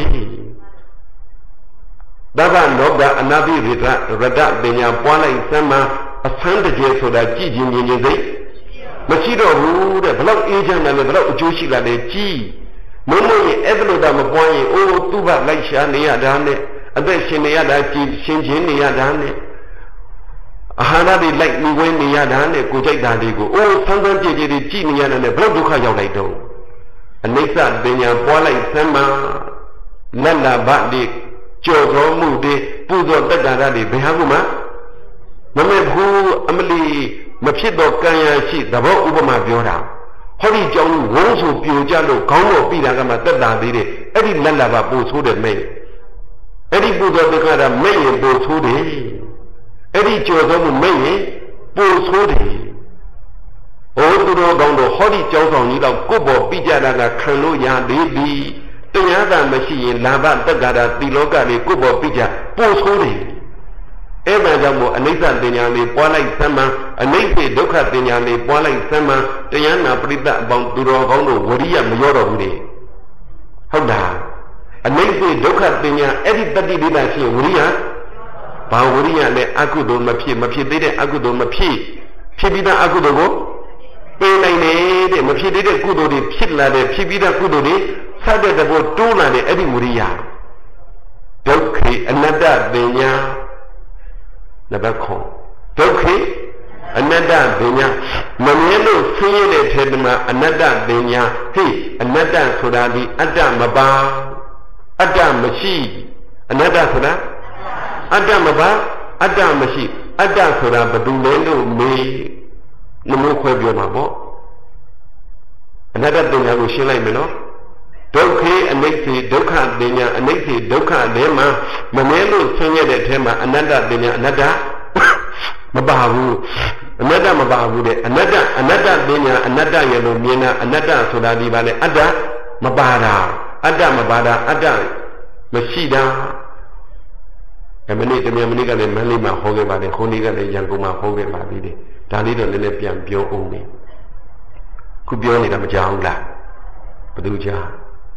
ဒါကလောကအနာတိရတရတပညာပွားလိုက်စမ်းမှအဆန်းတကျဆိုတာကြည်ချင်းမြင်ချင်းစိတ်မရှိတော့ဘူးတဲ့ဘလောက်အေးချမ်းတယ်လဲဘလောက်အကျိုးရှိလာတယ်ကြည်မုံမရင်အဲ့လိုတော့မပွားရင်အိုးသူ့ဘလိုက်ရှာနေရတာနဲ့အသက်ရှင်နေရတာကြည်ရှင်ချင်းနေရတာနဲ့အာဟာရတွေလိုက်မိဝဲနေရတာနဲ့ကိုကြိုက်တာတွေကိုအိုးဆန်းဆန်းကြည်ကြည်တွေကြည်နေရတာနဲ့ဘလောက်ဒုက္ခရောက်လိုက်တော့အနိစ္စပညာပွားလိုက်စမ်းမှလက်လာဘတွေကြော်တော်မှုတွေပူဇော်တက်တာတွေဘယ်ဟာမှမမဲ့ဘူးအမလီမဖြစ်တော့ကံရရှိသဘောဥပမာပြောတာဟောဒီကြောင့်ဝုန်းဆိုပြိုကြလို့ခေါင်းတော်ပြီးတာကမှတက်တာသေးတယ်အဲ့ဒီလက်လာဘပူဆိုးတယ်မဲ့အဲ့ဒီပူဇော်တက္ကရာမဲ့ရင်ပူဆိုးတယ်အဲ့ဒီကြော်တော်မှုမဲ့ရင်ပူဆိုးတယ်ဟောသူတော်ကောင်းတို့ဟောဒီကြောင်းဆောင်ကြီးတော့ကိုယ့်ဘောပြီးကြတာကခံလို့ရသေးပြီတရားသာမရှိရင်လာဘတက္ကရာတိလောကတွေကိုယ့်ဘောပြီးကြပူဆိုးတယ်အဲ့ဒါကြောင့်မို့အနိစ္စတင်ညာလေးပွားလိုက်စမ်းမှအနိစ္စဒုက္ခတင်ညာလေးပွားလိုက်စမ်းမှတရားနာပရိသတ်အပေါင်းသူတော်ကောင်းတို့ဝရိယမရောတော့ဘူးလေဟုတ်လားအနိစ္စဒုက္ခတင်ညာအဲ့ဒီတတိဒိဋ္ဌာရှိဝရိယဘာဝရိယနဲ့အကုသိုလ်မဖြစ်မဖြစ်သေးတဲ့အကုသိုလ်မဖြစ်ဖြစ်ပြီးသားအကုသိုလ်ကိုပေးနိုင်တယ်မဖြစ်သေးတဲ့ကုသိုလ်တွေဖြစ်လာတဲ့ဖြစ်ပြီးသားကုသိုလ်တွေစတဲ့တဘောတိုးလာတဲ့အဲ့ဒီဝရိယဒုက္ခအနတ္တတင်ညာနဘခောဒုက္ခအနတ္တပညာမမြင်လို့ဆင်းရဲတဲ့ထေတမအနတ္တပညာဟိအနတ္တဆိုတာဒီအတ္တမပါအတ္တမရှိအနတ္တဆိုတာအတ္တမပါအတ္တမရှိအတ္တဆိုတာဘယ်သူလဲလို့မေးနမိုးခွဲပြောမှာပေါ့အနတ္တပညာကိုရှင်းလိုက်မယ်နော်ဒုက္ခအနိစ္စဒုက္ခပညာအနိစ္စဒုက္ခထဲမှာမမြင်လို့ဆင်းရဲတဲ့ထဲမှာအနတ္တပညာအနတ္တမပါဘူးအနတ္တမပါဘူးတဲ့အနတ္တအနတ္တပညာအနတ္တရဲ့လို့မြင်တာအနတ္တဆိုတာဒီပါလေအတ္တမပါတာအတ္တမပါတာအတ္တမရှိတာအမနေ့တမန်မနေ့ကလည်းမန္တလေးမှာဟောခဲ့ပါတယ်ခုနေ့ကလည်းရန်ကုန်မှာဟောခဲ့ပါသေးတယ်ဒါလေးတော့လည်းလည်းပြန်ပြောအောင်နေခုပြောနေတာမကြောက်ဘူးလားဘယ်သူကြား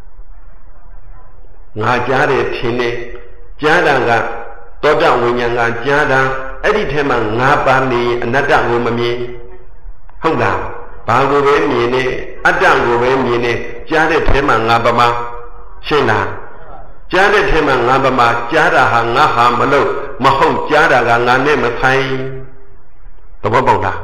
ငါကြားတယ်ထင်တယ်ကြားတာကသောတဝိညာဉ်ကကြားတာအဲ့ဒီထဲမှာငါပါနေအနတ္တကိုမမြင်ဟုတ်လားဘာကိုပဲမြင်နေအတ္တကိုပဲမြင်နေကြားတဲ့ထဲမှာငါပမာရှင်းလားကြားတဲ့ထဲမှာငါပမာကြားတာဟာငါဟာမလို့မဟုတ်ကြားတာကငါနဲ့မဆိုင်သဘောပေါက်လား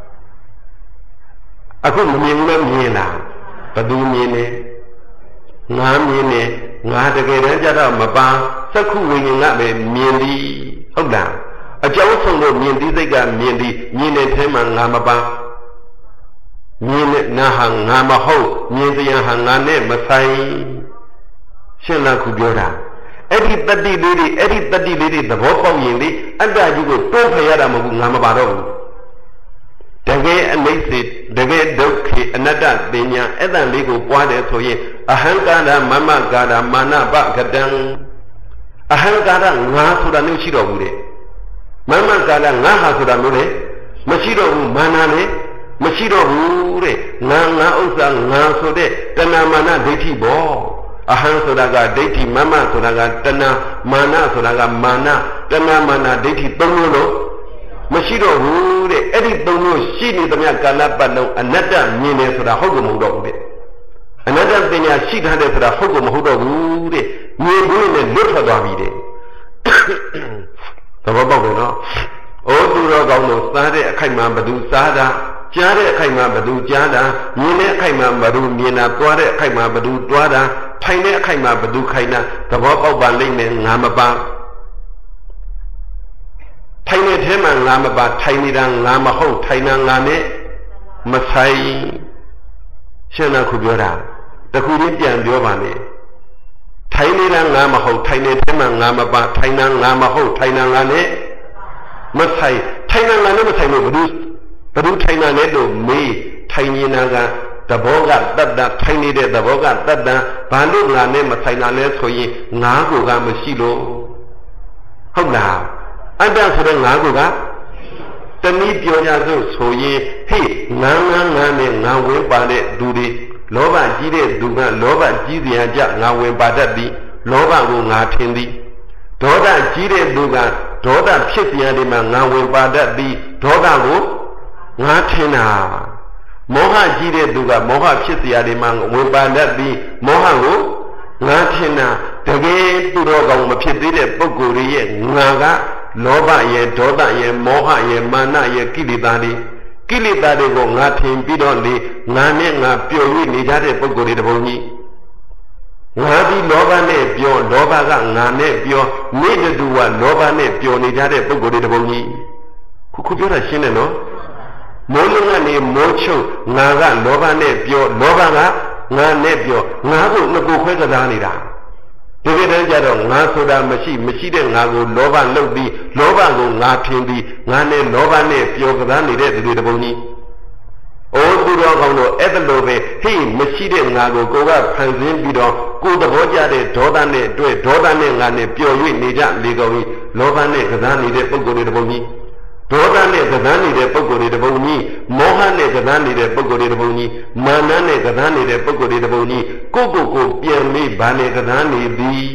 အခုမမြင်ဘူးလည်းမြင်လားဘယ်သူမြင်နေငါမြင်နေငါတကယ်တမ်းကြတော့မပါသက္ခုဝိညာဉ်ကပဲမြင်သည်ဟုတ်လားအကြောင်းဆုံးလို့မြင်သည်စိတ်ကမြင်သည်မြင်တဲ့ထဲမှာငါမပါမြင်တဲ့နာဟာငါမဟုတ်မြင်တရားဟာငါနဲ့မဆိုင်ရှင်းလားခုပြောတာအဲ့ဒီတတိလေးတွေအဲ့ဒီတတိလေးတွေသဘောပေါက်ရင်လေအတ္တကြီးကိုတိုးဖယ်ရတာမဟုတ်ဘူးငါမပါတော့ဘူးတကယ်အနိစ္စတကယ်ဒုက္ခအနတ္တပညာအဲ့ဒါလေးကိုပွားတယ်ဆိုရင်အဟံကာရမမကာရမာနပကတံအဟံကာရငါဆိုတာမျိုးရှိတော့ဘူးတဲ့မမကာရငါဟာဆိုတာမျိုးလေမရှိတော့ဘူးမာနလေမရှိတော့ဘူးတဲ့ငါငါဥစ္စာငါဆိုတဲ့တဏမာနဒိဋ္ဌိပေါ့အဟံဆိုတာကဒိဋ္ဌိမမဆိုတာကတဏမာနဆိုတာကမာနတဏမာနဒိဋ္ဌိသုံးမျိုးလို့မရှိတော့ဘူးတဲ့အဲ့ဒီသုံးမျိုးရှိနေသမျှကာလပတ်လုံးအနတ္တမြင်တယ်ဆိုတာဟုတ်ကမဟုတ်တော့ဘူးတဲ့အနတ္တပညာရှိထားတယ်ဆိုတာဟုတ်ကမဟုတ်တော့ဘူးတဲ့မြင်ပြီးနဲ့လွတ်ထွက်သွားပြီတဲ့သဘောပေါက်တယ်နော်ဩသူတော်ကောင်းတို့စားတဲ့အခိုက်အမာဘသူစားတာကြားတဲ့အခိုက်အမာဘသူကြားတာမြင်တဲ့အခိုက်အမာဘသူမြင်တာသွားတဲ့အခိုက်အမာဘသူသွားတာထိုင်တဲ့အခိုက်အမာဘသူခိုင်တာသဘောပေါက်ပါလိမ့်မယ်ငါမပါထိုင်တဲ့ထဲမှာငါမပါထိုင်နေတာငါမဟုတ်ထိုင်တာငါနဲ့မဆိုင်ရှင်းလားခုပြောတာတခုချင်းပြန်ပြောပါနဲ့ထိုင်နေတာငါမဟုတ်ထိုင်တဲ့ထဲမှာငါမပါထိုင်တာငါမဟုတ်ထိုင်တာငါနဲ့မဆိုင်ထိုင်တာငါနဲ့မဆိုင်လို့ဘယ်သူဘယ်သူထိုင်တာလဲလို့မေးထိုင်နေတာကသဘောကတတ္တထိုင်နေတဲ့သဘောကတတ္တဘာလို့ငါနဲ့မဆိုင်တာလဲဆိုရင်ငါကိုကမရှိလို့ဟုတ်လားအတ္တဆိုတဲ့ငါကိုကတနည်းပြောကြစို့ဆိုရင်ဟေ့ငါငါငါနဲ့ငါဝင်ပါတဲ့သူတွေလောဘကြီးတဲ့သူကလောဘကြီးစရာကြငါဝင်ပါတတ်သည်လောဘကိုငါထင်သည်ဒေါသကြီးတဲ့သူကဒေါသဖြစ်စရာတွေမှာငါဝင်ပါတတ်သည်ဒေါသကိုငါထင်တာမောဟကြီးတဲ့သူကမောဟဖြစ်စရာတွေမှာဝင်ပါတတ်သည်မောဟကိုငါထင်တာတကယ်သူတော်ကောင်းမဖြစ်သေးတဲ့ပုဂ္ဂိုလ်ရဲ့ငါကလောဘရဲ့ဒေါသရဲ့မောဟရဲ့မာနရဲ့ကိလေသာတွေကိလေသာတွေကိုငါထင်ပြီးတော့လေငါနဲ့ငါပျော်ရွေ့နေကြတဲ့ပုဂ္ဂိုလ်တွေတပုံကြီးငါဒီလောဘနဲ့ပျော်လောဘကငါနဲ့ပျော်နေတူကလောဘနဲ့ပျော်နေကြတဲ့ပုဂ္ဂိုလ်တွေတပုံကြီးခုခုပြောတာရှင်းတယ်နော်မိုးလုံးကနေမိုးချုပ်ငါကလောဘနဲ့ပျော်လောဘကငါနဲ့ပျော်ငါကိုငကိုခွဲကစားနေတာဒီကတည်းကကြတော့ငါဆိုတာမရှိမရှိတဲ့ငါကိုလောဘလုပ်ပြီးလောဘကိုငါထင်ပြီးငါနဲ့လောဘနဲ့ပျော်ကစားနေတဲ့သူတွေတပုံကြီးအိုးသူတော်ကောင်းတို့အဲ့ဒါလိုပဲဟေ့မရှိတဲ့ငါကိုကိုကဖန်ဆင်းပြီးတော့ကိုယ်သဘောကျတဲ့ဒေါသနဲ့တွေ့ဒေါသနဲ့ငါနဲ့ပျော်ရွေ့နေကြလေကုန်ကြီးလောဘနဲ့ကစားနေတဲ့ပုဂ္ဂိုလ်တွေတပုံကြီးဒေါသနဲ့ကစားနေတဲ့ပုဂ္ဂိုလ်တွေတပုံကြီးမောဟနဲ့ကစားနေတဲ့ပုဂ္ဂိုလ်တွေတပုံကြီးမာနနဲ့ကစားနေတဲ့ပုဂ္ဂိုလ်တွေတပုံကြီးကိုကိုကိုပြန်ပြီးဗာနဲ့ကစားနေသည်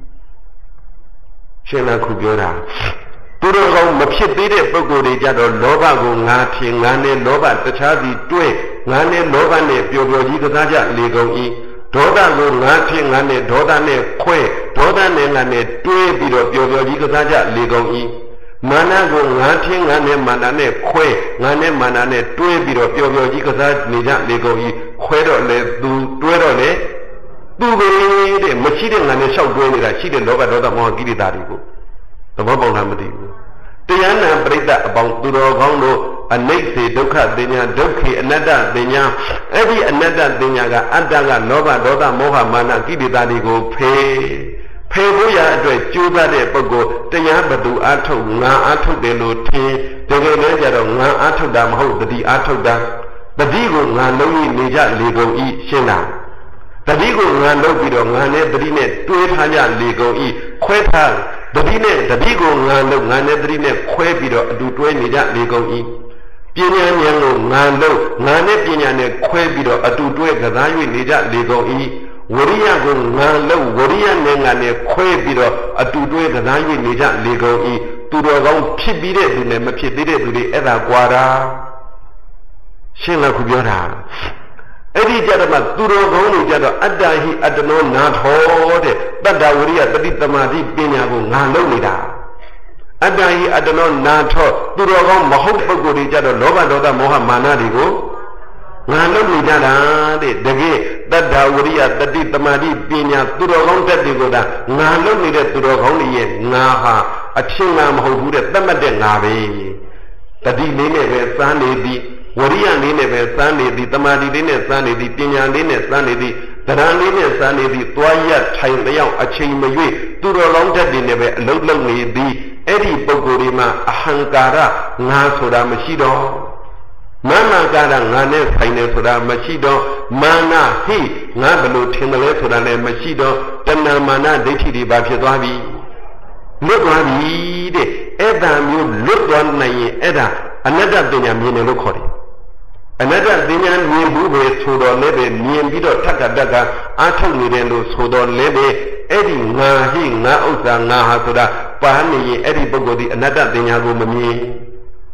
ရှင်းလားခုပြောတာသူတို့ကောင်မဖြစ်သေးတဲ့ပုဂ္ဂိုလ်တွေကြတော့လောဘကိုငါထင်ငါနဲ့လောဘတခြားစီတွဲငါနဲ့လောဘနဲ့ပျော်ပျော်ကြီးကစားကြလေကုန်၏ဒေါသကိုငါထင်ငါနဲ့ဒေါသနဲ့ခွဲဒေါသနဲ့ငါနဲ့တွဲပြီးတော့ပျော်ပျော်ကြီးကစားကြလေကုန်၏မာနကိုငါထင်းငါနဲ့မာနနဲ့ခွဲငါနဲ့မာနနဲ့တွဲပြီးတော့ပျော်ပျော်ကြီးကစားနေကြလေကုန်၏ခွဲတော့လေသူတွဲတော့လေသူပဲတဲ့မရှိတဲ့ငါနဲ့လျှောက်တွဲနေတာရှိတဲ့လောဘဒေါသမောဟကိလေသာတွေကိုသဘောပေါက်လားမသိဘူးတရားနာပရိသတ်အပေါင်းသူတော်ကောင်းတို့အနိစ္စဒုက္ခသိညာဒုက္ခိအနတ္တသိညာအဲ့ဒီအနတ္တသိညာကအတ္တကလောဘဒေါသမောဟမာနကိလေသာတွေကိုဖေးဖယ်ဖို့ရအတွက်ကြိုးစားတဲ့ပုဂ္ဂိုလ်တရားဘသူအားထုတ်ငါအားထုတ်တယ်လို့ထင်တကယ်လည်းကြတော့ငါအားထုတ်တာမဟုတ်တတိအားထုတ်တာတတိကိုငါလုံးကြီးနေကြလေကုန်ဤရှင်းလားတတိကိုငါလုံးပြီးတော့ငါနဲ့တတိနဲ့တွဲထားကြလေကုန်ဤခွဲထားတတိနဲ့တတိကိုငါလုံးငါနဲ့တတိနဲ့ခွဲပြီးတော့အတူတွဲနေကြလေကုန်ဤပညာဉာဏ်ကိုငါလုံးငါနဲ့ပညာနဲ့ခွဲပြီးတော့အတူတွဲကစား၍နေကြလေကုန်ဤဝရိယကိုငါလုံးဝရိယနဲ့ငါနဲ့ခွဲပြီးတော့အတူတွဲကစား၍နေကြလေကုန်ဤသူတော်ကောင်းဖြစ်ပြီးတဲ့သူနဲ့မဖြစ်သေးတဲ့သူတွေအဲ့ဒါကွာတာရှင်းလားခုပြောတာအဲ့ဒီကြတော့မှသူတော်ကောင်းတွေကြတော့အတ္တဟိအတ္တနောနာထောတဲ့တတ္တဝရိယတတိတမာတိပညာကိုငါလုံးနေတာအတ္တဟိအတ္တနောနာထောသူတော်ကောင်းမဟုတ်ပုဂ္ဂိုလ်တွေကြတော့လောဘဒေါသမောဟမာနတွေကိုငါလုံးနေကြတာတဲ့တကယ်တတ္တဝရိယတတိတမာတိပညာသူတော်ကောင်းတက်တွေကိုဒါငါလုံးနေတဲ့သူတော်ကောင်းတွေရဲ့ငါဟာအချင်းငါမဟုတ်ဘူးတဲ့သတ်မှတ်တဲ့ငါပဲတတိလေးနဲ့ပဲစမ်းနေသည်ဝရိယလေးနဲ့ပဲစမ်းနေသည်တမာတိလေးနဲ့စမ်းနေသည်ပညာလေးနဲ့စမ်းနေသည်တရားလေးနဲ့စမ်းနေသည်သွားရထိုင်လျောက်အချိန်မရွေ့သူတော်ကောင်းတက်တွေနဲ့ပဲအလုံးလုံးနေသည်အဲ့ဒီပုဂ္ဂိုလ်တွေမှာအဟံကာရငါဆိုတာမရှိတော့မာနကာရငါနဲ့ဆိုင်နေဆိုတာမရှိတော့မာနဟိငါဘလို့ထင်တယ်လဲဆိုတာလည်းမရှိတော့တဏမာနဒိဋ္ဌိတွေပါဖြစ်သွားပြီလွတ်သွားပြီတဲ့အဲ့ဒါမျိုးလွတ်သွားနိုင်ရင်အဲ့ဒါအနတ္တပညာမြင်တယ်လို့ခေါ်တယ်အနတ္တပညာမြင်ဘူးပဲဆိုတော့လည်းပဲမြင်ပြီးတော့ထက်ကတက်ကအာထုတ်နေတယ်လို့ဆိုတော့လည်းပဲအဲ့ဒီငါဟိငါဥစ္စာငါဟာဆိုတာပါနေရင်အဲ့ဒီပုဂ္ဂိုလ်ဒီအနတ္တပညာကိုမမြင်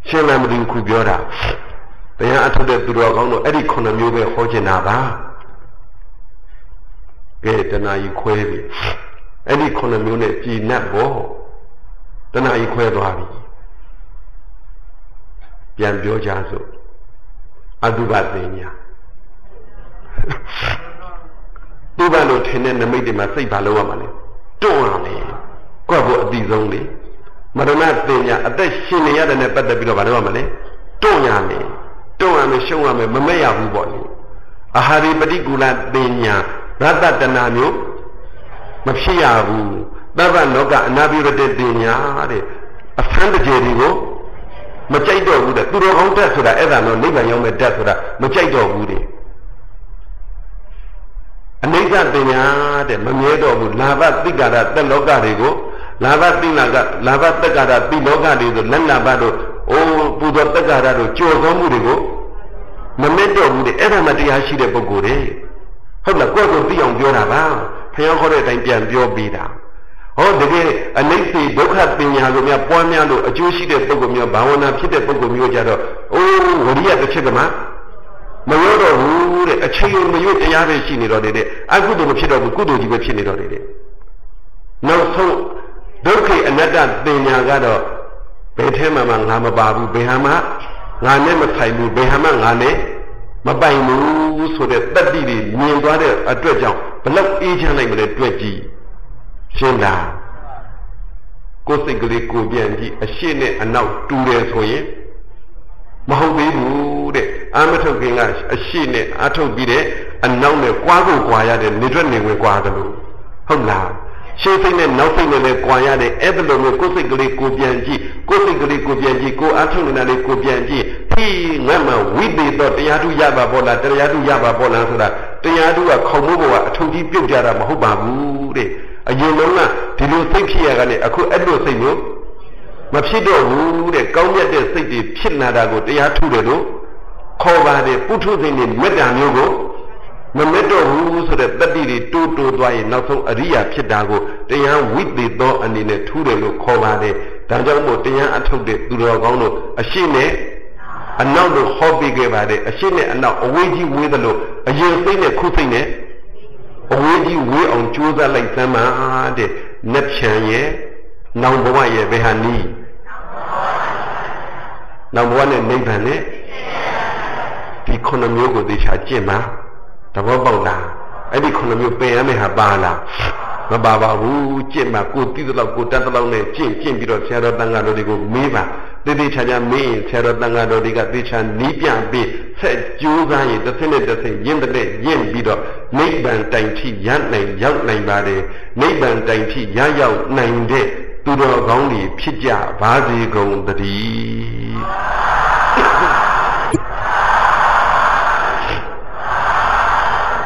ရှင်လမ်းမတူခုပြောတာတရားအထုတ်တဲ့သူတော်ကောင်းတို့အဲ့ဒီခုနှစ်မျိုးပဲဟောချင်တာပါကဲတဏှာကြီးခွဲပြီအဲ့ဒီခုနှစ်မျိုးနဲ့ကြည်နပ်ဖို့တဏှာကြီးခွဲသွားပြီပြန်ပြောကြစို့အတုပပညာသူ့ဘာလို့ထင်တဲ့နမိတ်တွေမှာစိတ်ဘာလို့ရမှာလဲတွန်းရမယ်ကိုယ့်ဘုအတိဆုံးလေမရဏပညာအသက်ရှင်နေရတဲ့နဲ့ပတ်သက်ပြီးတော့ဘာလို့ရမှာလဲတွန်းရမယ်တွန်းရမယ်ရှုံးရမယ်မမဲ့ရဘူးပေါ့လေအာဟာရိပฏิကူလပညာရတ္တတဏမျိုးမဖြစ်ရဘူးသဗ္ဗလောကအနာပိရတပညာတဲ့အဆန်းတကြယ်တွေကိုမကြိုက်တော့ဘူးတဲ့သူတော်ကောင်းတက်ဆိုတာအဲ့ဒါတော့နိဗ္ဗာန်ရောက်မဲ့တက်ဆိုတာမကြိုက်တော့ဘူးတဲ့အနိစ္စပညာတဲ့မမြဲတော့ဘူးလာဘတိကာရတက်လောကတွေကိုလာဘတိနာကလာဘတက်ကာရတိလောကတွေဆိုလက်နာဘတို့အိုးပူဇော်တက်ကာရတို့ကြော်ကောင်းမှုတွေကိုမမြဲတော့ဘူးတဲ့အဲ့ဒါမှတရားရှိတဲ့ပုဂ္ဂိုလ်တွေဟုတ်လားကိုယ့်ကိုသိအောင်ပြောတာပါဖျောင်းခေါ်တဲ့အတိုင်းပြန်ပြောပေးတာဟောတကယ်အနိစ္စဒုက္ခပညာကိုများပွားများလို့အကျိုးရှိတဲ့ပုဂ္ဂိုလ်မျိုးဘာဝနာဖြစ်တဲ့ပုဂ္ဂိုလ်မျိုးကြတော့အိုးဝရိယတစ်ချက်ကမှမရောတော့ဘူးတဲ့အချိန်မရွတ်တရားပဲရှိနေတော့တဲ့အကုသိုလ်မဖြစ်တော့ဘူးကုသိုလ်ကြီးပဲဖြစ်နေတော့တဲ့နောက်ဆုံးဒုက္ခအနတ္တပညာကတော့ဘယ်ထဲမှာမှငါမပါဘူးဘယ်ဟာမှငါနဲ့မဆိုင်ဘူးဘယ်ဟာမှငါနဲ့မပိုင်ဘူးဆိုတဲ့တတ္တိတွေမြင်သွားတဲ့အတွက်ကြောင့်ဘလောက်အေးချမ်းနိုင်မလဲတွေ့ကြည့်ရှင်းလားကိုယ်စိတ်ကလေးကိုပြန်ကြည့်အရှိနဲ့အနောက်တူတယ်ဆိုရင်မဟုတ်သေးဘူးတဲ့အာမထုတ်ခင်ကအရှိနဲ့အထုတ်ပြီးတဲ့အနောက်နဲ့ကွာကိုကွာရတဲ့နေထွက်နေဝင်ကွာတယ်လို့ဟုတ်လားရှင်းစိတ်နဲ့နောက်စိတ်နဲ့လည်းကွာရတဲ့အဲ့ဒီလိုမျိုးကိုယ်စိတ်ကလေးကိုပြန်ကြည့်ကိုယ်စိတ်ကလေးကိုပြန်ကြည့်ကိုအထုတ်နေတာလေးကိုပြန်ကြည့်ဒီငတ်မှာဝိသေတော့တရားထုရပါပေါ်လားတရားထုရပါပေါ်လားဆိုတာတရားထုကခုံမိုးပေါ်ကအထုပ်ကြီးပြုတ်ကြတာမဟုတ်ပါဘူးတဲ့အရင်လုံးကဒီလိုစိတ်ဖြစ်ရကနေအခုအဲ့လိုစိတ်မျိုးမဖြစ်တော့ဘူးတဲ့ကောင်းမြတ်တဲ့စိတ်တွေဖြစ်လာတာကိုတရားထုတယ်လို့ခေါ်ပါတယ်ပုထုဇဉ်တွေမေတ္တာမျိုးကိုမမေ့တော့ဘူးဆိုတဲ့တတ္တိတွေတိုးတိုးသွားရင်နောက်ဆုံးအရိယာဖြစ်တာကိုတရားဝိသေသောအနေနဲ့ထူးတယ်လို့ခေါ်ပါတယ်ဒါကြောင့်မို့တရားအထုတ်တဲ့သူတော်ကောင်းတို့အရှိနဲ့အနောက်လို့ဟောပြခဲ့ပါတယ်အရှိနဲ့အနောက်အဝေးကြီးဝေးတယ်လို့အရင်စိတ်နဲ့ခုစိတ်နဲ့အဝေးကြီးဝေးအောင်ကြိုးစားလိုက်သမ်းပါတဲ့နတ်ဖြံရဲ့နောင်ဘဝရဲ့ဘယ်ဟာနီးနောင်ဘဝနဲ့နိဗ္ဗာန်နဲ့ဒီခုနှစ်မျိုးကိုသိချာကျင့်ပါသဘောပေါက်လားအဲ့ဒီခုနှစ်မျိုးပင်ရမယ့်ဟာပါလားမပါပါဘူးကျင့်ပါကိုတိသလောက်ကိုတတ်သလောက်နဲ့ကျင့်ကျင့်ပြီးတော့ဆရာတော်တန်ခါတော်တွေကိုမေးပါတိတိချာချာမေးရင်ဆရာတော်တန်ခါတော်တွေကသေချာနီးပြန်ပြီးဆက်ကြိုးစားရင်တစ်ဆင့်နဲ့တစ်ဆင့်ရင့်တဲ့ရင့်ပြီးတော့နိဗ္ဗာန်တိုင်ထိရနိုင်ရောက်နိုင်ပါတယ်နိဗ္ဗာန်တိုင်ထိရရောက်နိုင်တဲ့သူတော်ကောင်းတွေဖြစ်ကြပါစေကုန်သတည်း